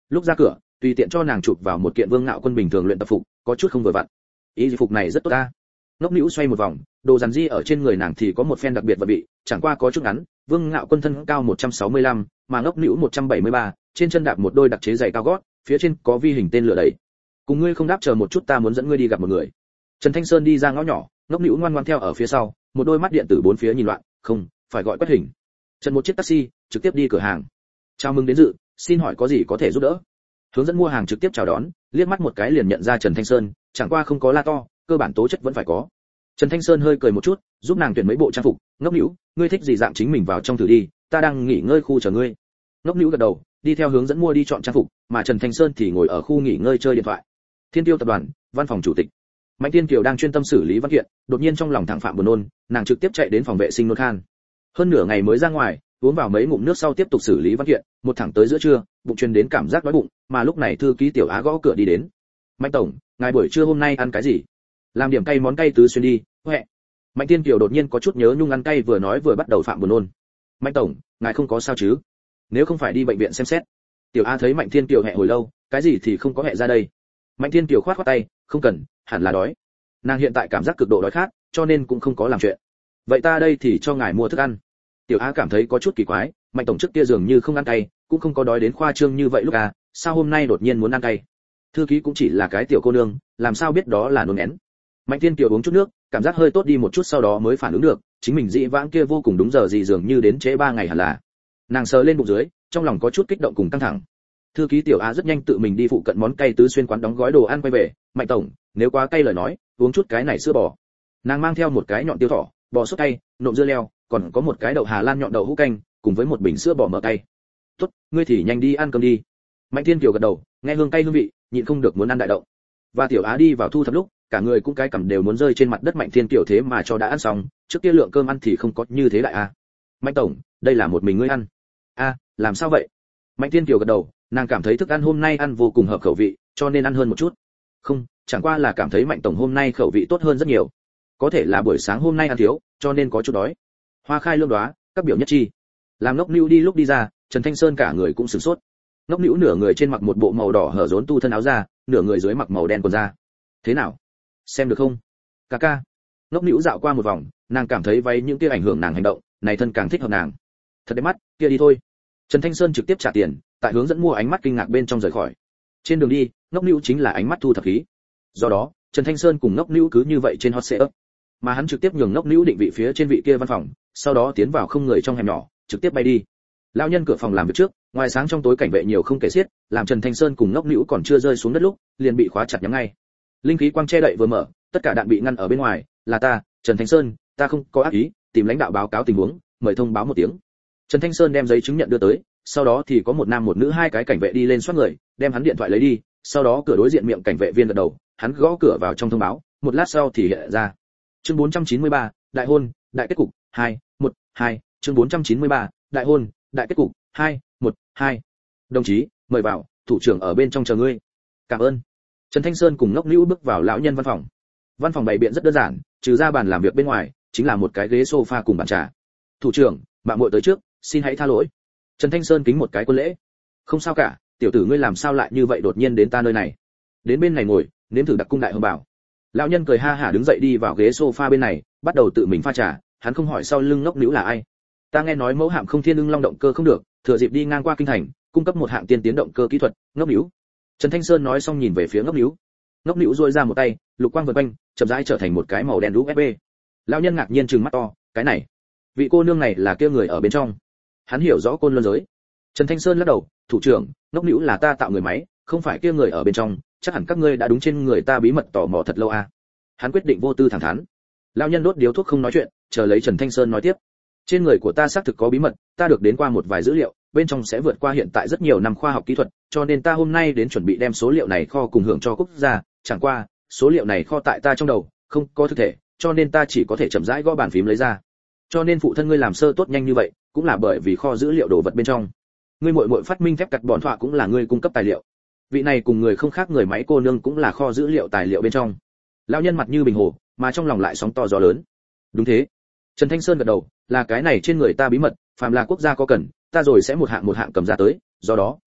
Speaker 1: lúc ra cửa tùy tiện cho nàng chụp vào một kiện Vương Ngạo Quân bình thường luyện tập phục, có chút không vừa vặn. Y phục này rất tốt ta. Ngốc Nữu xoay một vòng, đồ rằn di ở trên người nàng thì có một phen đặc biệt và vị, chẳng qua có chút ngắn. Vương Ngạo Quân thân cao một trăm sáu mươi lăm, mà Ngốc Nữu một trăm bảy mươi ba, trên chân đạp một đôi đặc chế giày cao gót, phía trên có vi hình tên lửa đẩy. Cùng ngươi không đáp, chờ một chút, ta muốn dẫn ngươi đi gặp một người. Trần Thanh Sơn đi ra ngõ nhỏ, Ngốc Nữu ngoan ngoãn theo ở phía sau, một đôi mắt điện tử bốn phía nhìn loạn, không, phải gọi quét hình. Trần một chiếc taxi, trực tiếp đi cửa hàng. Chào mừng đến dự, xin hỏi có gì có thể giúp đỡ? Hướng dẫn mua hàng trực tiếp chào đón, liếc mắt một cái liền nhận ra Trần Thanh Sơn, chẳng qua không có la to, cơ bản tố chất vẫn phải có. Trần Thanh Sơn hơi cười một chút, giúp nàng tuyển mấy bộ trang phục. Ngốc Nữu, ngươi thích gì dạng chính mình vào trong thử đi, ta đang nghỉ ngơi khu chờ ngươi. Ngốc Nữu gật đầu, đi theo hướng dẫn mua đi chọn trang phục, mà Trần Thanh Sơn thì ngồi ở khu nghỉ ngơi chơi điện thoại. Thiên Tiêu tập đoàn, văn phòng chủ tịch. Mạnh Tiên Kiều đang chuyên tâm xử lý văn kiện, đột nhiên trong lòng thẳng phạm buồn nôn, nàng trực tiếp chạy đến phòng vệ sinh nôn khan. Hơn nửa ngày mới ra ngoài, uống vào mấy ngụm nước sau tiếp tục xử lý văn kiện, một thẳng tới giữa trưa, bụng truyền đến cảm giác đói bụng, mà lúc này thư ký Tiểu Á gõ cửa đi đến. Mạnh tổng, ngài buổi trưa hôm nay ăn cái gì? Làm điểm cay món cay tứ xuyên đi. Huệ. Mạnh Tiên Kiều đột nhiên có chút nhớ nhung ăn cay, vừa nói vừa bắt đầu phạm buồn nôn. Mạnh tổng, ngài không có sao chứ? Nếu không phải đi bệnh viện xem xét. Tiểu Á thấy Mạnh Thiên Kiều hẹ hồi lâu, cái gì thì không có hẹ ra đây. Mạnh Thiên Kiều khoát khoát tay, không cần, hẳn là đói. Nàng hiện tại cảm giác cực độ đói khát, cho nên cũng không có làm chuyện. Vậy ta đây thì cho ngài mua thức ăn. Tiểu Á cảm thấy có chút kỳ quái, Mạnh tổng trước kia dường như không ăn cay, cũng không có đói đến khoa trương như vậy lúc à, sao hôm nay đột nhiên muốn ăn cay? Thư ký cũng chỉ là cái tiểu cô nương, làm sao biết đó là nôn én. Mạnh Thiên Kiều uống chút nước, cảm giác hơi tốt đi một chút, sau đó mới phản ứng được, chính mình dĩ vãng kia vô cùng đúng giờ gì dường như đến trễ ba ngày hẳn là. Nàng sờ lên bụng dưới, trong lòng có chút kích động cùng căng thẳng. Thư ký Tiểu Á rất nhanh tự mình đi phụ cận món cay tứ xuyên quán đóng gói đồ ăn quay về. Mạnh tổng, nếu quá cay lời nói, uống chút cái này sữa bò. Nàng mang theo một cái nhọn tiêu thỏ, bò sốt cay, nộm dưa leo, còn có một cái đậu Hà Lan nhọn đậu hũ canh, cùng với một bình sữa bò mỡ cay. Tốt, ngươi thì nhanh đi ăn cơm đi. Mạnh Thiên Kiều gật đầu, nghe hương cay hương vị, nhịn không được muốn ăn đại động. Và Tiểu Á đi vào thu thập lúc, cả người cũng cái cằm đều muốn rơi trên mặt đất. Mạnh Thiên Kiều thế mà cho đã ăn xong, trước kia lượng cơm ăn thì không có như thế đại a. À. Mạnh tổng, đây là một mình ngươi ăn. A, à, làm sao vậy? Mạnh Thiên Kiều gật đầu, nàng cảm thấy thức ăn hôm nay ăn vô cùng hợp khẩu vị, cho nên ăn hơn một chút. Không, chẳng qua là cảm thấy Mạnh tổng hôm nay khẩu vị tốt hơn rất nhiều. Có thể là buổi sáng hôm nay ăn thiếu, cho nên có chút đói. Hoa khai lương đóa, các biểu nhất chi. Làm Ngốc Nữu đi lúc đi ra, Trần Thanh Sơn cả người cũng sửng sốt. Ngốc Nữu nửa người trên mặc một bộ màu đỏ hở rốn tu thân áo da, nửa người dưới mặc màu đen quần da. Thế nào? Xem được không? Ca ca. Ngốc Nữu dạo qua một vòng, nàng cảm thấy váy những kia ảnh hưởng nàng hành động, này thân càng thích hợp nàng. Thật đẹp mắt, kia đi thôi. Trần Thanh Sơn trực tiếp trả tiền, tại hướng dẫn mua ánh mắt kinh ngạc bên trong rời khỏi. Trên đường đi, Ngốc Nữu chính là ánh mắt thu thập khí. Do đó, Trần Thanh Sơn cùng Ngốc Nữu cứ như vậy trên hot setup, mà hắn trực tiếp nhường Ngốc Nữu định vị phía trên vị kia văn phòng, sau đó tiến vào không người trong hẻm nhỏ, trực tiếp bay đi. Lão nhân cửa phòng làm việc trước, ngoài sáng trong tối cảnh vệ nhiều không kể xiết, làm Trần Thanh Sơn cùng Ngốc Nữu còn chưa rơi xuống đất lúc, liền bị khóa chặt nhắm ngay. Linh khí quang che đậy vừa mở, tất cả đạn bị ngăn ở bên ngoài, là ta, Trần Thanh Sơn, ta không có ác ý, tìm lãnh đạo báo cáo tình huống, mời thông báo một tiếng. Trần Thanh Sơn đem giấy chứng nhận đưa tới, sau đó thì có một nam một nữ hai cái cảnh vệ đi lên soát người, đem hắn điện thoại lấy đi, sau đó cửa đối diện miệng cảnh vệ viên gật đầu, hắn gõ cửa vào trong thông báo, một lát sau thì hiện ra. Chương bốn trăm chín mươi ba, đại hôn, đại kết cục, hai, một, hai, chương bốn trăm chín mươi ba, đại hôn, đại kết cục, hai, một, hai. Đồng chí, mời vào, thủ trưởng ở bên trong chờ ngươi. Cảm ơn. Trần Thanh Sơn cùng Ngốc Nữu bước vào lão nhân văn phòng. Văn phòng bày biện rất đơn giản, trừ ra bàn làm việc bên ngoài, chính là một cái ghế sofa cùng bàn trà. Thủ trưởng, mạng muội tới trước, xin hãy tha lỗi. Trần Thanh Sơn kính một cái quân lễ. Không sao cả, tiểu tử ngươi làm sao lại như vậy đột nhiên đến ta nơi này? Đến bên này ngồi, nếm thử đặc cung đại hồng bảo. Lão nhân cười ha hả đứng dậy đi vào ghế sofa bên này, bắt đầu tự mình pha trà, hắn không hỏi sau lưng Ngốc Nữu là ai. Ta nghe nói mẫu hạm không thiên ưng long động cơ không được, thừa dịp đi ngang qua kinh thành, cung cấp một hạng tiên tiến động cơ kỹ thuật. Ngốc Nữu. Trần Thanh Sơn nói xong nhìn về phía Ngốc Nữu. Ngốc Nữu duỗi ra một tay, lục quang vần quanh, chậm rãi trở thành một cái màu đen u ét bê. Lão nhân ngạc nhiên trừng mắt to, cái này, vị cô nương này là kia người ở bên trong. Hắn hiểu rõ côn luân giới. Trần Thanh Sơn lắc đầu, thủ trưởng, Ngốc Nữu là ta tạo người máy, không phải kia người ở bên trong, chắc hẳn các ngươi đã đúng trên người ta bí mật tò mò thật lâu à. Hắn quyết định vô tư thẳng thắn. Lão nhân đốt điếu thuốc không nói chuyện, chờ lấy Trần Thanh Sơn nói tiếp. Trên người của ta xác thực có bí mật, ta được đến qua một vài dữ liệu, bên trong sẽ vượt qua hiện tại rất nhiều năm khoa học kỹ thuật, cho nên ta hôm nay đến chuẩn bị đem số liệu này kho cùng hưởng cho quốc gia, chẳng qua, số liệu này kho tại ta trong đầu, không có thực thể, cho nên ta chỉ có thể chậm rãi gõ bàn phím lấy ra. Cho nên phụ thân ngươi làm sơ tốt nhanh như vậy, cũng là bởi vì kho dữ liệu đồ vật bên trong. Ngươi muội muội phát minh phép cắt bọn thoại cũng là ngươi cung cấp tài liệu. Vị này cùng người không khác người máy cô nương cũng là kho dữ liệu tài liệu bên trong. Lão nhân mặt như bình hồ, mà trong lòng lại sóng to gió lớn. Đúng thế. Trần Thanh Sơn gật đầu, là cái này trên người ta bí mật, phàm là quốc gia có cần, ta rồi sẽ một hạng một hạng cầm ra tới, do đó,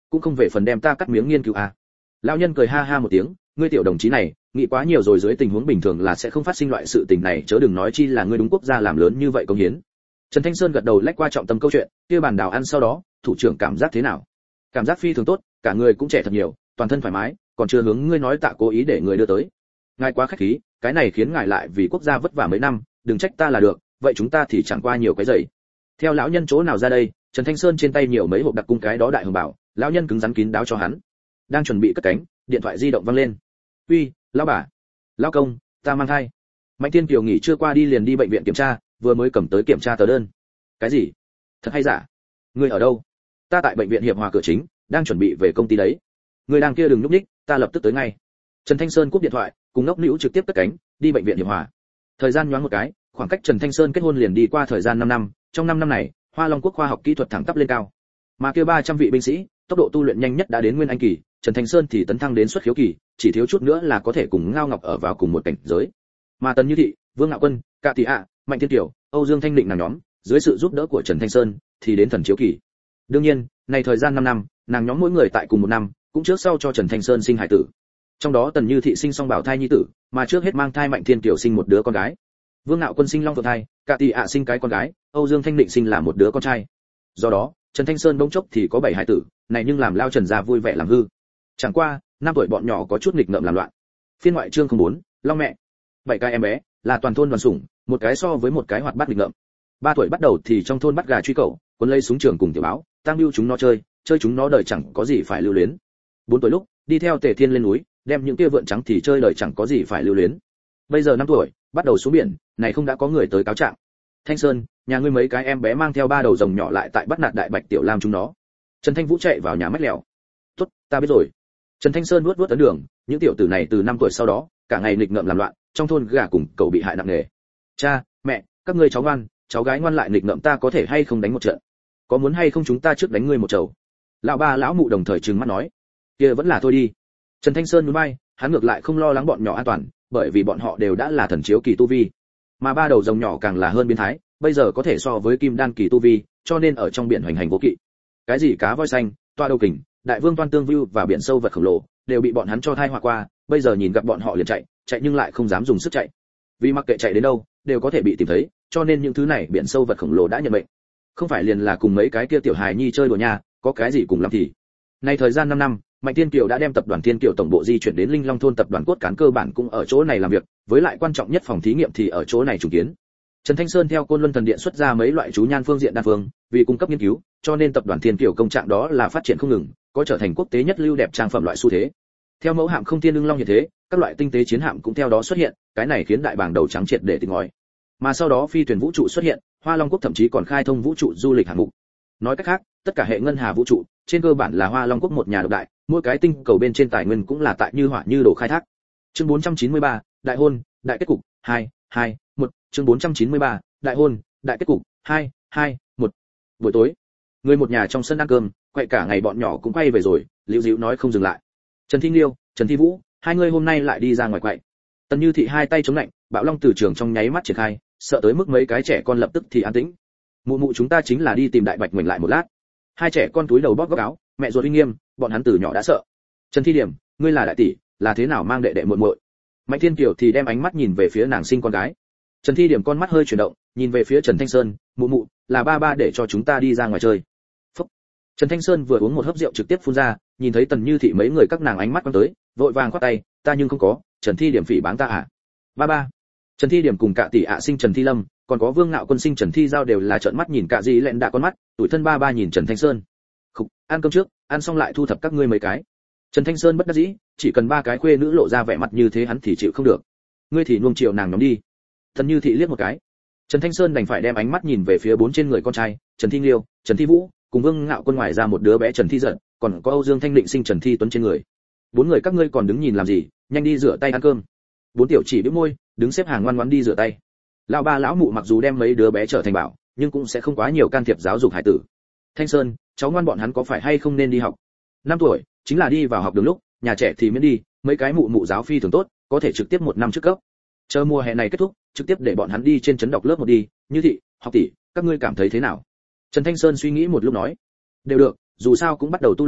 Speaker 1: cũng không về phần đem ta cắt miếng nghiên cứu à. Lão nhân cười ha ha một tiếng, ngươi tiểu đồng chí này, nghĩ quá nhiều rồi, dưới tình huống bình thường là sẽ không phát sinh loại sự tình này, chớ đừng nói chi là ngươi đúng quốc gia làm lớn như vậy công hiến. Trần Thanh Sơn gật đầu lách qua trọng tâm câu chuyện, kia bàn đào ăn sau đó, thủ trưởng cảm giác thế nào? Cảm giác phi thường tốt, cả người cũng trẻ thật nhiều, toàn thân thoải mái, còn chưa hướng ngươi nói tạ cố ý để người đưa tới. Ngài quá khách khí, cái này khiến ngài lại vì quốc gia vất vả mấy năm, đừng trách ta là được, vậy chúng ta thì chẳng qua nhiều cái giày. Theo lão nhân chỗ nào ra đây, Trần Thanh Sơn trên tay nhiều mấy hộp đặc cung cái đó đại hồng bảo, lão nhân cứng rắn kín đáo cho hắn. Đang chuẩn bị cất cánh, điện thoại di động vang lên. "Uy, lão bà." "Lão công, ta mang thai." Mạnh Thiên Kiều nghỉ trưa qua đi liền đi bệnh viện kiểm tra, vừa mới cầm tới kiểm tra tờ đơn. "Cái gì? Thật hay giả? Ngươi ở đâu?" "Ta tại bệnh viện Hiệp Hòa cửa chính, đang chuẩn bị về công ty đấy." "Ngươi đang kia đừng núp ních, ta lập tức tới ngay." Trần Thanh Sơn cúp điện thoại, cùng ngốc nữu trực tiếp cất cánh, đi bệnh viện Hiệp Hòa. Thời gian nhoáng một cái, khoảng cách Trần Thanh Sơn kết hôn liền đi qua thời gian năm năm, trong năm năm này, Hoa Long Quốc khoa học kỹ thuật thẳng tắp lên cao. Mà kia ba trăm vị binh sĩ, tốc độ tu luyện nhanh nhất đã đến nguyên anh kỳ, Trần Thanh Sơn thì tấn thăng đến xuất khiếu kỳ, chỉ thiếu chút nữa là có thể cùng Ngao Ngọc ở vào cùng một cảnh giới. Mà Tần Như Thị, Vương Ngạo Quân, Cạ Tỷ ạ, Mạnh Thiên Kiều, Âu Dương Thanh Định nàng nhóm, dưới sự giúp đỡ của Trần Thanh Sơn, thì đến thần chiếu kỳ. Đương nhiên, này thời gian năm năm, nàng nhóm mỗi người tại cùng một năm, cũng trước sau cho Trần Thanh Sơn sinh hải tử. Trong đó Tần Như Thị sinh song bảo thai nhi tử, mà trước hết mang thai Mạnh Thiên Kiều sinh một đứa con gái. Vương Ngạo Quân sinh long phượng thai, Cạ Tỷ ạ sinh cái con gái, Âu Dương Thanh Định sinh là một đứa con trai. Do đó, Trần Thanh Sơn bỗng chốc thì có bảy hải tử, này nhưng làm lao Trần gia vui vẻ làm hư. Chẳng qua, năm tuổi bọn nhỏ có chút nghịch ngợm làm loạn. Phiên ngoại chương không bốn, Long mẹ. Bảy cái em bé, là toàn thôn đoàn sủng, một cái so với một cái hoạt bát nghịch ngợm. Ba tuổi bắt đầu thì trong thôn bắt gà truy cẩu, cuốn lấy súng trường cùng tiểu báo, tăng lưu chúng nó chơi, chơi chúng nó đời chẳng có gì phải lưu luyến. Bốn tuổi lúc, đi theo Tề Thiên lên núi, đem những kia vượn trắng thì chơi đời chẳng có gì phải lưu luyến. Bây giờ năm tuổi, bắt đầu xuống biển, này không đã có người tới cáo trạng. Thanh Sơn, nhà ngươi mấy cái em bé mang theo ba đầu rồng nhỏ lại tại bắt nạt đại bạch tiểu lam chúng nó. Trần Thanh Vũ chạy vào nhà mách lèo. Tốt, ta biết rồi. Trần Thanh Sơn nuốt nuốt ấn đường, những tiểu tử này từ năm tuổi sau đó, cả ngày nghịch ngợm làm loạn, trong thôn gà cùng cậu bị hại nặng nề. Cha, mẹ, các ngươi cháu ngoan, cháu gái ngoan lại nghịch ngợm ta có thể hay không đánh một trận? Có muốn hay không chúng ta trước đánh ngươi một chầu? Lão ba lão mụ đồng thời trừng mắt nói. Kia vẫn là thôi đi. Trần Thanh Sơn nhún vai, hắn ngược lại không lo lắng bọn nhỏ an toàn, bởi vì bọn họ đều đã là thần chiếu kỳ tu vi. Mà ba đầu rồng nhỏ càng là hơn biến thái, bây giờ có thể so với kim đan kỳ tu vi, cho nên ở trong biển hoành hành vô kỵ. Cái gì cá voi xanh, toa đầu kình, đại vương toan tương view và biển sâu vật khổng lồ, đều bị bọn hắn cho thai họa qua, bây giờ nhìn gặp bọn họ liền chạy, chạy nhưng lại không dám dùng sức chạy. Vì mặc kệ chạy đến đâu, đều có thể bị tìm thấy, cho nên những thứ này biển sâu vật khổng lồ đã nhận mệnh. Không phải liền là cùng mấy cái kia tiểu hài nhi chơi đùa nha, có cái gì cùng lắm thì. Nay thời gian năm năm, Mạnh Thiên Kiều đã đem tập đoàn Thiên Kiều tổng bộ di chuyển đến Linh Long thôn, tập đoàn cốt cán cơ bản cũng ở chỗ này làm việc, với lại quan trọng nhất phòng thí nghiệm thì ở chỗ này trùng kiến. Trần Thanh Sơn theo Côn Luân Thần Điện xuất ra mấy loại chú nhan phương diện đan phương, vì cung cấp nghiên cứu, cho nên tập đoàn Thiên Kiều công trạng đó là phát triển không ngừng, có trở thành quốc tế nhất lưu đẹp trang phẩm loại xu thế. Theo mẫu hạm không thiên ưng long như thế, các loại tinh tế chiến hạm cũng theo đó xuất hiện, cái này khiến đại bảng đầu trắng triệt để tỉnh ngòi. Mà sau đó phi thuyền vũ trụ xuất hiện, Hoa Long quốc thậm chí còn khai thông vũ trụ du lịch hạng mục. Nói cách khác, tất cả hệ ngân hà vũ trụ, trên cơ bản là Hoa Long quốc một nhà độc đại, mỗi cái tinh cầu bên trên tài nguyên cũng là tại như hỏa như đổ khai thác. Chương bốn trăm chín mươi ba, đại hôn, đại kết cục, hai, hai, một, chương bốn trăm chín mươi ba, đại hôn, đại kết cục, hai, hai, một. Buổi tối, người một nhà trong sân ăn cơm, quậy cả ngày bọn nhỏ cũng quay về rồi, Liễu Diễu nói không dừng lại. Trần Thi Nghiêu, Trần Thi Vũ, hai người hôm nay lại đi ra ngoài quậy. Tần Như Thị hai tay chống lạnh, Bạo Long từ trường trong nháy mắt triển khai, sợ tới mức mấy cái trẻ con lập tức thì an tĩnh. Mụ mụ chúng ta chính là đi tìm đại bạch mình lại một lát. Hai trẻ con túi đầu bóp góc áo, mẹ ruột uy nghiêm, bọn hắn từ nhỏ đã sợ. Trần Thi Điểm, ngươi là đại tỷ, là thế nào mang đệ đệ muội muội? Mạnh Thiên Kiều thì đem ánh mắt nhìn về phía nàng sinh con gái. Trần Thi Điểm con mắt hơi chuyển động, nhìn về phía Trần Thanh Sơn, mụ mụ, là ba ba để cho chúng ta đi ra ngoài chơi. Phúc. Trần Thanh Sơn vừa uống một hớp rượu trực tiếp phun ra, nhìn thấy Tần Như Thị mấy người các nàng ánh mắt quăng tới, vội vàng khoát tay, ta nhưng không có, Trần Thi Điểm phỉ báng ta à? Ba ba. Trần Thi Điểm cùng Cạ tỷ ạ sinh Trần Thi Lâm, còn có Vương Ngạo Quân sinh Trần Thi Giao đều là trợn mắt nhìn Cạ Dĩ lẹn đã con mắt, tuổi thân ba ba nhìn Trần Thanh Sơn. Khục, ăn cơm trước, ăn xong lại thu thập các ngươi mấy cái. Trần Thanh Sơn bất đắc dĩ, chỉ cần ba cái khuê nữ lộ ra vẻ mặt như thế hắn thì chịu không được. Ngươi thì nuông chiều nàng nhóm đi. Tần Như Thị liếc một cái. Trần Thanh Sơn đành phải đem ánh mắt nhìn về phía bốn trên người con trai, Trần Thi Nghiêu, Trần Thi Vũ, cùng Vương Ngạo Quân ngoài ra một đứa bé Trần Thi Giận, còn có Âu Dương Thanh Định sinh Trần Thi Tuấn trên người. Bốn người các ngươi còn đứng nhìn làm gì, nhanh đi rửa tay ăn cơm. Bốn tiểu chỉ bĩu môi, đứng xếp hàng ngoan ngoãn đi rửa tay. Lão ba lão mụ mặc dù đem mấy đứa bé trở thành bảo, nhưng cũng sẽ không quá nhiều can thiệp giáo dục hải tử. Thanh Sơn, cháu ngoan bọn hắn có phải hay không nên đi học? Năm tuổi, chính là đi vào học đường lúc, nhà trẻ thì miễn đi, mấy cái mụ mụ giáo phi thường tốt, có thể trực tiếp một năm trước cấp. Chờ mùa hè này kết thúc, trực tiếp để bọn hắn đi trên trấn đọc lớp một đi, Như Thị, học tỷ, các ngươi cảm thấy thế nào? Trần Thanh Sơn suy nghĩ một lúc nói, đều được, dù sao cũng bắt đầu tu luyện,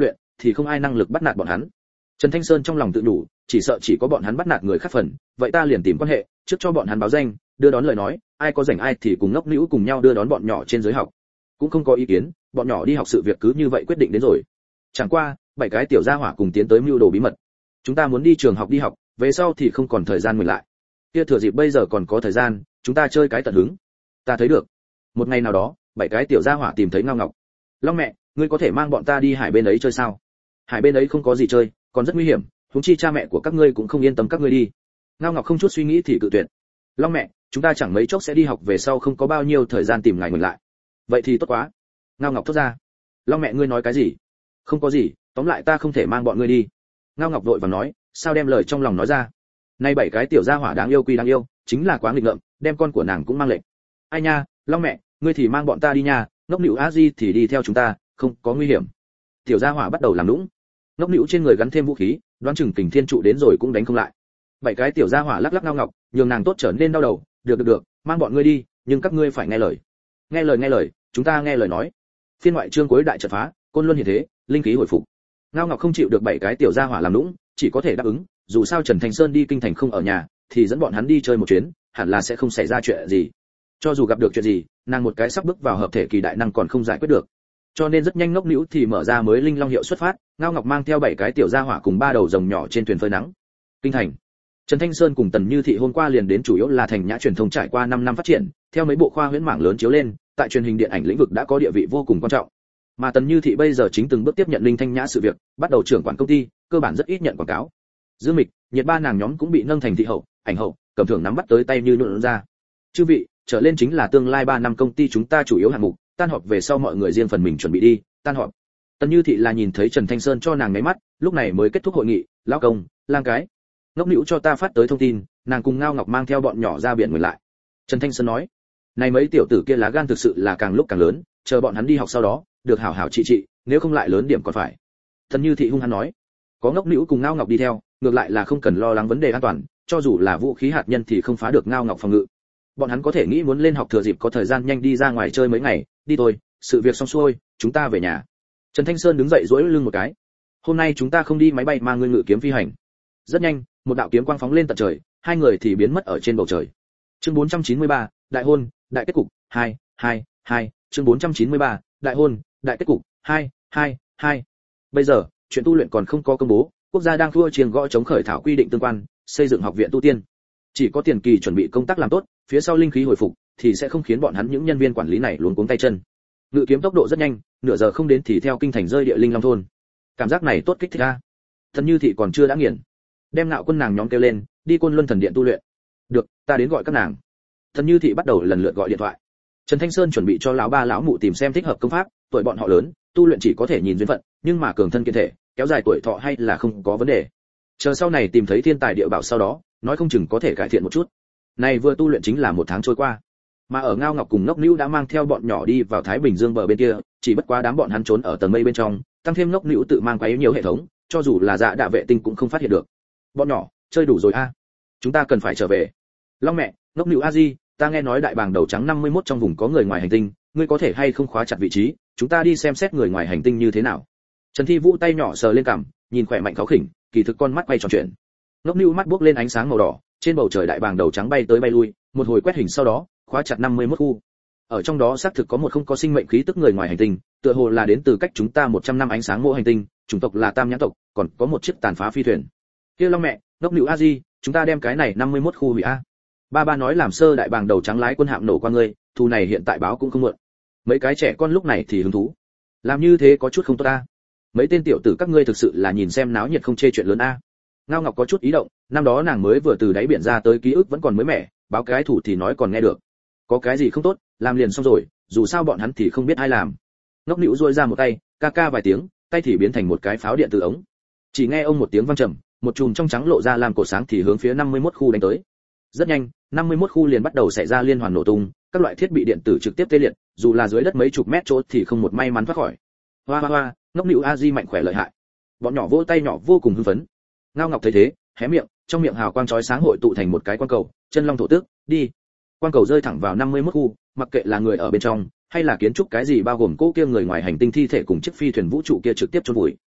Speaker 1: thì không ai năng lực bắt nạt bọn hắn. Trần Thanh Sơn trong lòng tự đủ, chỉ sợ chỉ có bọn hắn bắt nạt người khác phần, vậy ta liền tìm quan hệ, trước cho bọn hắn báo danh, đưa đón lời nói, ai có rảnh ai thì cùng ngốc nữu cùng nhau đưa đón bọn nhỏ trên giới học. Cũng không có ý kiến, bọn nhỏ đi học sự việc cứ như vậy quyết định đến rồi. Chẳng qua, bảy cái tiểu gia hỏa cùng tiến tới mưu đồ bí mật. Chúng ta muốn đi trường học đi học, về sau thì không còn thời gian mình lại. Kia thừa dịp bây giờ còn có thời gian, chúng ta chơi cái tận hứng. Ta thấy được. Một ngày nào đó, bảy cái tiểu gia hỏa tìm thấy Ngao Ngọc. Long mẹ, ngươi có thể mang bọn ta đi hải bên ấy chơi sao? Hải bên ấy không có gì chơi, còn rất nguy hiểm, huống chi cha mẹ của các ngươi cũng không yên tâm các ngươi đi. Ngao Ngọc không chút suy nghĩ thì cự tuyệt. Long mẹ, chúng ta chẳng mấy chốc sẽ đi học, về sau không có bao nhiêu thời gian tìm ngài ngồi lại. Vậy thì tốt quá. Ngao Ngọc thốt ra. Long mẹ ngươi nói cái gì? Không có gì, tóm lại ta không thể mang bọn ngươi đi. Ngao Ngọc vội vàng nói, sao đem lời trong lòng nói ra. Nay bảy cái tiểu gia hỏa đáng yêu quy đáng yêu, chính là quá nghịch ngợm, đem con của nàng cũng mang lệnh. Ai nha, Long mẹ, ngươi thì mang bọn ta đi nha, ngốc nữu a di thì đi theo chúng ta, không có nguy hiểm. Tiểu gia hỏa bắt đầu làm nũng. Ngốc nữu trên người gắn thêm vũ khí, đoán chừng Kình Thiên trụ đến rồi cũng đánh không lại. Bảy cái tiểu gia hỏa lắc lắc Ngao Ngọc, nhường nàng tốt trở nên đau đầu, được được được, mang bọn ngươi đi, nhưng các ngươi phải nghe lời. Nghe lời nghe lời, chúng ta nghe lời nói. Phiên ngoại chương cuối đại trận phá, côn luân hiện thế, linh khí hồi phục. Ngao Ngọc không chịu được bảy cái tiểu gia hỏa làm nũng, chỉ có thể đáp ứng, dù sao Trần Thanh Sơn đi kinh thành không ở nhà, thì dẫn bọn hắn đi chơi một chuyến, hẳn là sẽ không xảy ra chuyện gì. Cho dù gặp được chuyện gì, nàng một cái sắp bước vào hợp thể kỳ đại năng còn không giải quyết được. Cho nên rất nhanh ngốc nữu thì mở ra mới linh long hiệu xuất phát, Ngao Ngọc mang theo bảy cái tiểu gia hỏa cùng ba đầu rồng nhỏ trên thuyền phơi nắng. Kinh thành. Trần Thanh Sơn cùng Tần Như Thị hôm qua liền đến, chủ yếu là thành nhã truyền thông trải qua năm năm phát triển, theo mấy bộ khoa huyễn mảng lớn chiếu lên, tại truyền hình điện ảnh lĩnh vực đã có địa vị vô cùng quan trọng. Mà Tần Như Thị bây giờ chính từng bước tiếp nhận Linh Thanh Nhã sự việc, bắt đầu trưởng quản công ty, cơ bản rất ít nhận quảng cáo. Dương Mịch, Nhiệt Ba nàng nhóm cũng bị nâng thành thị hậu, ảnh hậu, cầm thưởng nắm bắt tới tay như nhuộn ra. Chư vị, trở lên chính là tương lai ba năm công ty chúng ta chủ yếu hạng mục, tan họp về sau mọi người riêng phần mình chuẩn bị đi, tan họp. Tần Như Thị là nhìn thấy Trần Thanh Sơn cho nàng ngáy mắt, lúc này mới kết thúc hội nghị, lão công, lang cái. Ngốc nữu cho ta phát tới thông tin, nàng cùng Ngao Ngọc mang theo bọn nhỏ ra biển ngồi lại. Trần Thanh Sơn nói, này mấy tiểu tử kia lá gan thực sự là càng lúc càng lớn, chờ bọn hắn đi học sau đó, được hảo hảo trị trị, nếu không lại lớn điểm còn phải. Tần Như Thị hung hăng nói, có Ngốc nữu cùng Ngao Ngọc đi theo, ngược lại là không cần lo lắng vấn đề an toàn, cho dù là vũ khí hạt nhân thì không phá được Ngao Ngọc phòng ngự. Bọn hắn có thể nghĩ muốn lên học thừa dịp có thời gian nhanh đi ra ngoài chơi mấy ngày, đi thôi, sự việc xong xuôi, chúng ta về nhà. Trần Thanh Sơn đứng dậy duỗi lưng một cái. Hôm nay chúng ta không đi máy bay mà ngươi ngự kiếm phi hành. Rất nhanh, một đạo kiếm quang phóng lên tận trời, hai người thì biến mất ở trên bầu trời. Chương bốn trăm chín mươi ba, đại hôn, đại kết cục, hai, hai, hai, chương bốn trăm chín mươi ba, đại hôn, đại kết cục, hai, hai, hai. Bây giờ, chuyện tu luyện còn không có công bố, quốc gia đang thua chiêng gõ chống khởi thảo quy định tương quan, xây dựng học viện tu tiên. Chỉ có tiền kỳ chuẩn bị công tác làm tốt, phía sau linh khí hồi phục thì sẽ không khiến bọn hắn những nhân viên quản lý này luống cuống tay chân. Ngự kiếm tốc độ rất nhanh, nửa giờ không đến thì theo kinh thành rơi địa linh long thôn. Cảm giác này tốt kích thích a. Thần Như Thị còn chưa đã nghiền, đem Ngạo Quân nàng nhóm kêu lên, đi Côn Luân thần điện tu luyện. Được, ta đến gọi các nàng. Thần Như Thị bắt đầu lần lượt gọi điện thoại. Trần Thanh Sơn chuẩn bị cho lão ba lão mụ tìm xem thích hợp công pháp, tuổi bọn họ lớn, tu luyện chỉ có thể nhìn duyên phận, nhưng mà cường thân kiện thể, kéo dài tuổi thọ hay là không có vấn đề. Chờ sau này tìm thấy thiên tài địa bảo sau đó, nói không chừng có thể cải thiện một chút. Này vừa tu luyện chính là một tháng trôi qua, mà ở Ngao Ngọc cùng Ngốc Nữu đã mang theo bọn nhỏ đi vào Thái Bình Dương bờ bên kia, chỉ bất quá đám bọn hắn trốn ở tầng mây bên trong, tăng thêm Ngốc Nữu tự mang quá nhiều hệ thống, cho dù là Dạ Đạ vệ tinh cũng không phát hiện được. Bọn nhỏ, chơi đủ rồi a, chúng ta cần phải trở về. Long mẹ, Ngốc Nữu a di, ta nghe nói đại bàng đầu trắng năm mươi mốt trong vùng có người ngoài hành tinh, ngươi có thể hay không khóa chặt vị trí, chúng ta đi xem xét người ngoài hành tinh như thế nào. Trần Thi Vũ tay nhỏ sờ lên cằm, nhìn khỏe mạnh kháo khỉnh, kỳ thực con mắt quay tròn chuyện. Ngốc Nữu mắt buốc lên ánh sáng màu đỏ, trên bầu trời đại bàng đầu trắng bay tới bay lui, một hồi quét hình sau đó, khóa chặt năm mươi mốt khu. Ở trong đó xác thực có một không có sinh mệnh khí tức người ngoài hành tinh, tựa hồ là đến từ cách chúng ta một trăm năm ánh sáng mô hành tinh, chủng tộc là Tam Nhãn tộc, còn có một chiếc tàn phá phi thuyền. Kia Long mẹ, Ngốc Nữu a di, chúng ta đem cái này năm mươi mốt khu hủy a. Ba ba nói làm sơ đại bàng đầu trắng lái quân hạm nổ qua ngươi, thù này hiện tại báo cũng không muộn. Mấy cái trẻ con lúc này thì hứng thú. Làm như thế có chút không tốt a. Mấy tên tiểu tử các ngươi thực sự là nhìn xem náo nhiệt không chê chuyện lớn a. Ngao Ngọc có chút ý động, năm đó nàng mới vừa từ đáy biển ra tới ký ức vẫn còn mới mẻ, báo cái thủ thì nói còn nghe được. Có cái gì không tốt, làm liền xong rồi, dù sao bọn hắn thì không biết ai làm. Ngốc Nữu duỗi ra một tay, ca ca vài tiếng, tay thì biến thành một cái pháo điện từ ống. Chỉ nghe ông một tiếng vang trầm, một chùm trong trắng lộ ra làm cổ sáng thì hướng phía năm mươi mốt khu đánh tới. Rất nhanh, năm mươi mốt khu liền bắt đầu xảy ra liên hoàn nổ tung, các loại thiết bị điện tử trực tiếp tê liệt, dù là dưới đất mấy chục mét chỗ thì không một may mắn thoát khỏi. Hoa hoa hoa, Ngốc Nữu a di mạnh khỏe lợi hại. Bọn nhỏ vỗ tay nhỏ vô cùng hưng phấn. Ngao Ngọc thấy thế, hé miệng, trong miệng hào quang chói sáng hội tụ thành một cái quang cầu, chân long thổ tước, đi. Quang cầu rơi thẳng vào năm mươi mốt khu, mặc kệ là người ở bên trong hay là kiến trúc cái gì bao gồm cố kia người ngoài hành tinh thi thể cùng chiếc phi thuyền vũ trụ kia trực tiếp chôn vùi.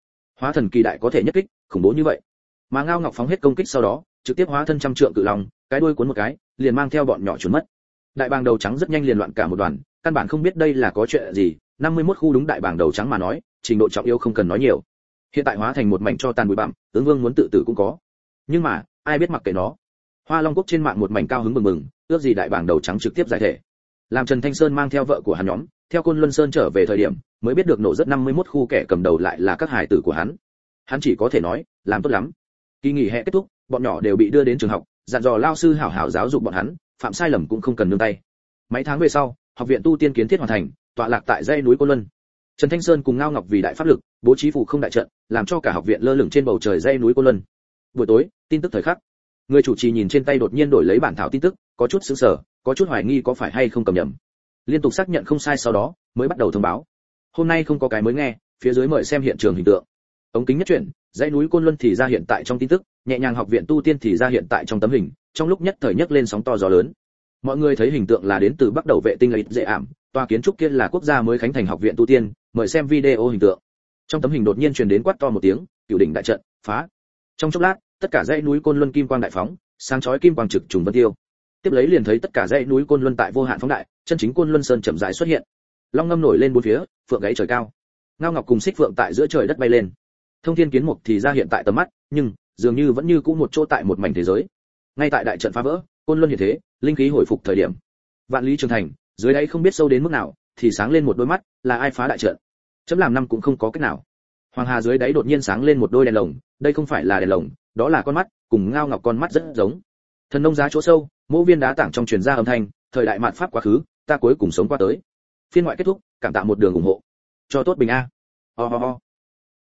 Speaker 1: hóa thần kỳ đại có thể nhất kích, khủng bố như vậy. Mà Ngao Ngọc phóng hết công kích sau đó, trực tiếp hóa thân trăm trượng cự long, cái đuôi cuốn một cái, liền mang theo bọn nhỏ trốn mất. Đại bàng đầu trắng rất nhanh liền loạn cả một đoàn, căn bản không biết đây là có chuyện gì. năm mươi mốt khu đúng đại bàng đầu trắng mà nói, trình độ trọng yếu không cần nói nhiều. Hiện tại hóa thành một mảnh cho tàn bụi bặm, tướng vương muốn tự tử cũng có. Nhưng mà, ai biết mặc kệ nó. Hoa Long Quốc trên mạng một mảnh cao hứng mừng mừng, ước gì đại bàng đầu trắng trực tiếp giải thể. Làm Trần Thanh Sơn mang theo vợ của hắn nhóm, theo Côn Luân Sơn trở về thời điểm, mới biết được nổ rất năm mươi mốt khu kẻ cầm đầu lại là các hài tử của hắn. Hắn chỉ có thể nói, làm tốt lắm. Kỳ nghỉ hè kết thúc, bọn nhỏ đều bị đưa đến trường học, dặn dò lao sư hảo hảo giáo dục bọn hắn, phạm sai lầm cũng không cần nương tay. Mấy tháng về sau, học viện tu tiên kiến thiết hoàn thành, tọa lạc tại dãy núi Côn Luân. Trần Thanh Sơn cùng Ngao Ngọc vì đại pháp lực, bố trí phù không đại trận, làm cho cả học viện lơ lửng trên bầu trời dãy núi Côn Luân. Buổi tối, tin tức thời khắc. Người chủ trì nhìn trên tay đột nhiên đổi lấy bản thảo tin tức, có chút sửng sở, có chút hoài nghi có phải hay không cầm nhầm. Liên tục xác nhận không sai sau đó, mới bắt đầu thông báo. Hôm nay không có cái mới nghe, phía dưới mời xem hiện trường hình tượng. Ống kính nhất chuyển, dãy núi Côn Luân thì ra hiện tại trong tin tức, nhẹ nhàng học viện tu tiên thì ra hiện tại trong tấm hình, trong lúc nhất thời nhấc lên sóng to gió lớn. Mọi người thấy hình tượng là đến từ Bắc Đầu vệ tinh lợi dễ ảm, tòa kiến trúc kia là quốc gia mới khánh thành học viện tu tiên, mời xem video hình tượng. Trong tấm hình đột nhiên truyền đến quát to một tiếng, cửu đỉnh đại trận phá. Trong chốc lát, tất cả dãy núi Côn Luân kim quang đại phóng, sáng chói kim quang trực trùng vân tiêu. Tiếp lấy liền thấy tất cả dãy núi Côn Luân tại vô hạn phóng đại, chân chính Côn Luân Sơn chậm rãi xuất hiện. Long ngâm nổi lên bốn phía, phượng gáy trời cao. Ngao Ngọc cùng Xích Phượng tại giữa trời đất bay lên. Thông Thiên Kiến Mục thì ra hiện tại tầm mắt, nhưng dường như vẫn như cũ một chỗ tại một mảnh thế giới. Ngay tại đại trận phá vỡ, Côn Luân hiện thế, linh khí hồi phục thời điểm. Vạn Lý Trường Thành, dưới đáy không biết sâu đến mức nào, thì sáng lên một đôi mắt, là ai phá đại trận? Chấm làm năm cũng không có cách nào. Hoàng Hà dưới đáy đột nhiên sáng lên một đôi đèn lồng, đây không phải là đèn lồng, đó là con mắt, cùng Ngao Ngọc con mắt rất giống. Thần nông giá chỗ sâu, mỗ viên đá tảng trong truyền ra âm thanh, thời đại mạt pháp quá khứ, ta cuối cùng sống qua tới. Phiên ngoại kết thúc, cảm tạ một đường ủng hộ. Cho tốt bình a. Ho ho ho.